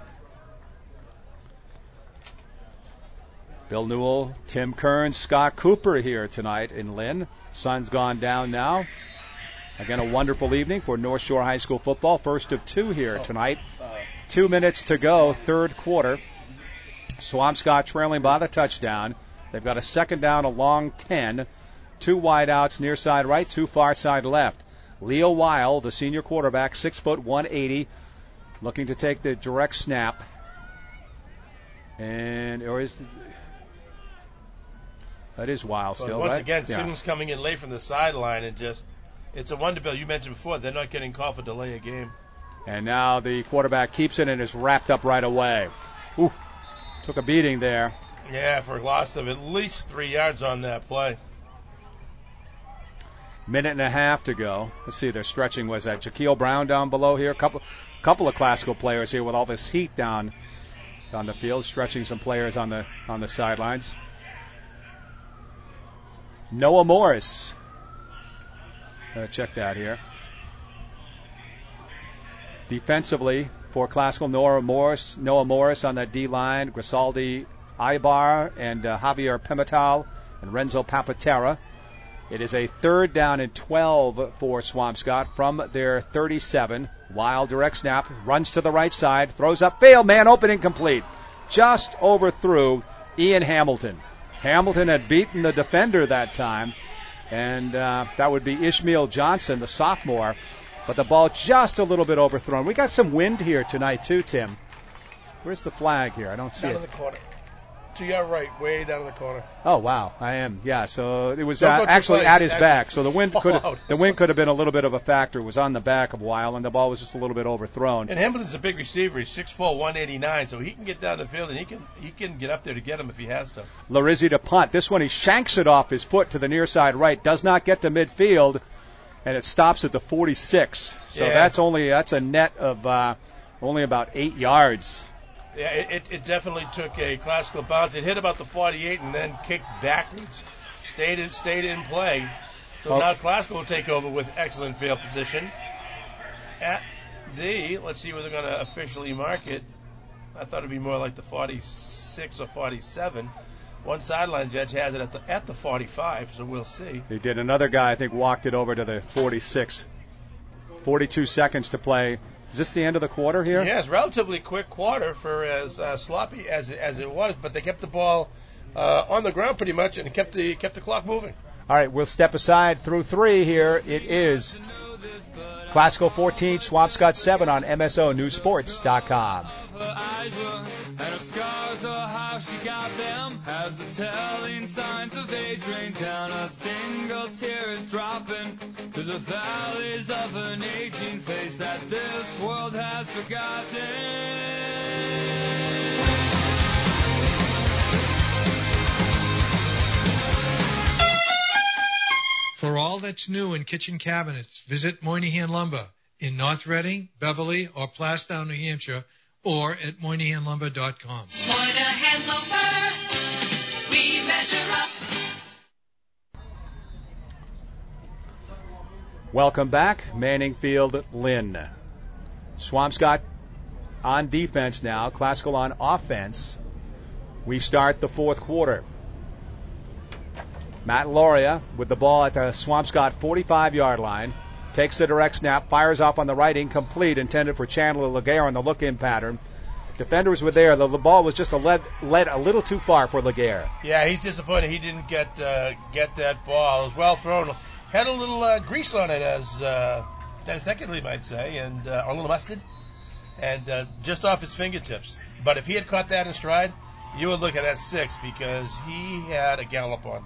Bill Newell, Tim Kearns, Scott Cooper here tonight in Lynn. Sun's gone down now. Again, a wonderful evening for North Shore High School football. First of 2 here tonight. 2 minutes to go, third quarter. Swampscott trailing by the touchdown. They've got a second down, a long 10. 2 wide outs, near side right, 2 far side left. Leo Weil, the senior quarterback, 6 foot 180, looking to take the direct snap. And that is Weil still, once right? again, Simmons coming in late from the sideline, and just, it's a wonder, Bill. You mentioned before, they're not getting called for delay of game. And now the quarterback keeps it and is wrapped up right away. Ooh, took a beating there. Yeah, for a loss of at least 3 yards on that play. Minute and a half to go. Let's see, their stretching was that Jaquil Brown down below here. Couple of Classical players here with all this heat down on the field, stretching some players on the sidelines. Noah Morris. Check that here. Defensively for Classical, Noah Morris on that D-line, Grisaldi Ibar and Javier Pimental and Renzo Papatera. It is a third down and 12 for Swampscott from their 37. Wild direct snap, runs to the right side, throws up field, man open, incomplete. Just overthrew Ian Hamilton. Hamilton had beaten the defender that time, and that would be Ishmael Johnson, the sophomore. But the ball just a little bit overthrown. We got some wind here tonight too, Tim. Where's the flag here? I don't see it. Down in the corner. To your right, way down in the corner. Oh wow, I am. Yeah, so it was actually at his back. So the wind could have been a little bit of a factor. It was on the back of Weil, and the ball was just a little bit overthrown. And Hamilton's a big receiver. He's 6'4", 189, so he can get down the field and he can get up there to get him if he has to. Larizzi to punt. This one he shanks it off his foot to the near side right. Does not get to midfield, and it stops at the 46. So that's a net of only about 8 yards. Yeah, it definitely took a Classical bounce. It hit about the 48 and then kicked backwards. Stayed in play. So now Classical will take over with excellent field position. Let's see where they're going to officially mark it. I thought it would be more like the 46 or 47. One sideline judge has it at the 45, so we'll see. He did. Another guy, I think, walked it over to the 46. 42 seconds to play. Is this the end of the quarter here? Yeah, it's relatively quick quarter for as sloppy as it was, but they kept the ball on the ground pretty much and kept the clock moving. All right, we'll step aside through 3 here. It is Classical 14, Swampscott 7 on MSONewsSports.com. And her scars are how she got them, as the telling signs of age rain down. A single tear is dropping through the valleys of an aging face that this world has forgotten. For all that's new in kitchen cabinets, visit Moynihan Lumber in North Reading, Beverly, or Plastown, New Hampshire, or at MoynihanLumber.com. Moynihan Lumber, we measure up. Welcome back, Manning Field, Lynn. Swampscott on defense now, Classical on offense. We start the fourth quarter. Matt Loria with the ball at the Swampscott 45-yard line. Takes the direct snap, fires off on the right, incomplete, intended for Chandler Laguerre on the look-in pattern. Defenders were there. The ball was just led a little too far for Laguerre. Yeah, he's disappointed he didn't get that ball. It was well thrown. Had a little grease on it, as Dennis Eckersley might say, and a little mustard, and just off his fingertips. But if he had caught that in stride, you would look at that 6 because he had a gallop on.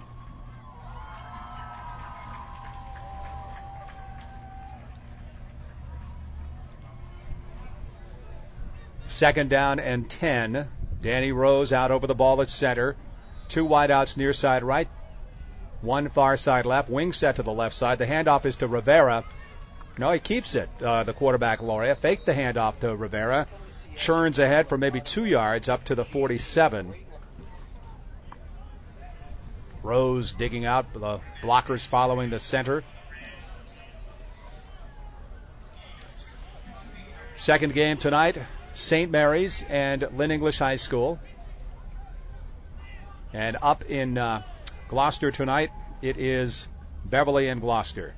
Second down and 10. Danny Rose out over the ball at center. 2 wideouts near side right, 1 far side left. Wing set to the left side. The handoff is to Rivera. No, he keeps it. The quarterback, Loria, faked the handoff to Rivera. Churns ahead for maybe 2 yards up to the 47. Rose digging out. The blockers following the center. Second game tonight, St. Mary's and Lynn English High School. And up in Gloucester tonight, it is Beverly and Gloucester.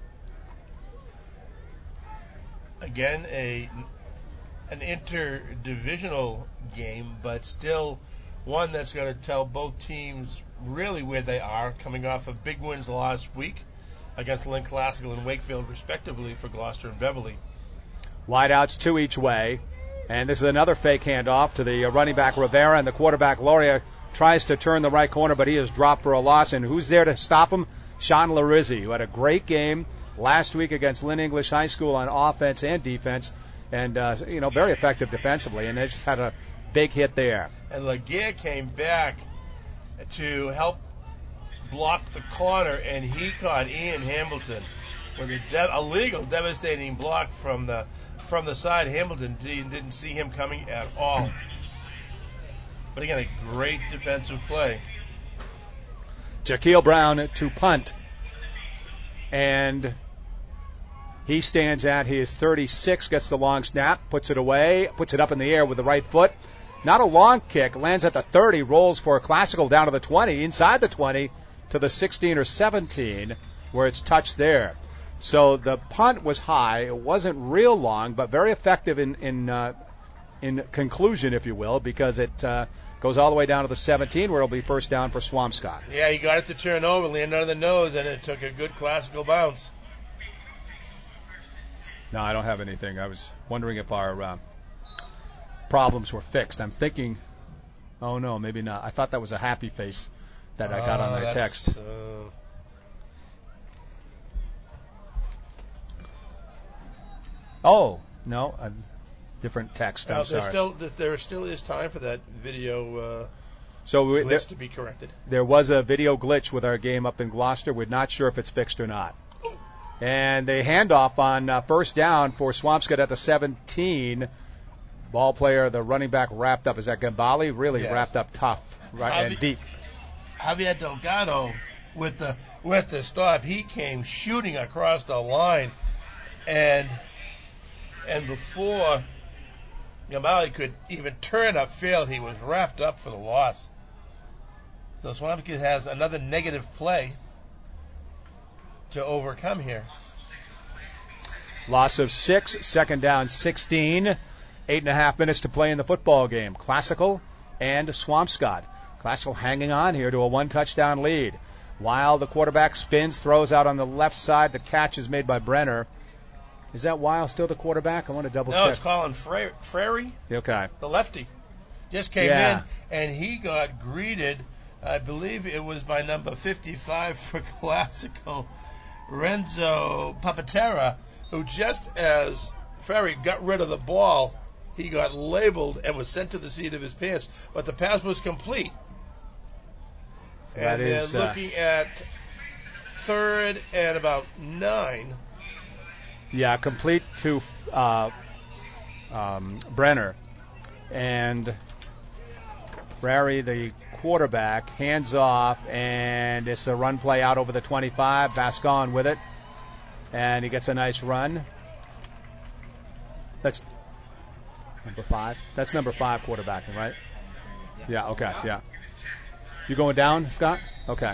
Again, an interdivisional game, but still one that's going to tell both teams really where they are, coming off of big wins last week against Lynn Classical and Wakefield, respectively, for Gloucester and Beverly. Wideouts 2 each way. And this is another fake handoff to the running back Rivera, and the quarterback Loria tries to turn the right corner, but he is dropped for a loss. And who's there to stop him? Sean Larizzi, who had a great game last week against Lynn English High School on offense and defense, and very effective defensively. And they just had a big hit there. And Laguerre came back to help block the corner, and he caught Ian Hamilton with a legal, devastating block from the side. Hamilton didn't see him coming at all. But again, a great defensive play. Jaquil Brown to punt. And he stands at his 36, gets the long snap, puts it away, puts it up in the air with the right foot. Not a long kick, lands at the 30, rolls for a Classical down to the 20, inside the 20 to the 16 or 17, where it's touched there. So the punt was high. It wasn't real long, but very effective in conclusion, if you will, because it goes all the way down to the 17, where it'll be first down for Swampscott. Yeah, he got it to turn over, land on the nose, and it took a good Classical bounce. No, I don't have anything. I was wondering if our problems were fixed. I'm thinking, oh no, maybe not. I thought that was a happy face that I got on the text. Oh, no, a different text. I'm sorry. There still is time for that video glitch to be corrected. There was a video glitch with our game up in Gloucester. We're not sure if it's fixed or not. And the handoff on first down for Swampscott at the 17. Ball player, the running back, wrapped up. Is that Gambale? Really wrapped up tough, right, and deep. Javier Delgado with the stop. He came shooting across the line, and before Gambale could even turn upfield, he was wrapped up for the loss. So Swampscott has another negative play to overcome here. Loss of 6, second down 16. 8.5 minutes to play in the football game. Classical and Swampscott. Classical hanging on here to a 1-touchdown lead. While the quarterback spins, throws out on the left side. The catch is made by Brenner. Is that Weil still the quarterback? I want to double check. No, it's Colin Frary. Okay. The lefty. Just came in, and he got greeted, I believe it was by number 55 for Classical, Renzo Papatera, who just as Frary got rid of the ball, he got labeled and was sent to the seat of his pants, but the pass was complete. So and they're looking at third and about 9. Yeah, complete to Brenner. And Frary, the quarterback, hands off, and it's a run play out over the 25. Vascon with it, and he gets a nice run. That's number 5. That's number 5 quarterbacking, right? Yeah, okay, yeah. You going down, Scott? Okay.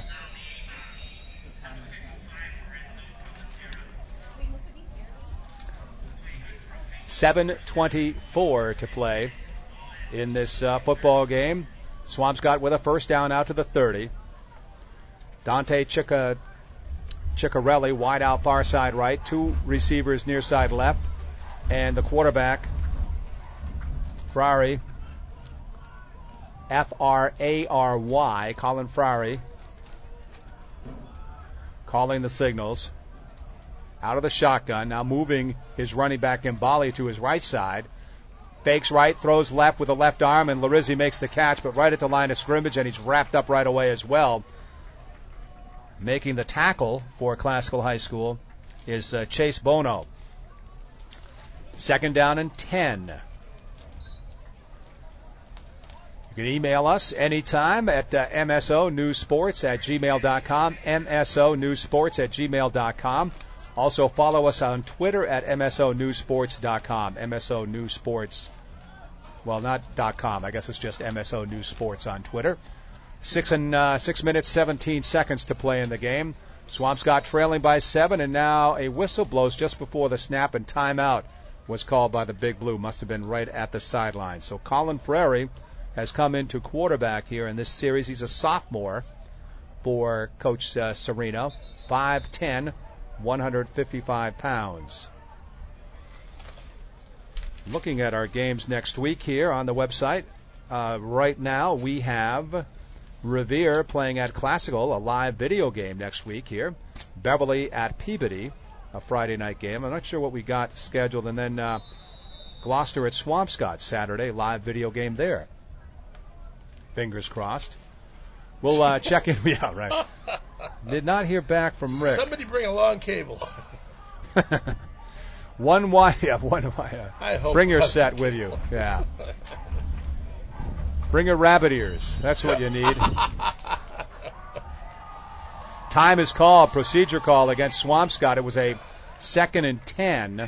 .7:24 to play in this football game. Swampscott with a first down out to the 30. Dante Ciccarelli wide out far side right. 2 receivers near side left. And the quarterback, Frary, F-R-A-R-Y, Colin Frary, calling the signals. Out of the shotgun, now moving his running back Gambale to his right side. Fakes right, throws left with a left arm, and Larizzi makes the catch, but right at the line of scrimmage, and he's wrapped up right away as well. Making the tackle for Classical High School is Chase Bono. 2nd down and 10. You can email us anytime at msonewsports@gmail.com, msonewsports@gmail.com. Also follow us on Twitter at msonewsports.com, MSO News Sports. Well, not .com. I guess it's just MSO News Sports on Twitter. 6 minutes, 17 seconds to play in the game. Swampscott trailing by 7, and now a whistle blows just before the snap, and timeout was called by the Big Blue. Must have been right at the sideline. So Colin Frary has come into quarterback here in this series. He's a sophomore for Coach Serino. 5'10", 155 pounds. Looking at our games next week here on the website. Right now we have Revere playing at Classical, a live video game next week here. Beverly at Peabody, a Friday night game. I'm not sure what we got scheduled. And then Gloucester at Swampscott Saturday, live video game there. Fingers crossed. We'll check in. Yeah, right. Did not hear back from Rick. Somebody bring a long cable. One wire. I hope. Bring your set with you. Yeah. Bring your rabbit ears. That's what you need. Time is called. Procedure call against Swampscott. It was a 2nd and 10.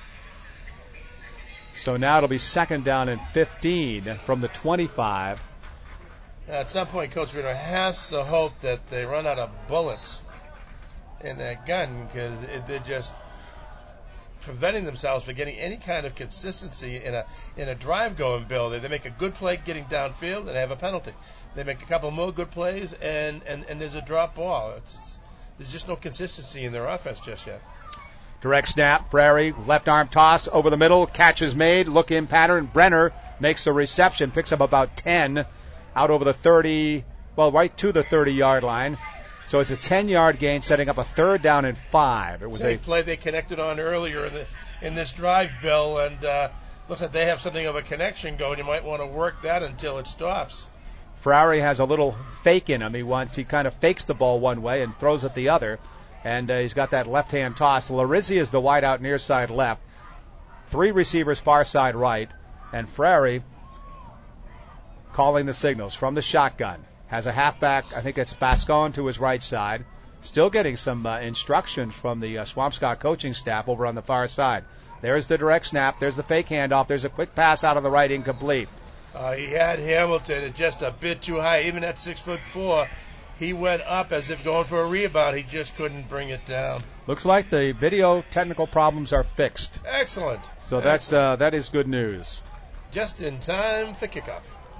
So now it'll be 2nd down and 15 from the 25. At some point, Coach Serino has to hope that they run out of bullets in that gun, because they're just preventing themselves from getting any kind of consistency in a drive going, Bill. They make a good play getting downfield and they have a penalty. They make a couple more good plays and there's a drop ball. There's just no consistency in their offense just yet. Direct snap, Frary, left arm toss over the middle, catch is made, look in pattern. Brenner makes the reception, picks up about 10 out over the 30, well, right to the 30-yard line. So it's a 10-yard gain, setting up a 3rd down and 5. It was a play they connected on earlier in this drive, Bill, and looks like they have something of a connection going. You might want to work that until it stops. Frary has a little fake in him. He kind of fakes the ball one way and throws it the other, and he's got that left-hand toss. Larizzi is the wide out near side left. 3 receivers far side right, and Frary calling the signals from the shotgun. Has a halfback, I think it's Bascon, to his right side. Still getting some instruction from the Swampscott coaching staff over on the far side. There's the direct snap. There's the fake handoff. There's a quick pass out of the right, incomplete. He had Hamilton just a bit too high. Even at 6'4", he went up as if going for a rebound. He just couldn't bring it down. Looks like the video technical problems are fixed. Excellent. So that is good news. Just in time for kickoff.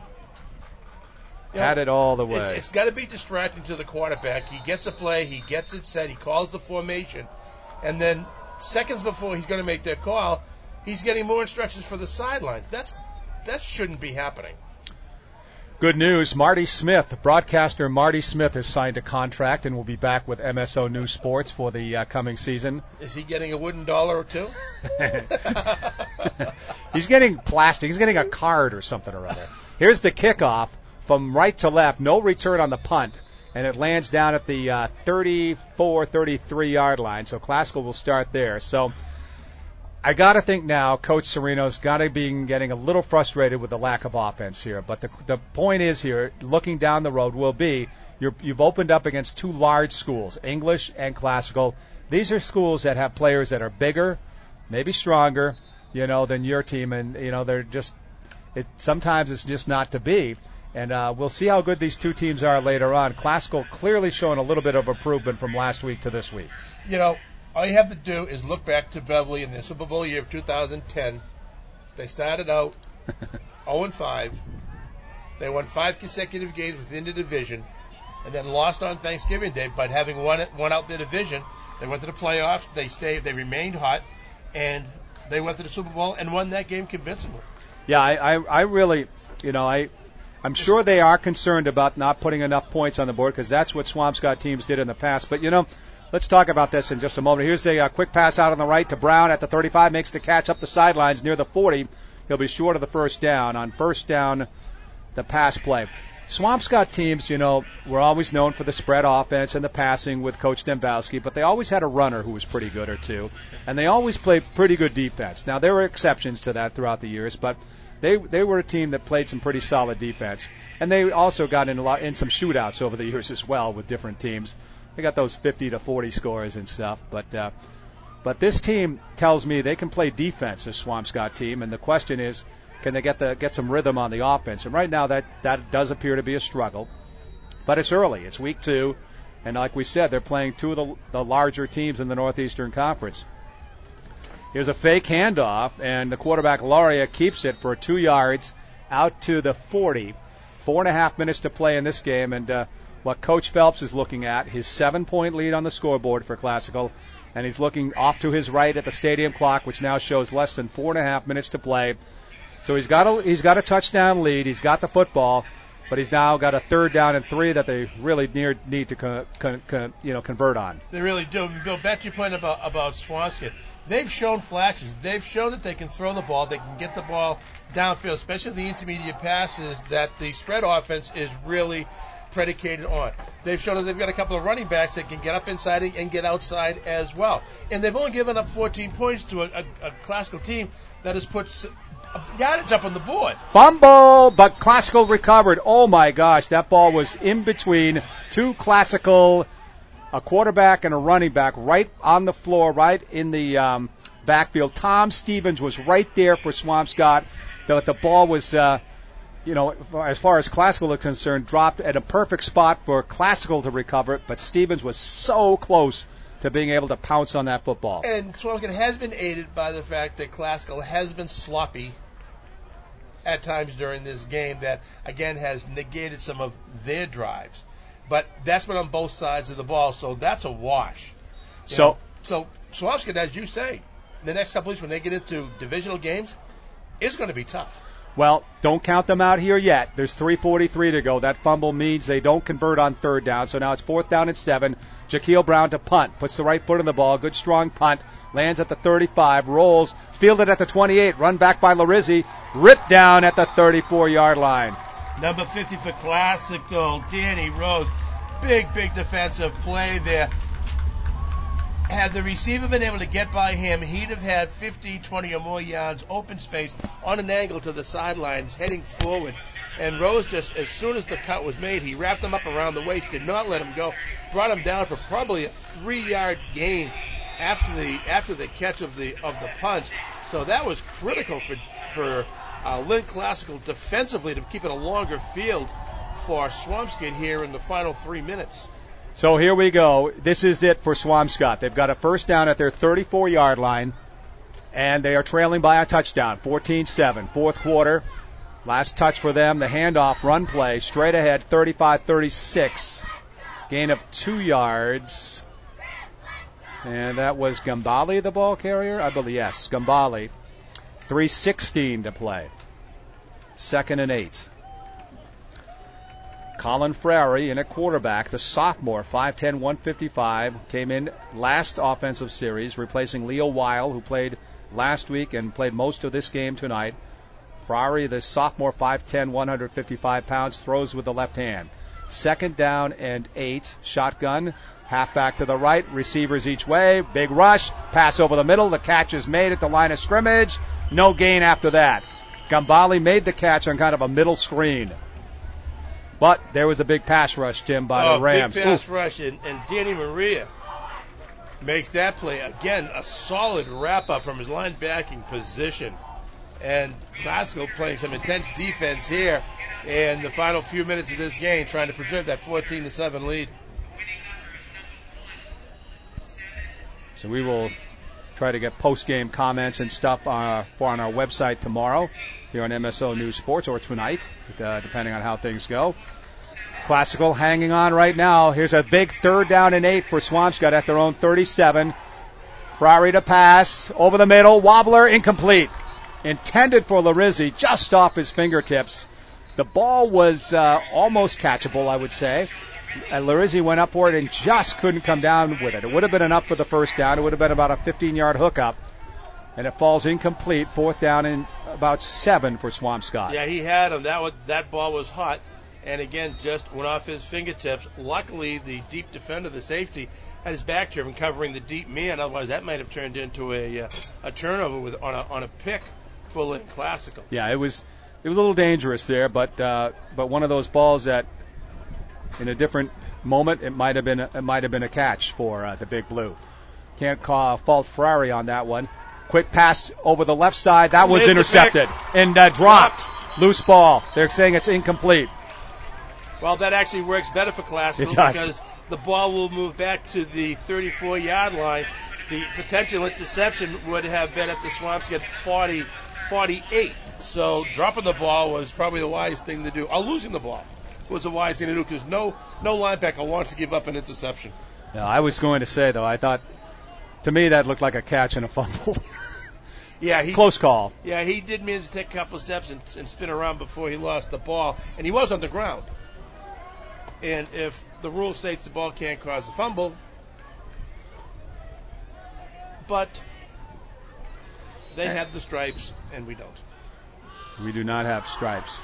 Had it all the way. It's got to be distracting to the quarterback. He gets a play, he gets it set, he calls the formation, and then seconds before he's going to make that call, he's getting more instructions for the sidelines. That shouldn't be happening. Good news. Marty Smith, broadcaster Marty Smith, has signed a contract and will be back with MSO News Sports for the coming season. Is he getting a wooden dollar or two? He's getting plastic. He's getting a card or something or other. Here's the kickoff. From right to left, no return on the punt, and it lands down at the 33-yard line, so Classical will start there. So I got to think now Coach Serino's got to be getting a little frustrated with the lack of offense here, but the point is here, looking down the road, will be you've opened up against 2 large schools, English and Classical. These are schools that have players that are bigger, maybe stronger, than your team, and, they're just sometimes it's just not to be. And we'll see how good these 2 teams are later on. Classical clearly showing a little bit of improvement from last week to this week. All you have to do is look back to Beverly in the Super Bowl year of 2010. They started out 0-5. They won 5 consecutive games within the division, and then lost on Thanksgiving Day. But having won out the division, they went to the playoffs. They remained hot, and they went to the Super Bowl and won that game convincingly. Yeah, I really, I'm sure they are concerned about not putting enough points on the board because that's what Swampscott teams did in the past. But, let's talk about this in just a moment. Here's a quick pass out on the right to Brown at the 35, makes the catch up the sidelines near the 40. He'll be short of the first down. On first down, the pass play. Swampscott teams, were always known for the spread offense and the passing with Coach Dembowski, but they always had a runner who was pretty good or two, and they always played pretty good defense. Now, there were exceptions to that throughout the years, but they were a team that played some pretty solid defense, and they also got in some shootouts over the years as well with different teams. They got those 50-40 scores and stuff, but this team tells me they can play defense, this Swampscott team, and the question is, can they get some rhythm on the offense? And right now that does appear to be a struggle. But it's early. It's week 2. And like we said, they're playing two of the larger teams in the Northeastern Conference. Here's a fake handoff, and the quarterback, Lauria, keeps it for 2 yards out to the 40. 4.5 minutes to play in this game. And what Coach Phelps is looking at, his 7-point lead on the scoreboard for Classical. And he's looking off to his right at the stadium clock, which now shows less than 4.5 minutes to play. So he's got a touchdown lead. He's got the football, but he's now got a 3rd down and 3 that they really need to convert on. They really do. Bill, back to your point about Swampscott. They've shown flashes. They've shown that they can throw the ball. They can get the ball downfield, especially the intermediate passes that the spread offense is really predicated on. They've shown that they've got a couple of running backs that can get up inside and get outside as well. And they've only given up 14 points to a Classical team that has put yardage up on the board. Fumble, but Classical recovered. Oh, my gosh, that ball was in between two Classical, a quarterback and a running back, right on the floor, right in the backfield. Tom Stevens was right there for Swampscott. The ball was, as far as Classical is concerned, dropped at a perfect spot for Classical to recover it, but Stevens was so close to being able to pounce on that football. And Swampscott has been aided by the fact that Classical has been sloppy at times during this game that, again, has negated some of their drives. But that's been on both sides of the ball, so that's a wash. So Swampscott, as you say, the next couple weeks when they get into divisional games, it's going to be tough. Well, don't count them out here yet. There's 3:43 to go. That fumble means they don't convert on 3rd down, so now it's 4th down and 7. Jaquil Brown to punt. Puts the right foot on the ball. Good, strong punt. Lands at the 35. Rolls. Fielded at the 28. Run back by Larizzi. Ripped down at the 34-yard line. Number 50 for Classical, Danny Rose. Big defensive play there. Had the receiver been able to get by him, he'd have had 50, 20 or more yards open space on an angle to the sidelines heading forward. And Rose just, as soon as the cut was made, he wrapped him up around the waist, did not let him go, brought him down for probably a 3-yard gain after the catch of the punch. So that was critical for Lynn Classical defensively to keep it a longer field for Swampscott here in the final 3 minutes. So here we go. This is it for Swampscott. They've got a 1st down at their 34-yard line, and they are trailing by a touchdown, 14-7. 4th quarter, last touch for them, the handoff run play, straight ahead, 35-36. Gain of 2 yards. And that was Gambale, the ball carrier? I believe, yes, Gambale. 3:16 to play. 2nd and 8. Colin Frary in at quarterback, the sophomore, 5'10", 155, came in last offensive series, replacing Leo Weil, who played last week and played most of this game tonight. Frary, the sophomore, 5'10", 155 pounds, throws with the left hand. 2nd down and 8, shotgun, halfback to the right, receivers each way, big rush, pass over the middle, the catch is made at the line of scrimmage, no gain after that. Gambale made the catch on kind of a middle screen. But there was a big pass rush, Tim, by the Rams. Big pass rush, and Danny Maria makes that play. Again, a solid wrap-up from his linebacking position. And Classical playing some intense defense here in the final few minutes of this game, trying to preserve that 14-7 lead. So we will try to get post-game comments and stuff on our website tomorrow here on MSO News Sports, or tonight, depending on how things go. Classical hanging on right now. Here's a big 3rd down and 8 for Swampscott at their own 37. Frary to pass, over the middle, wobbler, incomplete. Intended for Larizzi, just off his fingertips. The ball was almost catchable, I would say. Larizzi went up for it and just couldn't come down with it. It would have been enough for the first down. It would have been about a 15-yard hookup. And it falls incomplete. 4th down and about 7 for Swampscott. Yeah, he had him. That ball was hot. And again, just went off his fingertips. Luckily, the deep defender, the safety, had his back to him covering the deep man. Otherwise, that might have turned into a turnover on a pick for Lynn Classical. Yeah, it was a little dangerous there, but one of those balls that, in a different moment, it might have been a catch for the Big Blue. Can't fault Ferrari on that one. Quick pass over the left side. That one's intercepted and dropped. Loose ball. They're saying it's incomplete. Well, that actually works better for Classical because the ball will move back to the 34-yard line. The potential interception would have been at the Swampscott 48. So dropping the ball was probably the wise thing to do. Or losing the ball was the wise thing to do because no linebacker wants to give up an interception. Yeah, I was going to say, though, I thought, to me, that looked like a catch and a fumble. Yeah, close call. Yeah, he did manage to take a couple steps and spin around before he lost the ball, and he was on the ground. And if the rule states the ball can't cause a fumble, but they have the stripes and we don't. We do not have stripes.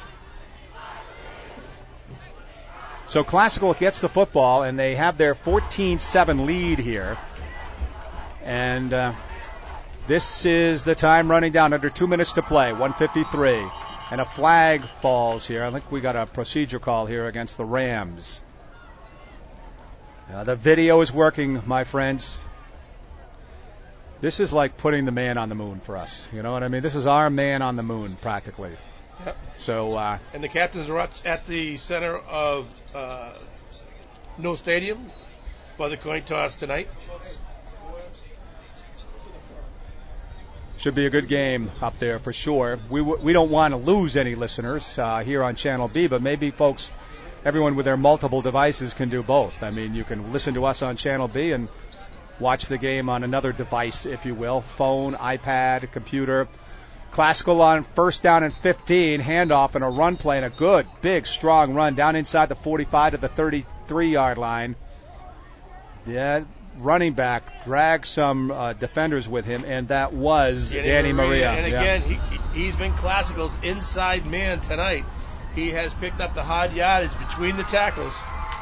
So Classical gets the football, and they have their 14-7 lead here. And this is the time running down, under 2 minutes to play, 1:53. And a flag falls here. I think we got a procedure call here against the Rams. The video is working, my friends. This is like putting the man on the moon for us. You know what I mean? This is our man on the moon, practically. Yep. So, and the captains are at the center of No Stadium for the coin toss tonight. Should be a good game up there for sure. We don't want to lose any listeners here on Channel B, but maybe everyone with their multiple devices can do both. I mean, you can listen to us on Channel B and watch the game on another device, if you will, phone, iPad, computer. Classical on 1st down and 15, handoff and a run play, and a good, big, strong run down inside the 45 to the 33-yard line. Yeah, running back dragged some defenders with him, and that was Danny Maria. And again, he's been Classical's inside man tonight. He has picked up the hard yardage between the tackles.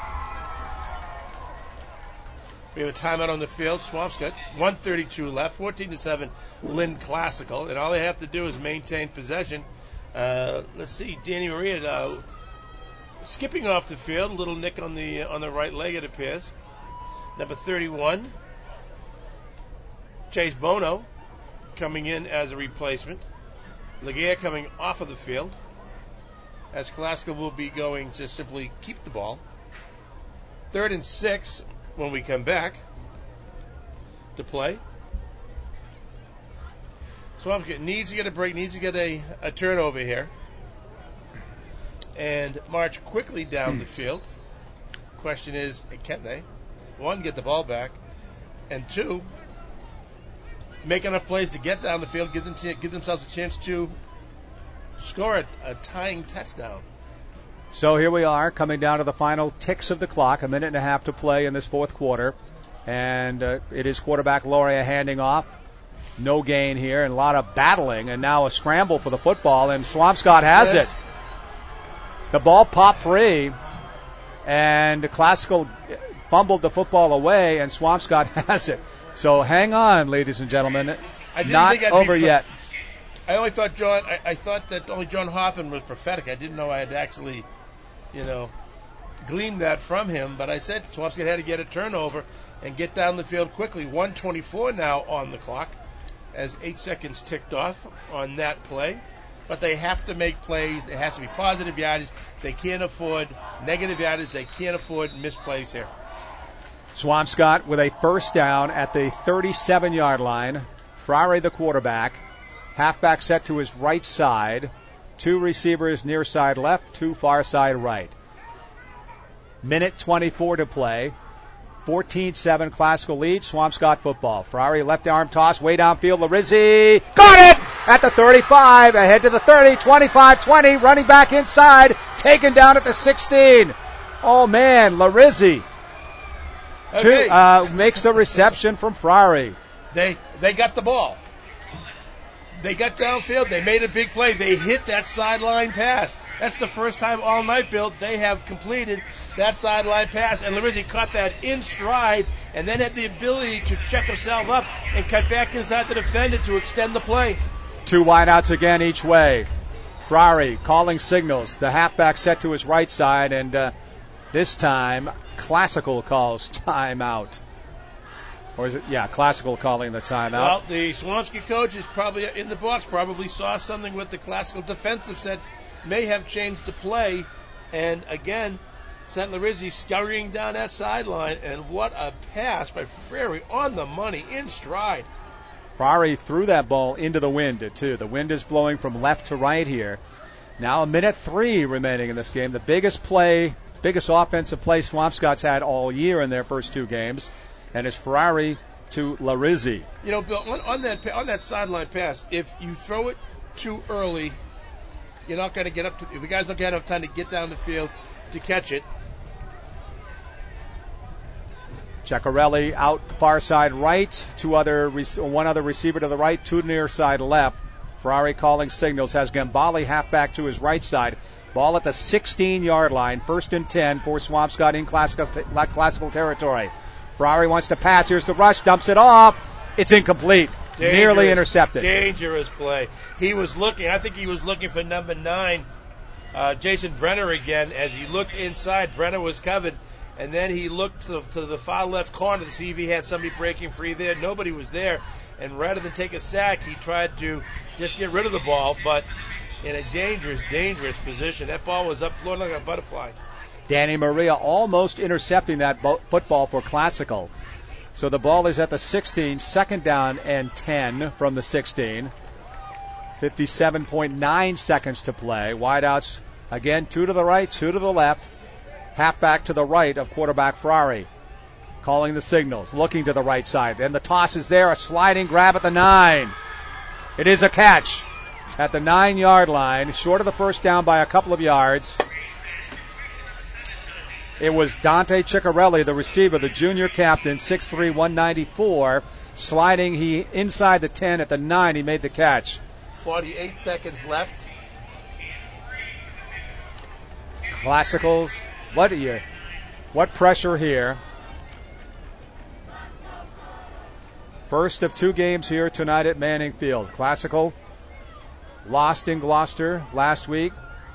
We have a timeout on the field. Swampscott, 1:32 left, 14-7, Lynn Classical, and all they have to do is maintain possession. Let's see, Danny Maria skipping off the field, a little nick on the right leg, it appears. Number 31, Chase Bono coming in as a replacement. Laguerre coming off of the field, as Classical will be going to simply keep the ball. 3rd and 6 when we come back to play. Swampscott needs to get a break, needs to get a turnover here, and march quickly down the field. Question is, can they? 1, get the ball back, and 2, make enough plays to get down the field, give themselves a chance to score a tying touchdown. So here we are, coming down to the final ticks of the clock, a minute and a half to play in this 4th quarter, and it is quarterback Loria handing off. No gain here, and a lot of battling, and now a scramble for the football, and Swampscott has it. The ball popped free, and Classical fumbled the football away, and Swampscott has it. So hang on, ladies and gentlemen. Not over yet. I only thought I thought that only John Hoffman was prophetic. I didn't know I had actually, gleaned that from him. But I said Swampscott had to get a turnover and get down the field quickly. 1:24 now on the clock, as 8 seconds ticked off on that play. But they have to make plays. There has to be positive yardage. They can't afford negative yardage. They can't afford misplays here. Swampscott with a 1st down at the 37-yard line. Frare the quarterback. Halfback set to his right side. 2 receivers near side left, 2 far side right. Minute 24 to play. 14-7 Classical lead. Swampscott football. Ferrari left arm toss way downfield. Larizzi got it! at the 35, ahead to the 30, 25, 20, running back inside, taken down at the 16. Oh man, Larizzi makes the reception from Frary. They got the ball. They got downfield. They made a big play. They hit that sideline pass. That's the first time all night, Bill, they have completed that sideline pass. And Larizzi caught that in stride and then had the ability to check himself up and cut back inside the defender to extend the play. 2 wideouts again each way. Frary calling signals. The halfback set to his right side, and this time Classical calls timeout. Or is it? Yeah, Classical calling the timeout. Well, the Swampscott coach is probably in the box, probably saw something with the Classical defensive set, may have changed the play, and again, sent Larizzi scurrying down that sideline, and what a pass by Frary on the money, in stride. Frary threw that ball into the wind, too. The wind is blowing from left to right here. Now 1:03 remaining in this game. The biggest offensive play Swampscott's had all year in their first 2 games. And it's Frary to Larizzi. You know, Bill, on that sideline pass, if you throw it too early, you're not going to get up to the guys don't get enough time to get down the field to catch it. Ceccarelli out far side right, one other receiver to the right, 2 near side left. Frary calling signals, has Gambale halfback to his right side. Ball at the 16-yard line, 1st and 10 for Swampscott in classical territory. Frary wants to pass. Here's the rush. Dumps it off. It's incomplete. Nearly intercepted. Dangerous play. He was looking. I think he was looking for number 9, Jason Brenner again. As he looked inside, Brenner was covered. And then he looked to the far left corner to see if he had somebody breaking free there. Nobody was there. And rather than take a sack, he tried to just get rid of the ball. But in a dangerous, dangerous position. That ball was up floating like a butterfly. Danny Maria almost intercepting that football for Classical. So the ball is at the 16, 2nd down and 10 from the 16. 57.9 seconds to play. Wideouts again, 2 to the right, 2 to the left. Halfback to the right of quarterback Frary. Calling the signals, looking to the right side. And the toss is there, a sliding grab at the 9. It is a catch at the 9-yard line, short of the first down by a couple of yards. It was Dante Ceccarelli, the receiver, the junior captain, 6'3", 194, sliding inside the 10 at the 9. He made the catch. 48 seconds left. Classicals, what pressure here? First of 2 games here tonight at Manning Field. Classical lost in Gloucester last week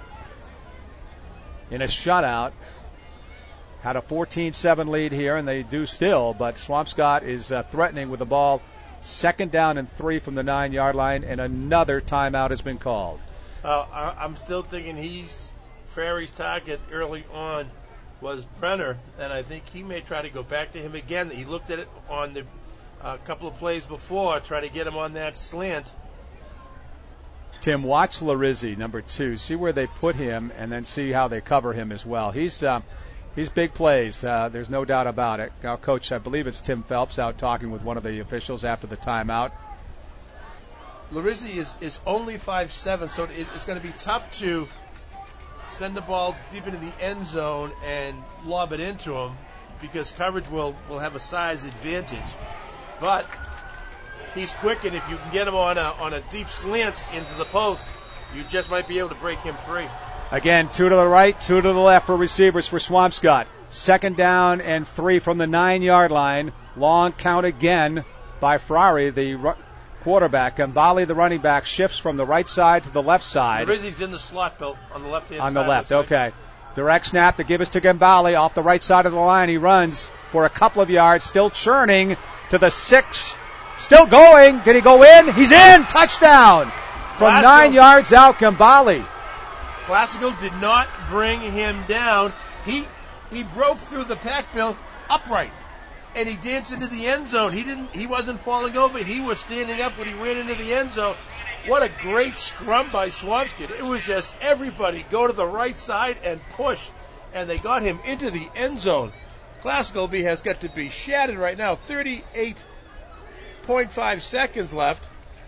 in a shutout. Had a 14-7 lead here, and they do still, but Swampscott is threatening with the ball. 2nd down and 3 from the 9-yard line, and another timeout has been called. I'm still thinking Frary's target early on was Brenner, and I think he may try to go back to him again. He looked at it on the couple of plays before, try to get him on that slant. Tim, watch Larizzi, number 2. See where they put him, and then see how they cover him as well. He's big plays. There's no doubt about it. Now, Coach, I believe it's Tim Phelps out talking with one of the officials after the timeout. Larizzi is only 5'7", so it's going to be tough to send the ball deep into the end zone and lob it into him because coverage will have a size advantage. But he's quick, and if you can get him on a deep slant into the post, you just might be able to break him free. Again, 2 to the right, 2 to the left for receivers for Swampscott. 2nd down and 3 from the 9-yard line. Long count again by Frary, the quarterback. Gambale, the running back, shifts from the right side to the left side. Rizzi's in the slot, Bill, on the left-hand side. On the left, okay. Direct snap to give us to Gambale off the right side of the line. He runs for a couple of yards, still churning to the 6. Still going. Did he go in? He's in. Touchdown. From 9 yards out, Gambale. Classical did not bring him down. He broke through the pack, Bill, upright, and he danced into the end zone. He wasn't falling over. He was standing up when he ran into the end zone. What a great scrum by Swampscott. It was just everybody go to the right side and push, and they got him into the end zone. Classical has got to be shattered right now. 38.5 seconds left.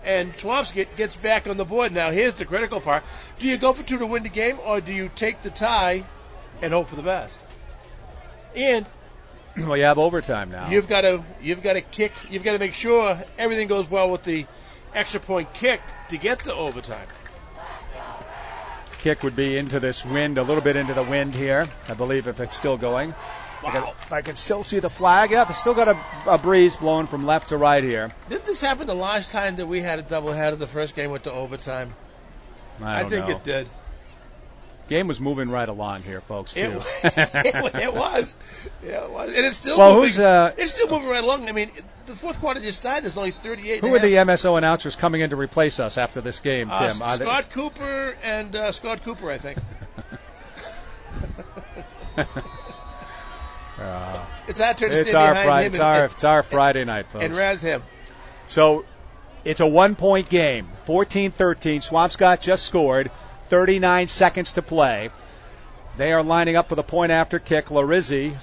and Swampscott gets back on the board. Now, here's the critical part. Do you go for 2 to win the game, or do you take the tie and hope for the best? And well, you have overtime now. You've got to kick. You've got to make sure everything goes well with the extra point kick to get to overtime. Kick would be into this wind, a little bit into the wind here, I believe, if it's still going. Wow. I can still see the flag. Yeah, they still got a breeze blowing from left to right here. Didn't this happen the last time that we had a doubleheader? The first game went to overtime. I think know. it did. Game was moving right along here, folks. Too. It was. Yeah, it was. And it's still moving. It's still moving right along. I mean, the fourth quarter just started. There's only 38. Who are the MSO announcers coming in to replace us after this game, Tim? Scott Cooper and Scott Cooper, I think. It's our turn to stand behind him. It's our Friday night, folks. And razz him. So it's a 1-point game. 14-13. Swampscott just scored. 39 seconds to play. They are lining up for the point after kick. Larizzi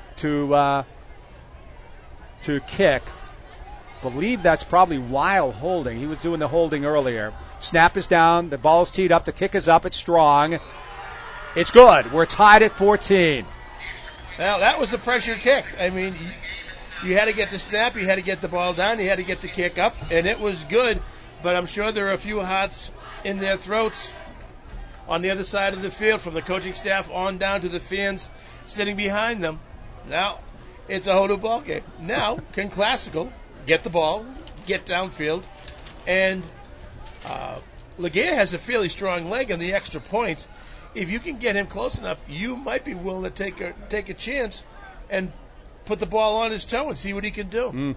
to kick. Believe that's probably Weil holding. He was doing the holding earlier. Snap is down. The ball's teed up. The kick is up. It's strong. It's good. We're tied at 14. Well, that was the pressure kick. I mean, you had to get the snap. You had to get the ball down. You had to get the kick up. And it was good. But I'm sure there are a few hearts in their throats on the other side of the field, from the coaching staff on down to the fans sitting behind them. Now, it's a whole new ball game. Now, can Classical get the ball, get downfield, and Laguerre has a fairly strong leg on the extra points. If you can get him close enough, you might be willing to take a chance and put the ball on his toe and see what he can do.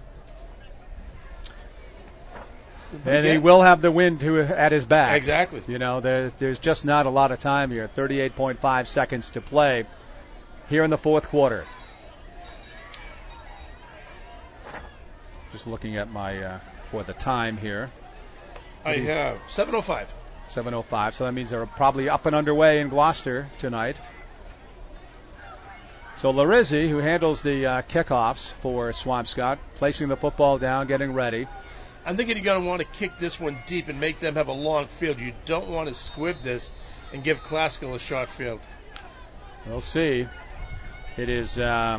And he will have the wind at his back. Exactly. You know, there's just not a lot of time here. 38.5 seconds to play here in the fourth quarter. Just looking at my for the time here. I have 7:05. 7:05. So that means they're probably up and underway in Gloucester tonight. So Larizzi, who handles the kickoffs for Swampscott, placing the football down, getting ready. I'm thinking you're going to want to kick this one deep and make them have a long field. You don't want to squib this and give Classical a short field. We'll see. It is, I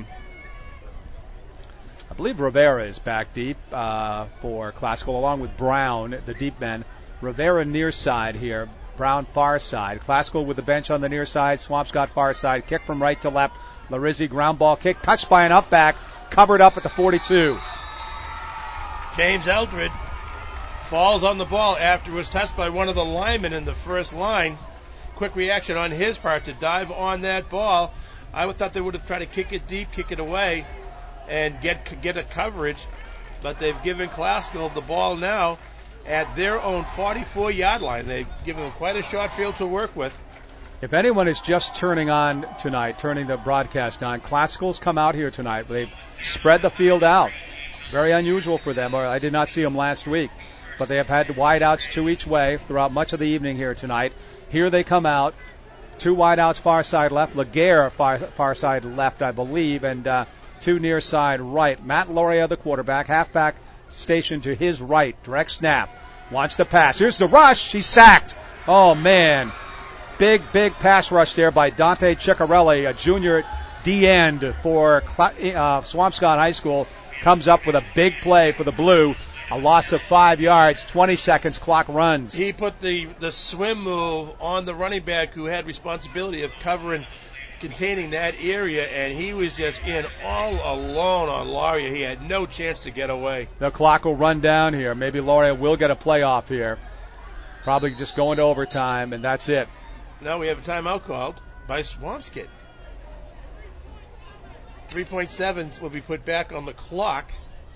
believe Rivera is back deep for Classical, along with Brown, the deep men. Rivera near side here, Brown far side. Classical with the bench on the near side, Swampscott far side. Kick from right to left. Larizzi ground ball kick, touched by an up back, covered up at the 42. James Eldred falls on the ball after it was touched by one of the linemen in the first line. Quick reaction on his part to dive on that ball. I thought they would have tried to kick it deep, kick it away, and get a coverage. But they've given Classical the ball now at their own 44-yard line. They've given them quite a short field to work with. If anyone is just turning the broadcast on, Classical's come out here tonight. They've spread the field out. Very unusual for them, or I did not see them last week. But they have had wideouts 2 each way throughout much of the evening here tonight. Here they come out. 2 wideouts far side left. Laguerre far side left, I believe, and 2 near side right. Matt Loria, the quarterback, halfback stationed to his right. Direct snap. Wants to pass. Here's the rush. He's sacked. Oh, man. Big pass rush there by Dante Ciccarelli, a junior D-end for Swampscott High School. Comes up with a big play for the Blue. A loss of 5 yards, 20 seconds, clock runs. He put the swim move on the running back who had responsibility of containing that area, and he was just in all alone on Loria. He had no chance to get away. The clock will run down here. Maybe Loria will get a playoff here. Probably just going to overtime, and that's it. Now we have a timeout called by Swampscott. 3.7 will be put back on the clock.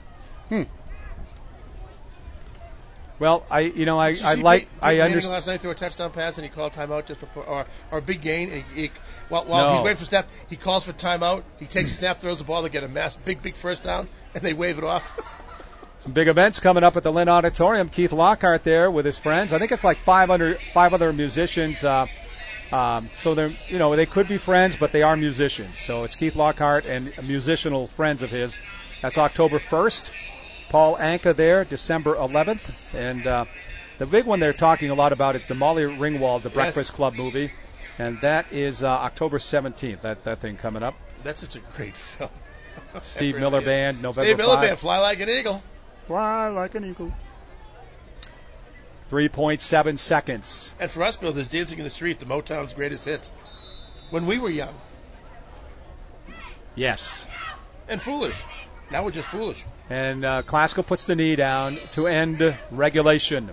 Well, I last night threw a touchdown pass and he called timeout just before, or a big gain. While he's waiting for snap, he calls for timeout. He takes a snap, throws the ball, they get a big first down, and they wave it off. Some big events coming up at the Lynn Auditorium. Keith Lockhart there with his friends. I think it's like five other musicians. So they could be friends, but they are musicians. So it's Keith Lockhart and musical friends of his. That's October 1st. Paul Anka there, December 11th. And The big one they're talking a lot about is the Molly Ringwald, the Breakfast Club movie, and that is October 17th. That thing coming up. That's such a great film. Steve really Miller is. Band, November Steve Miller 5. Band, Fly Like an Eagle. Fly like an eagle. 3.7 seconds. And for us, Bill, there's Dancing in the Street, the Motown's greatest hits. When we were young. Yes. And Foolish. Now we're just foolish. And Classical puts the knee down to end regulation.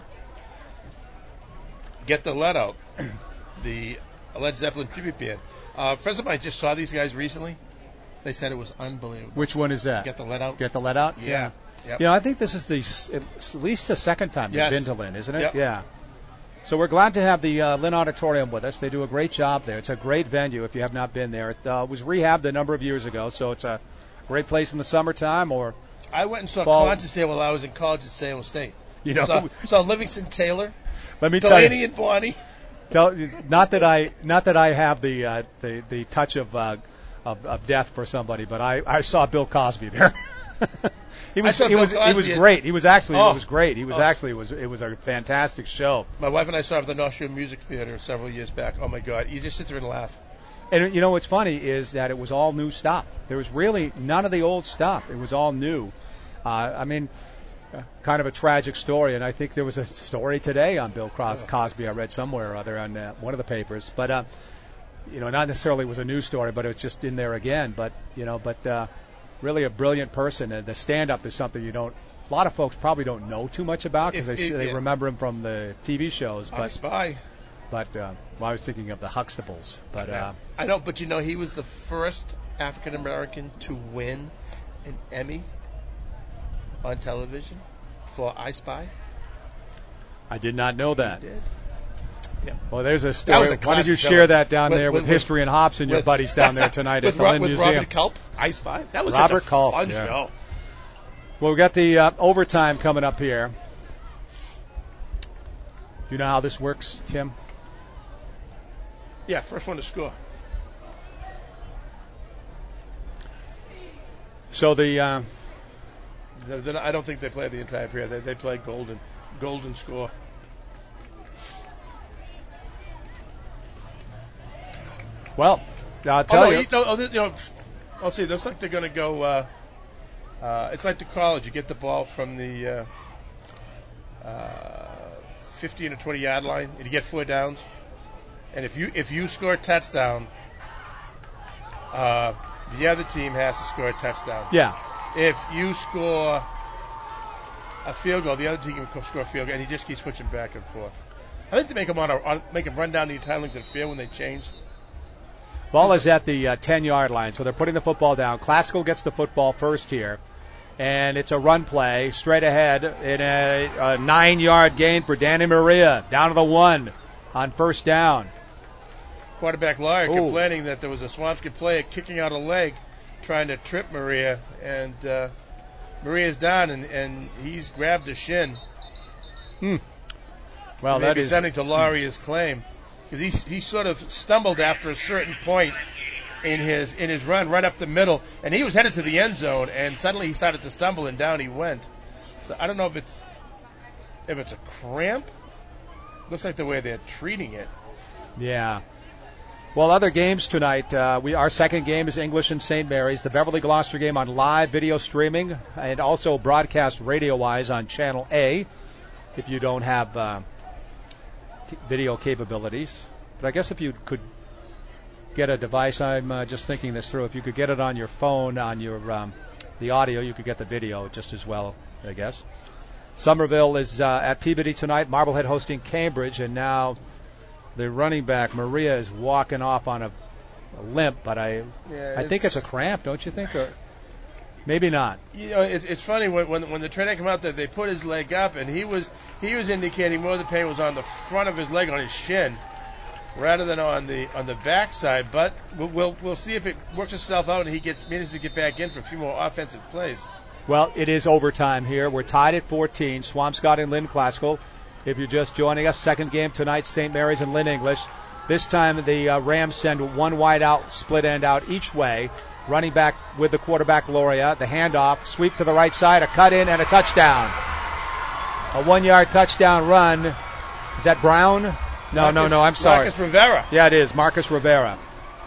Get the Let Out. The Led Zeppelin tribute band. Friends of mine just saw these guys recently. They said it was unbelievable. Which one is that? Get the Let Out. Get the Let Out? Yeah. Yep. You know, I think this is at least the second time they've been to Lynn, isn't it? Yep. Yeah. So we're glad to have the Lynn Auditorium with us. They do a great job there. It's a great venue if you have not been there. It was rehabbed a number of years ago, so it's a great place in the summertime or I went and saw fall. concerts there while I was in college at Salem State. You know, saw Livingston Taylor, let me tell Delaney you, and Bonnie. Not that I have the touch of death for somebody, but I saw Bill Cosby there. He was great. It was great. It was a fantastic show. My wife and I saw it at the North Shore Music Theater several years back. Oh my God, you just sit there and laugh. And you know what's funny is that it was all new stuff. There was really none of the old stuff. It was all new. Kind of a tragic story, and I think there was a story today on Bill Cosby I read somewhere or other on one of the papers. But not necessarily was a news story, but it was just in there again. But really a brilliant person, and the stand-up is something a lot of folks probably don't know too much about because they remember him from the TV shows. I Spy. But I was thinking of the Huxtables. But I know, but he was the first African American to win an Emmy on television for I Spy. I did not know that. He did. Yeah. Well, there's a story. Why don't you share that down there with History and Hops and your buddies down there tonight at the Lynn Museum? With Robert Culp, I Spy. That was Robert such a Culp, fun show. Well, we got the overtime coming up here. You know how this works, Tim? Yeah, first one to score. So I don't think they play the entire period. They play golden score. Well, I'll tell you. I'll see. It looks like they're going to go. It's like the college. You get the ball from the 15 or 20 yard line, and you get 4 downs. And if you score a touchdown, the other team has to score a touchdown. Yeah. If you score a field goal, the other team can score a field goal, and he just keeps switching back and forth. I think they make him run down the entire length of the field when they change. Ball is at the 10-yard line, so they're putting the football down. Classical gets the football first here, and it's a run play straight ahead in a 9-yard gain for Danny Maria down to the 1 on first down. Quarterback Lawyer complaining that there was a Swampscott player kicking out a leg trying to trip Maria, and Maria's down, and he's grabbed a shin. Well, that is sending to Laurie his claim. Because he sort of stumbled after a certain point in his run right up the middle, and he was headed to the end zone, and suddenly he started to stumble, and down he went. So I don't know if it's a cramp. Looks like the way they're treating it. Yeah. Well, other games tonight. Our second game is English and St. Mary's. The Beverly Gloucester game on live video streaming and also broadcast radio-wise on Channel A if you don't have video capabilities. But I guess if you could get a device, I'm just thinking this through, if you could get it on your phone, on your the audio, you could get the video just as well, I guess. Somerville is at Peabody tonight, Marblehead hosting Cambridge, and now the running back, Maria, is walking off on a limp, but I think it's a cramp, don't you think? Or maybe not. It's funny when the trainer came out there, they put his leg up, and he was indicating more of the pain was on the front of his leg, on his shin, rather than on the back side. But we'll see if it works itself out and he manages to get back in for a few more offensive plays. Well, it is overtime here. We're tied at 14. Swampscott and Lynn Classical. If you're just joining us, second game tonight, St. Mary's and Lynn English. This time the Rams send one wide out, split end out each way. Running back with the quarterback, Loria. The handoff, sweep to the right side, a cut in, and a touchdown. A 1-yard touchdown run. Is that Brown? No, I'm sorry. Marcus Rivera. Yeah, it is. Marcus Rivera.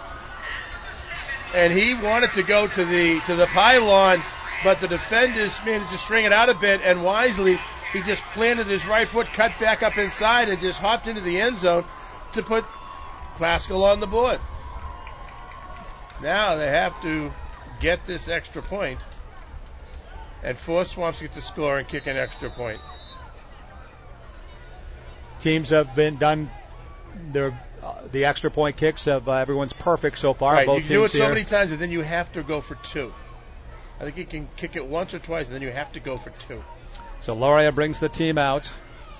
And he wanted to go to the pylon, but the defenders managed to string it out a bit, and wisely he just planted his right foot, cut back up inside, and just hopped into the end zone to put Classical on the board. Now they have to get this extra point and force Swampscott to score and kick an extra point. Teams have been done the extra point kicks of everyone's perfect so far. Right, Both you can do it teams so here. many times, and then you have to go for two. I think you can kick it once or twice, and then you have to go for two. So Loria brings the team out.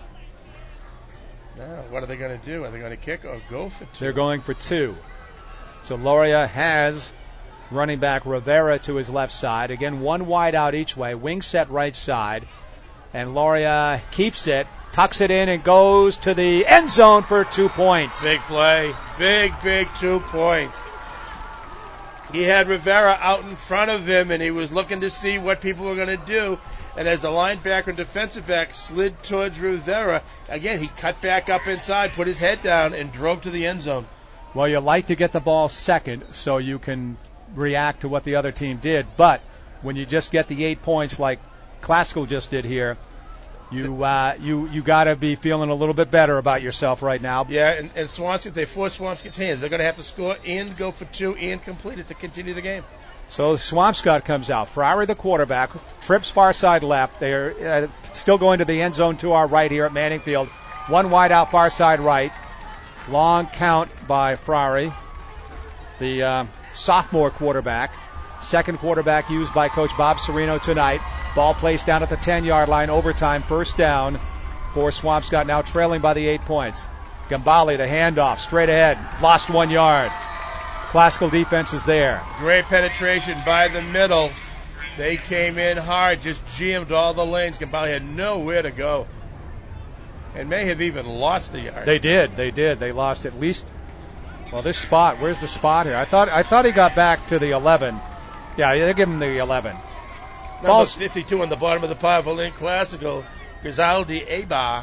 Now, what are they going to do? Are they going to kick or go for two? They're going for two. So Loria has running back Rivera to his left side. Again, one wide out each way. Wing set right side. And Loria keeps it, tucks it in, and goes to the end zone for 2 points. Big play. Big 2 points. He had Rivera out in front of him, and he was looking to see what people were going to do. And as the linebacker and defensive back slid towards Rivera, again, he cut back up inside, put his head down, and drove to the end zone. Well, you like to get the ball second so you can react to what the other team did. But when you just get the 8 points like Classical just did here, you got to be feeling a little bit better about yourself right now. Yeah, and Swampscott, they force Swampscott's hands. They're going to have to score and go for two and complete it to continue the game. So Swampscott comes out. Ferrari, the quarterback, trips far side left. They're still going to the end zone to our right here at Manning Field. One wide out far side right. Long count by Ferrari, the sophomore quarterback. Second quarterback used by Coach Bob Serino tonight. Ball placed down at the 10-yard line. Overtime, first down for Swampscott, now trailing by the 8 points. Gambale, the handoff, straight ahead. Lost 1 yard. Classical defense is there. Great penetration by the middle. They came in hard, just jammed all the lanes. Gambale had nowhere to go. And may have even lost a yard. They did. They lost at least, well, this spot. Where's the spot here? I thought he got back to the 11. Yeah, they give him the 11. Number 52 on the bottom of the pile for Lynn Classical. Grizaldi Iba.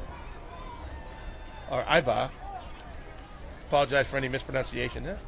Or Iba. Apologize for any mispronunciation there.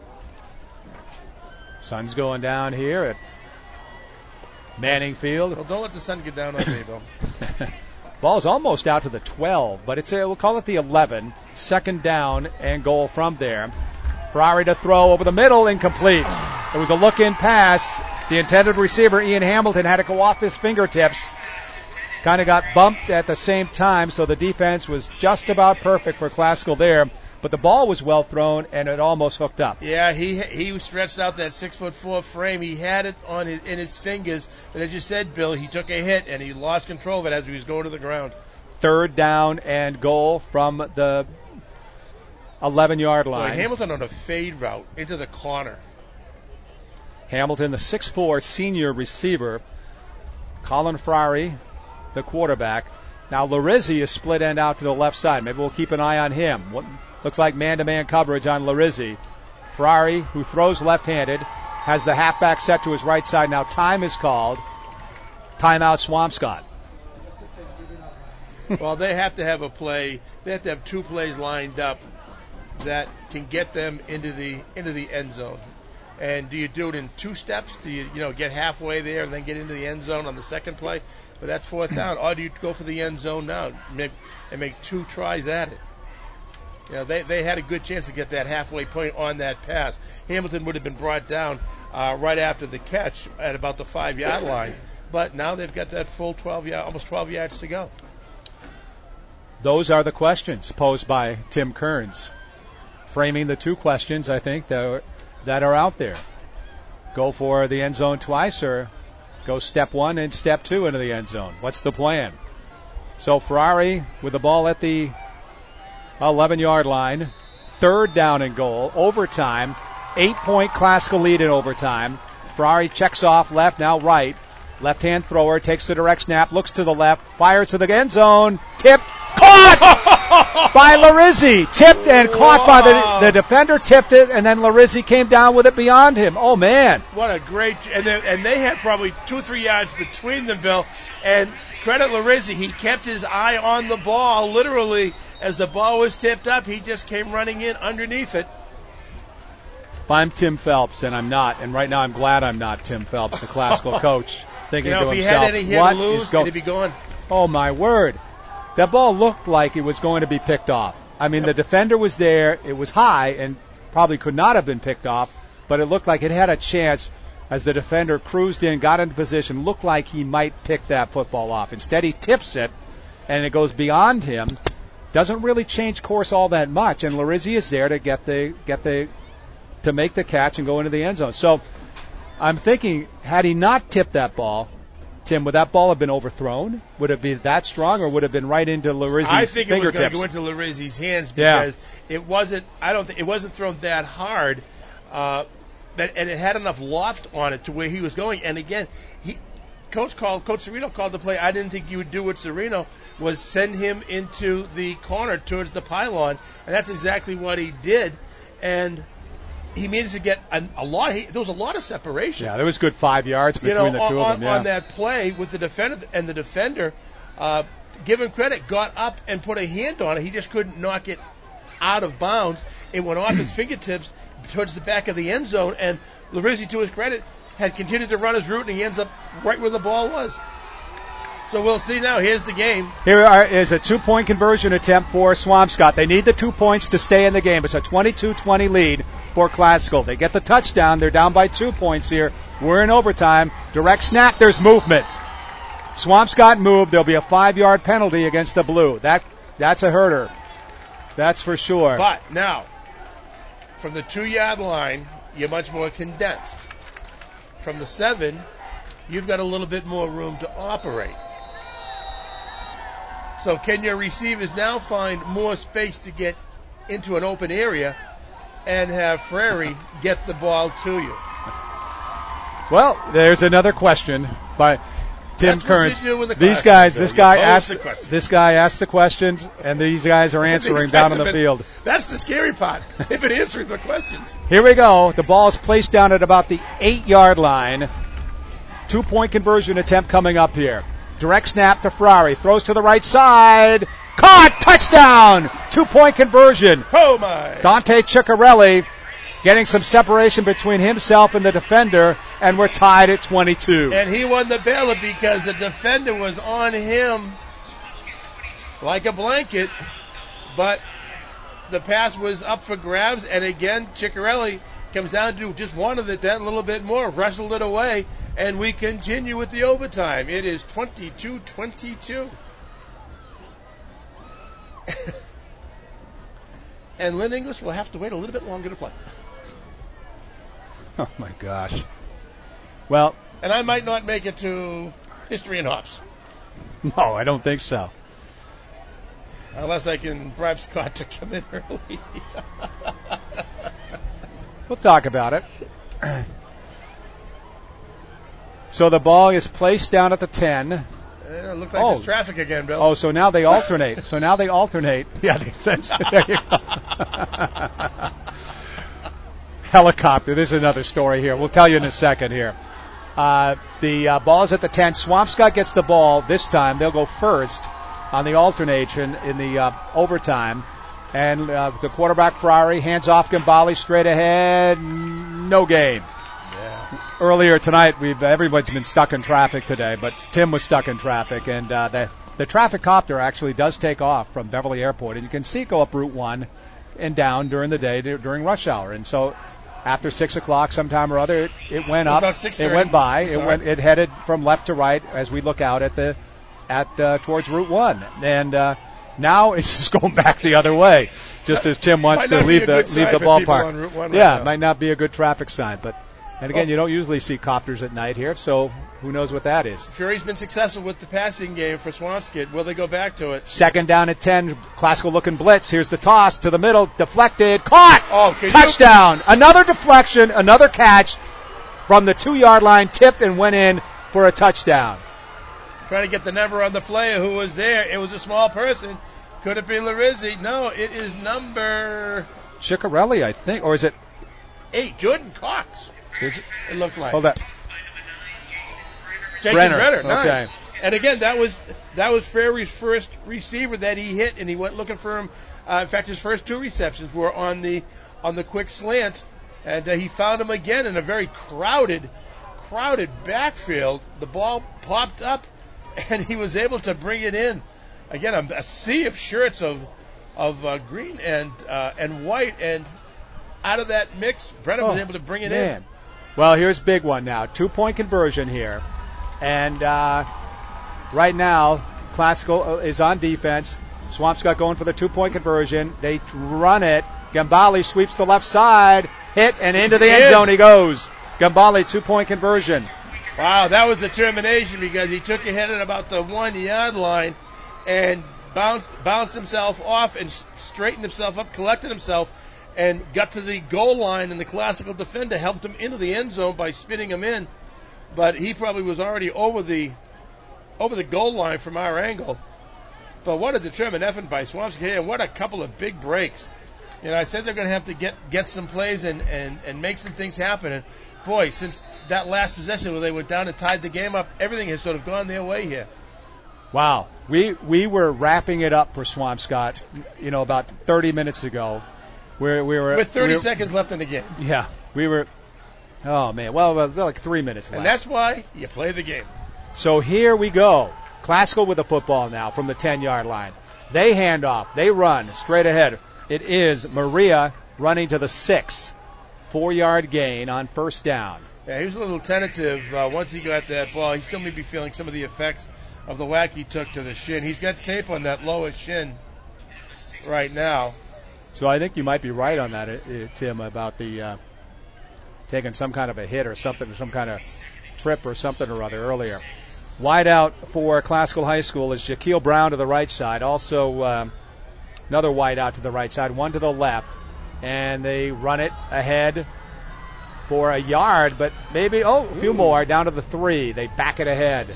Sun's going down here at Manning Field. Well, don't let the sun get down on me, Bill. Ball's almost out to the 12, but we'll call it the 11. Second down and goal from there. Ferrari to throw over the middle, incomplete. It was a look-in pass. The intended receiver, Ian Hamilton, had to go off his fingertips. Kind of got bumped at the same time, so the defense was just about perfect for Classical there. But the ball was well thrown, and it almost hooked up. Yeah, he stretched out that 6'4" frame. He had it in his fingers, but as you said, Bill, he took a hit and he lost control of it as he was going to the ground. Third down and goal from the 11-yard line. Boy, Hamilton on a fade route into the corner. Hamilton, the 6'4" senior receiver. Colin Ferrari, the quarterback. Now Larizzi is split end out to the left side. Maybe we'll keep an eye on him. Looks like man-to-man coverage on Larizzi. Ferrari, who throws left-handed, has the halfback set to his right side. Now time is called. Timeout Swampscott. Well, they have to have a play. They have to have two plays lined up that can get them into the end zone. And do you do it in two steps? Do you get halfway there and then get into the end zone on the second play? But that's fourth down. Or do you go for the end zone now and make two tries at it? They had a good chance to get that halfway point on that pass. Hamilton would have been brought down right after the catch at about the 5-yard line. But now they've got that full almost 12 yards to go. Those are the questions posed by Tim Kearns, framing the two questions, I think, that are out there. Go for the end zone twice or go step one and step two into the end zone? What's the plan? So Ferrari with the ball at the 11-yard line. Third down and goal. Overtime. 8-point Classical lead in overtime. Ferrari checks off left, now right. Left-hand thrower takes the direct snap, looks to the left, fires to the end zone. Tip. Caught! by Larizzi. Tipped and caught by the defender, tipped it, and then Larizzi came down with it beyond him. Oh, man. What a great, and they had probably 2 or 3 yards between them, Bill, and credit Larizzi, he kept his eye on the ball, literally, as the ball was tipped up, he just came running in underneath it. If I'm Tim Phelps, and I'm not, and right now I'm glad I'm not Tim Phelps, the classical coach, thinking to himself, if he had any here to lose, it'd be gone. Oh, my word. That ball looked like it was going to be picked off. I mean, the defender was there, it was high, and probably could not have been picked off, but it looked like it had a chance as the defender cruised in, got into position, looked like he might pick that football off. Instead, he tips it, and it goes beyond him. Doesn't really change course all that much, and Larizzi is there to to make the catch and go into the end zone. So I'm thinking, had he not tipped that ball, Tim, would that ball have been overthrown? Would it be that strong, or would it have been right into Larizzi's fingertips? I think it was going to go into Larizzi's hands because it wasn't. I don't think it wasn't thrown that hard, and it had enough loft on it to where he was going. And again, Coach Serino called the play. I didn't think you would do what Serino was, send him into the corner towards the pylon, and that's exactly what he did. And he managed to get a lot. There was a lot of separation. Yeah, there was good 5 yards between the two of them. On that play with the defender, and the defender, give him credit, got up and put a hand on it. He just couldn't knock it out of bounds. It went off his fingertips towards the back of the end zone, and Larizzi, to his credit, had continued to run his route, and he ends up right where the ball was. So we'll see now. Here's the game. Here is a 2-point conversion attempt for Swampscott. They need the 2 points to stay in the game. It's a 22-20 lead for Classical. They get the touchdown. They're down by 2 points here. We're in overtime. Direct snap. There's movement. Swampscott moved. There'll be a 5-yard penalty against the Blue. That's a hurter. That's for sure. But now, from the 2-yard line, you're much more condensed. From the 7, you've got a little bit more room to operate. So can your receivers now find more space to get into an open area and have Frary get the ball to you? Well, there's another question by Tim Kearns. This guy asked the questions, and these guys are answering down on the field. That's the scary part. They've been answering the questions. Here we go. The ball is placed down at about the 8-yard line. 2-point conversion attempt coming up here. Direct snap to Frary. Throws to the right side. Caught! Touchdown! 2-point conversion. Oh, my. Dante Ciccarelli getting some separation between himself and the defender, and we're tied at 22. And he won the bailout because the defender was on him like a blanket, but the pass was up for grabs, and again, Ciccarelli comes down to just wanted it that little bit more, wrestled it away, and we continue with the overtime. It is 22-22. And Lynn English will have to wait a little bit longer to play. Oh, my gosh. Well, and I might not make it to History and Hops. No, I don't think so. Unless I can bribe Scott to come in early. We'll talk about it. So the ball is placed down at the 10. It looks like there's traffic again, Bill. Oh, so now they alternate. Yeah, they said. There you go. Helicopter. This is another story here. We'll tell you in a second here. The ball is at the 10. Swampscott gets the ball this time. They'll go first on the alternation in the overtime. And the quarterback, Frary, hands off Gambale straight ahead. No gain. Yeah. Earlier tonight, everybody's been stuck in traffic today, but Tim was stuck in traffic. And the traffic copter actually does take off from Beverly Airport. And you can see it go up Route 1 and down during the day, during rush hour. And so after 6 o'clock sometime or other, it went up. It went by. It headed from left to right as we look out towards Route 1. And now it's just going back the other way, just as Tim wants to leave the ballpark. Yeah, it might not be a good traffic sign. And again, you don't usually see copters at night here, so who knows what that is. Fury's been successful with the passing game for Swampscott. Will they go back to it? Second down at 10, classical looking blitz. Here's the toss to the middle, deflected, caught, touchdown. Another deflection, another catch from the 2-yard line, tipped and went in for a touchdown. Trying to get the number on the player who was there. It was a small person. Could it be Larizzi? No, it is number Ciccarelli, I think, or is it 8, Jordan Cox. Is it? It looked like. Hold that. Jason Brenner. Nice. Okay. And again, that was Frary's first receiver that he hit, and he went looking for him. In fact, his first 2 receptions were on the quick slant, and he found him again in a very crowded backfield. The ball popped up, and he was able to bring it in. Again, a sea of shirts of green and white, and out of that mix, Brenner was able to bring it in. Well, here's a big one now. 2-point conversion here. And right now, Classical is on defense. Swampscott going for the 2-point conversion. They run it. Gambale sweeps the left side. Hit, and into the end zone he goes. Gambale 2-point conversion. Wow, that was determination because he took a hit at about the 1-yard line and bounced himself off and straightened himself up, collected himself, and got to the goal line, and the Classical defender helped him into the end zone by spinning him in. But he probably was already over the goal line from our angle. But what a determined effort by Swampscott, and what a couple of big breaks. I said they're going to have to get some plays and make some things happen. And boy, since that last possession where they went down and tied the game up, everything has sort of gone their way here. Wow. We were wrapping it up for Swampscott, about 30 minutes ago. We were with 30 seconds left in the game. Yeah, we were. Oh man, well, like 3 minutes left. And that's why you play the game. So here we go. Classical with the football now from the 10-yard line. They hand off. They run straight ahead. It is Maria running to the 6. 4-yard gain on first down. Yeah, he was a little tentative once he got that ball. He still may be feeling some of the effects of the whack he took to the shin. He's got tape on that lower shin right now. So I think you might be right on that, Tim, about the taking some kind of a hit or something, some kind of trip or something or other earlier. Wide out for Classical High School is Jaquil Brown to the right side. Also another wide out to the right side, one to the left. And they run it ahead for a yard, but maybe, a few more, down to the 3. They back it ahead.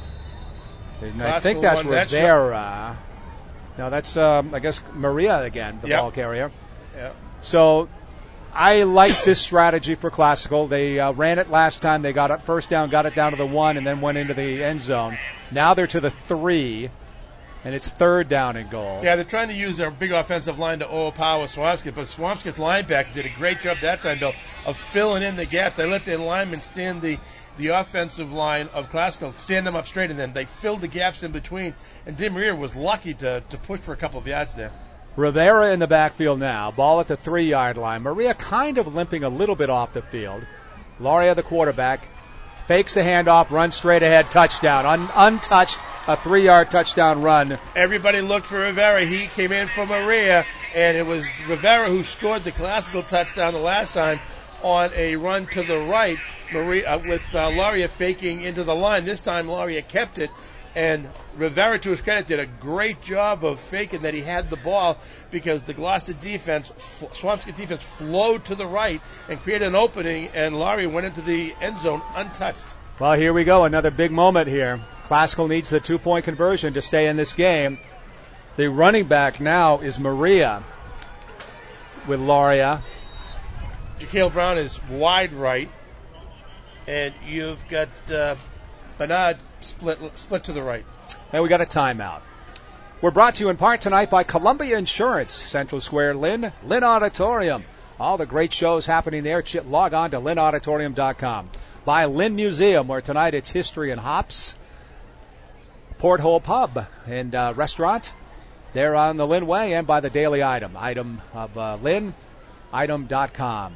And I think that's Rivera. No, that's, I guess, Maria again, the ball carrier. Yep. So I like this strategy for Classical. They ran it last time. They got up first down, got it down to the 1, and then went into the end zone. Now they're to the 3, and it's 3rd down and goal. Yeah, they're trying to use their big offensive line to overpower Swampscott, but Swampscott's linebackers did a great job that time, Bill, of filling in the gaps. They let their linemen stand the offensive line of Classical, stand them up straight, and then they filled the gaps in between. And DeMaria was lucky to push for a couple of yards there. Rivera in the backfield now. Ball at the 3-yard line. Maria kind of limping a little bit off the field. Lauria, the quarterback, fakes the handoff, runs straight ahead, touchdown. Untouched, a 3-yard touchdown run. Everybody looked for Rivera. He came in for Maria, and it was Rivera who scored the Classical touchdown the last time on a run to the right. Maria with Lauria faking into the line. This time Lauria kept it. And Rivera, to his credit, did a great job of faking that he had the ball because the Gloucester defense, Swampscott defense, flowed to the right and created an opening, and Laurie went into the end zone untouched. Well, here we go. Another big moment here. Classical needs the 2-point conversion to stay in this game. The running back now is Maria with Lauria. Jaquil Brown is wide right, and you've got Bernard split to the right. And we got a timeout. We're brought to you in part tonight by Columbia Insurance, Central Square, Lynn Auditorium. All the great shows happening there. Log on to lynnauditorium.com. By Lynn Museum, where tonight it's history and hops. Porthole Pub and Restaurant. They're on the Lynn Way, and by the Daily Item of Lynn, item.com.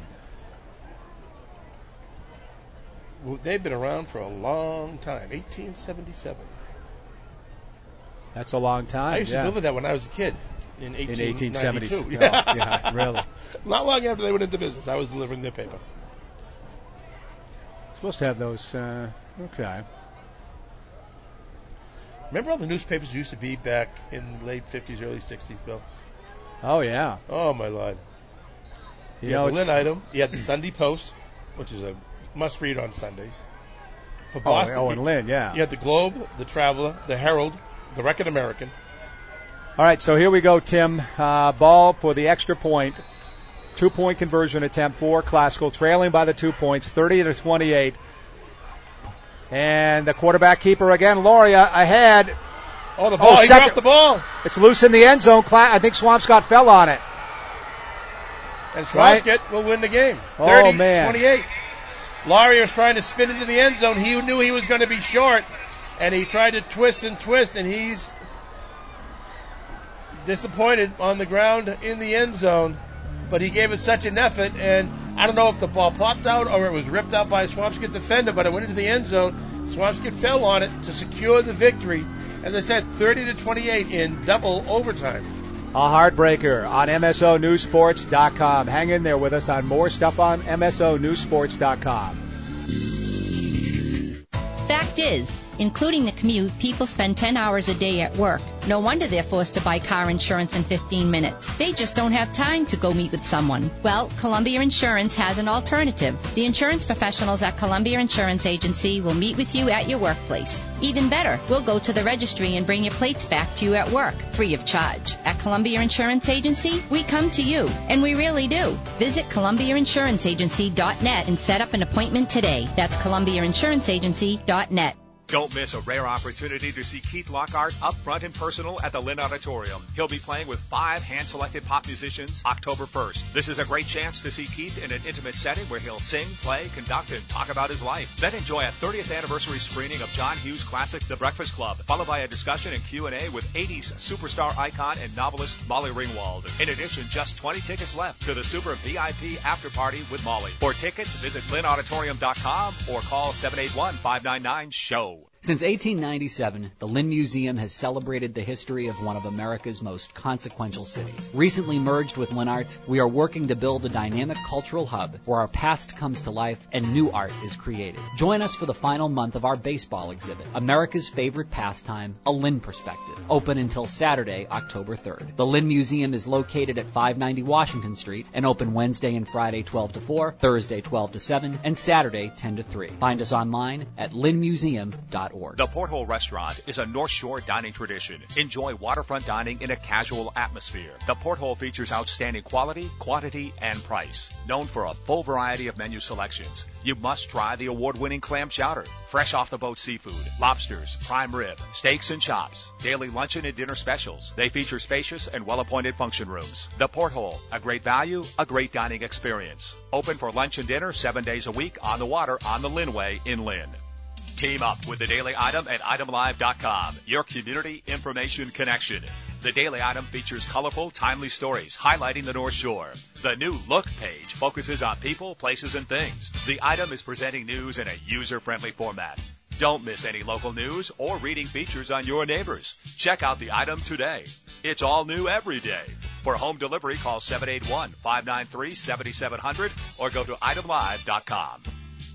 They've been around for a long time. 1877. That's a long time. I used to deliver that when I was a kid in 1872. Yeah, really. Not long after they went into business, I was delivering their paper. Supposed to have those. Okay. Remember all the newspapers used to be back in the late 50s, early 60s, Bill? Oh, yeah. Oh, my Lord. You had the Lynn Item. You had the Sunday Post, which is a must-read on Sundays. For Boston, and Lynn, yeah. You had the Globe, the Traveler, the Herald, the Record American. All right, so here we go, Tim. Ball for the extra point. 2-point conversion attempt for Classical, trailing by the 2 points, 30-28. And the quarterback keeper again, Loria, ahead. Oh, the ball. He dropped the ball. It's loose in the end zone. I think Swampscott fell on it. And Swampscott will win the game. 30-28. Laurie was trying to spin into the end zone. He knew he was going to be short, and he tried to twist, and he's disappointed on the ground in the end zone. But he gave it such an effort, and I don't know if the ball popped out or it was ripped out by a Swampscott defender, but it went into the end zone. Swampscott fell on it to secure the victory. As I said, 30-28 in double overtime. A heartbreaker on MSONewsSports.com. Hang in there with us on more stuff on MSONewsSports.com. Fact is, including the commute, people spend 10 hours a day at work. No wonder they're forced to buy car insurance in 15 minutes. They just don't have time to go meet with someone. Well, Columbia Insurance has an alternative. The insurance professionals at Columbia Insurance Agency will meet with you at your workplace. Even better, we'll go to the registry and bring your plates back to you at work, free of charge. At Columbia Insurance Agency, we come to you, and we really do. Visit ColumbiaInsuranceAgency.net and set up an appointment today. That's ColumbiaInsuranceAgency.net. Don't miss a rare opportunity to see Keith Lockhart up front and personal at the Lynn Auditorium. He'll be playing with 5 hand-selected pop musicians October 1st. This is a great chance to see Keith in an intimate setting where he'll sing, play, conduct, and talk about his life. Then enjoy a 30th anniversary screening of John Hughes' classic The Breakfast Club, followed by a discussion and Q&A with 80s superstar icon and novelist Molly Ringwald. In addition, just 20 tickets left to the super VIP after party with Molly. For tickets, visit LynnAuditorium.com or call 781-599-SHOW. Since 1897, the Lynn Museum has celebrated the history of one of America's most consequential cities. Recently merged with Lynn Arts, we are working to build a dynamic cultural hub where our past comes to life and new art is created. Join us for the final month of our baseball exhibit, America's Favorite Pastime, A Lynn Perspective, open until Saturday, October 3rd. The Lynn Museum is located at 590 Washington Street and open Wednesday and Friday 12 to 4, Thursday 12 to 7, and Saturday 10 to 3. Find us online at lynnmuseum.org. The Porthole Restaurant is a North Shore dining tradition. Enjoy waterfront dining in a casual atmosphere. The Porthole features outstanding quality, quantity, and price. Known for a full variety of menu selections, you must try the award-winning clam chowder, fresh off-the-boat seafood, lobsters, prime rib, steaks and chops, daily luncheon and dinner specials. They feature spacious and well-appointed function rooms. The Porthole, a great value, a great dining experience. Open for lunch and dinner 7 days a week on the water on the Lynnway in Lynn. Team up with the Daily Item at itemlive.com, your community information connection. The Daily Item features colorful, timely stories highlighting the North Shore. The new Look page focuses on people, places, and things. The Item is presenting news in a user-friendly format. Don't miss any local news or reading features on your neighbors. Check out the Item today. It's all new every day. For home delivery, call 781-593-7700 or go to itemlive.com.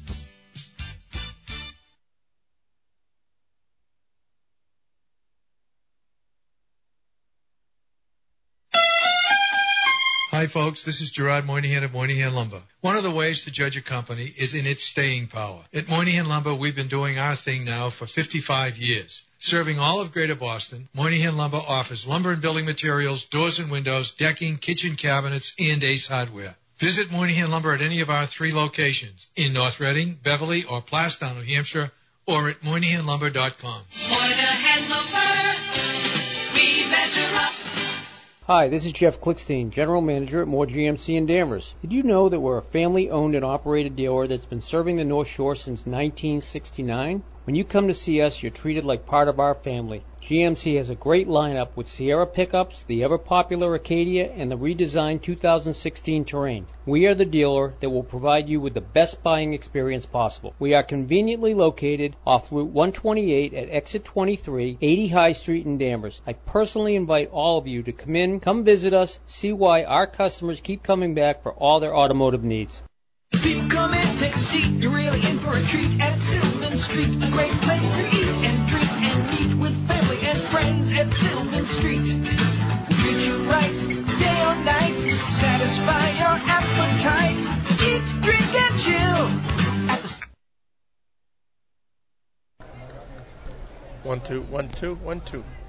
Hi, folks. This is Gerard Moynihan of Moynihan Lumber. One of the ways to judge a company is in its staying power. At Moynihan Lumber, we've been doing our thing now for 55 years. Serving all of Greater Boston, Moynihan Lumber offers lumber and building materials, doors and windows, decking, kitchen cabinets, and Ace Hardware. Visit Moynihan Lumber at any of our 3 locations in North Reading, Beverly, or Plastown, New Hampshire, or at MoynihanLumber.com. Moynihan Lumber, we measure up. Hi, this is Jeff Klickstein, General Manager at Moore GMC in Danvers. Did you know that we're a family-owned and operated dealer that's been serving the North Shore since 1969? When you come to see us, you're treated like part of our family. GMC has a great lineup with Sierra pickups, the ever-popular Acadia, and the redesigned 2016 Terrain. We are the dealer that will provide you with the best buying experience possible. We are conveniently located off Route 128 at Exit 23, 80 High Street in Danvers. I personally invite all of you to come visit us, see why our customers keep coming back for all their automotive needs. People come in, take a seat, you're really in for a treat at Sylvan Street, a great place to eat and drink and meet with family and friends at Sylvan Street. Treat you right, day or night, satisfy your appetite, eat, drink and chill at the 1 2 1 2 1 2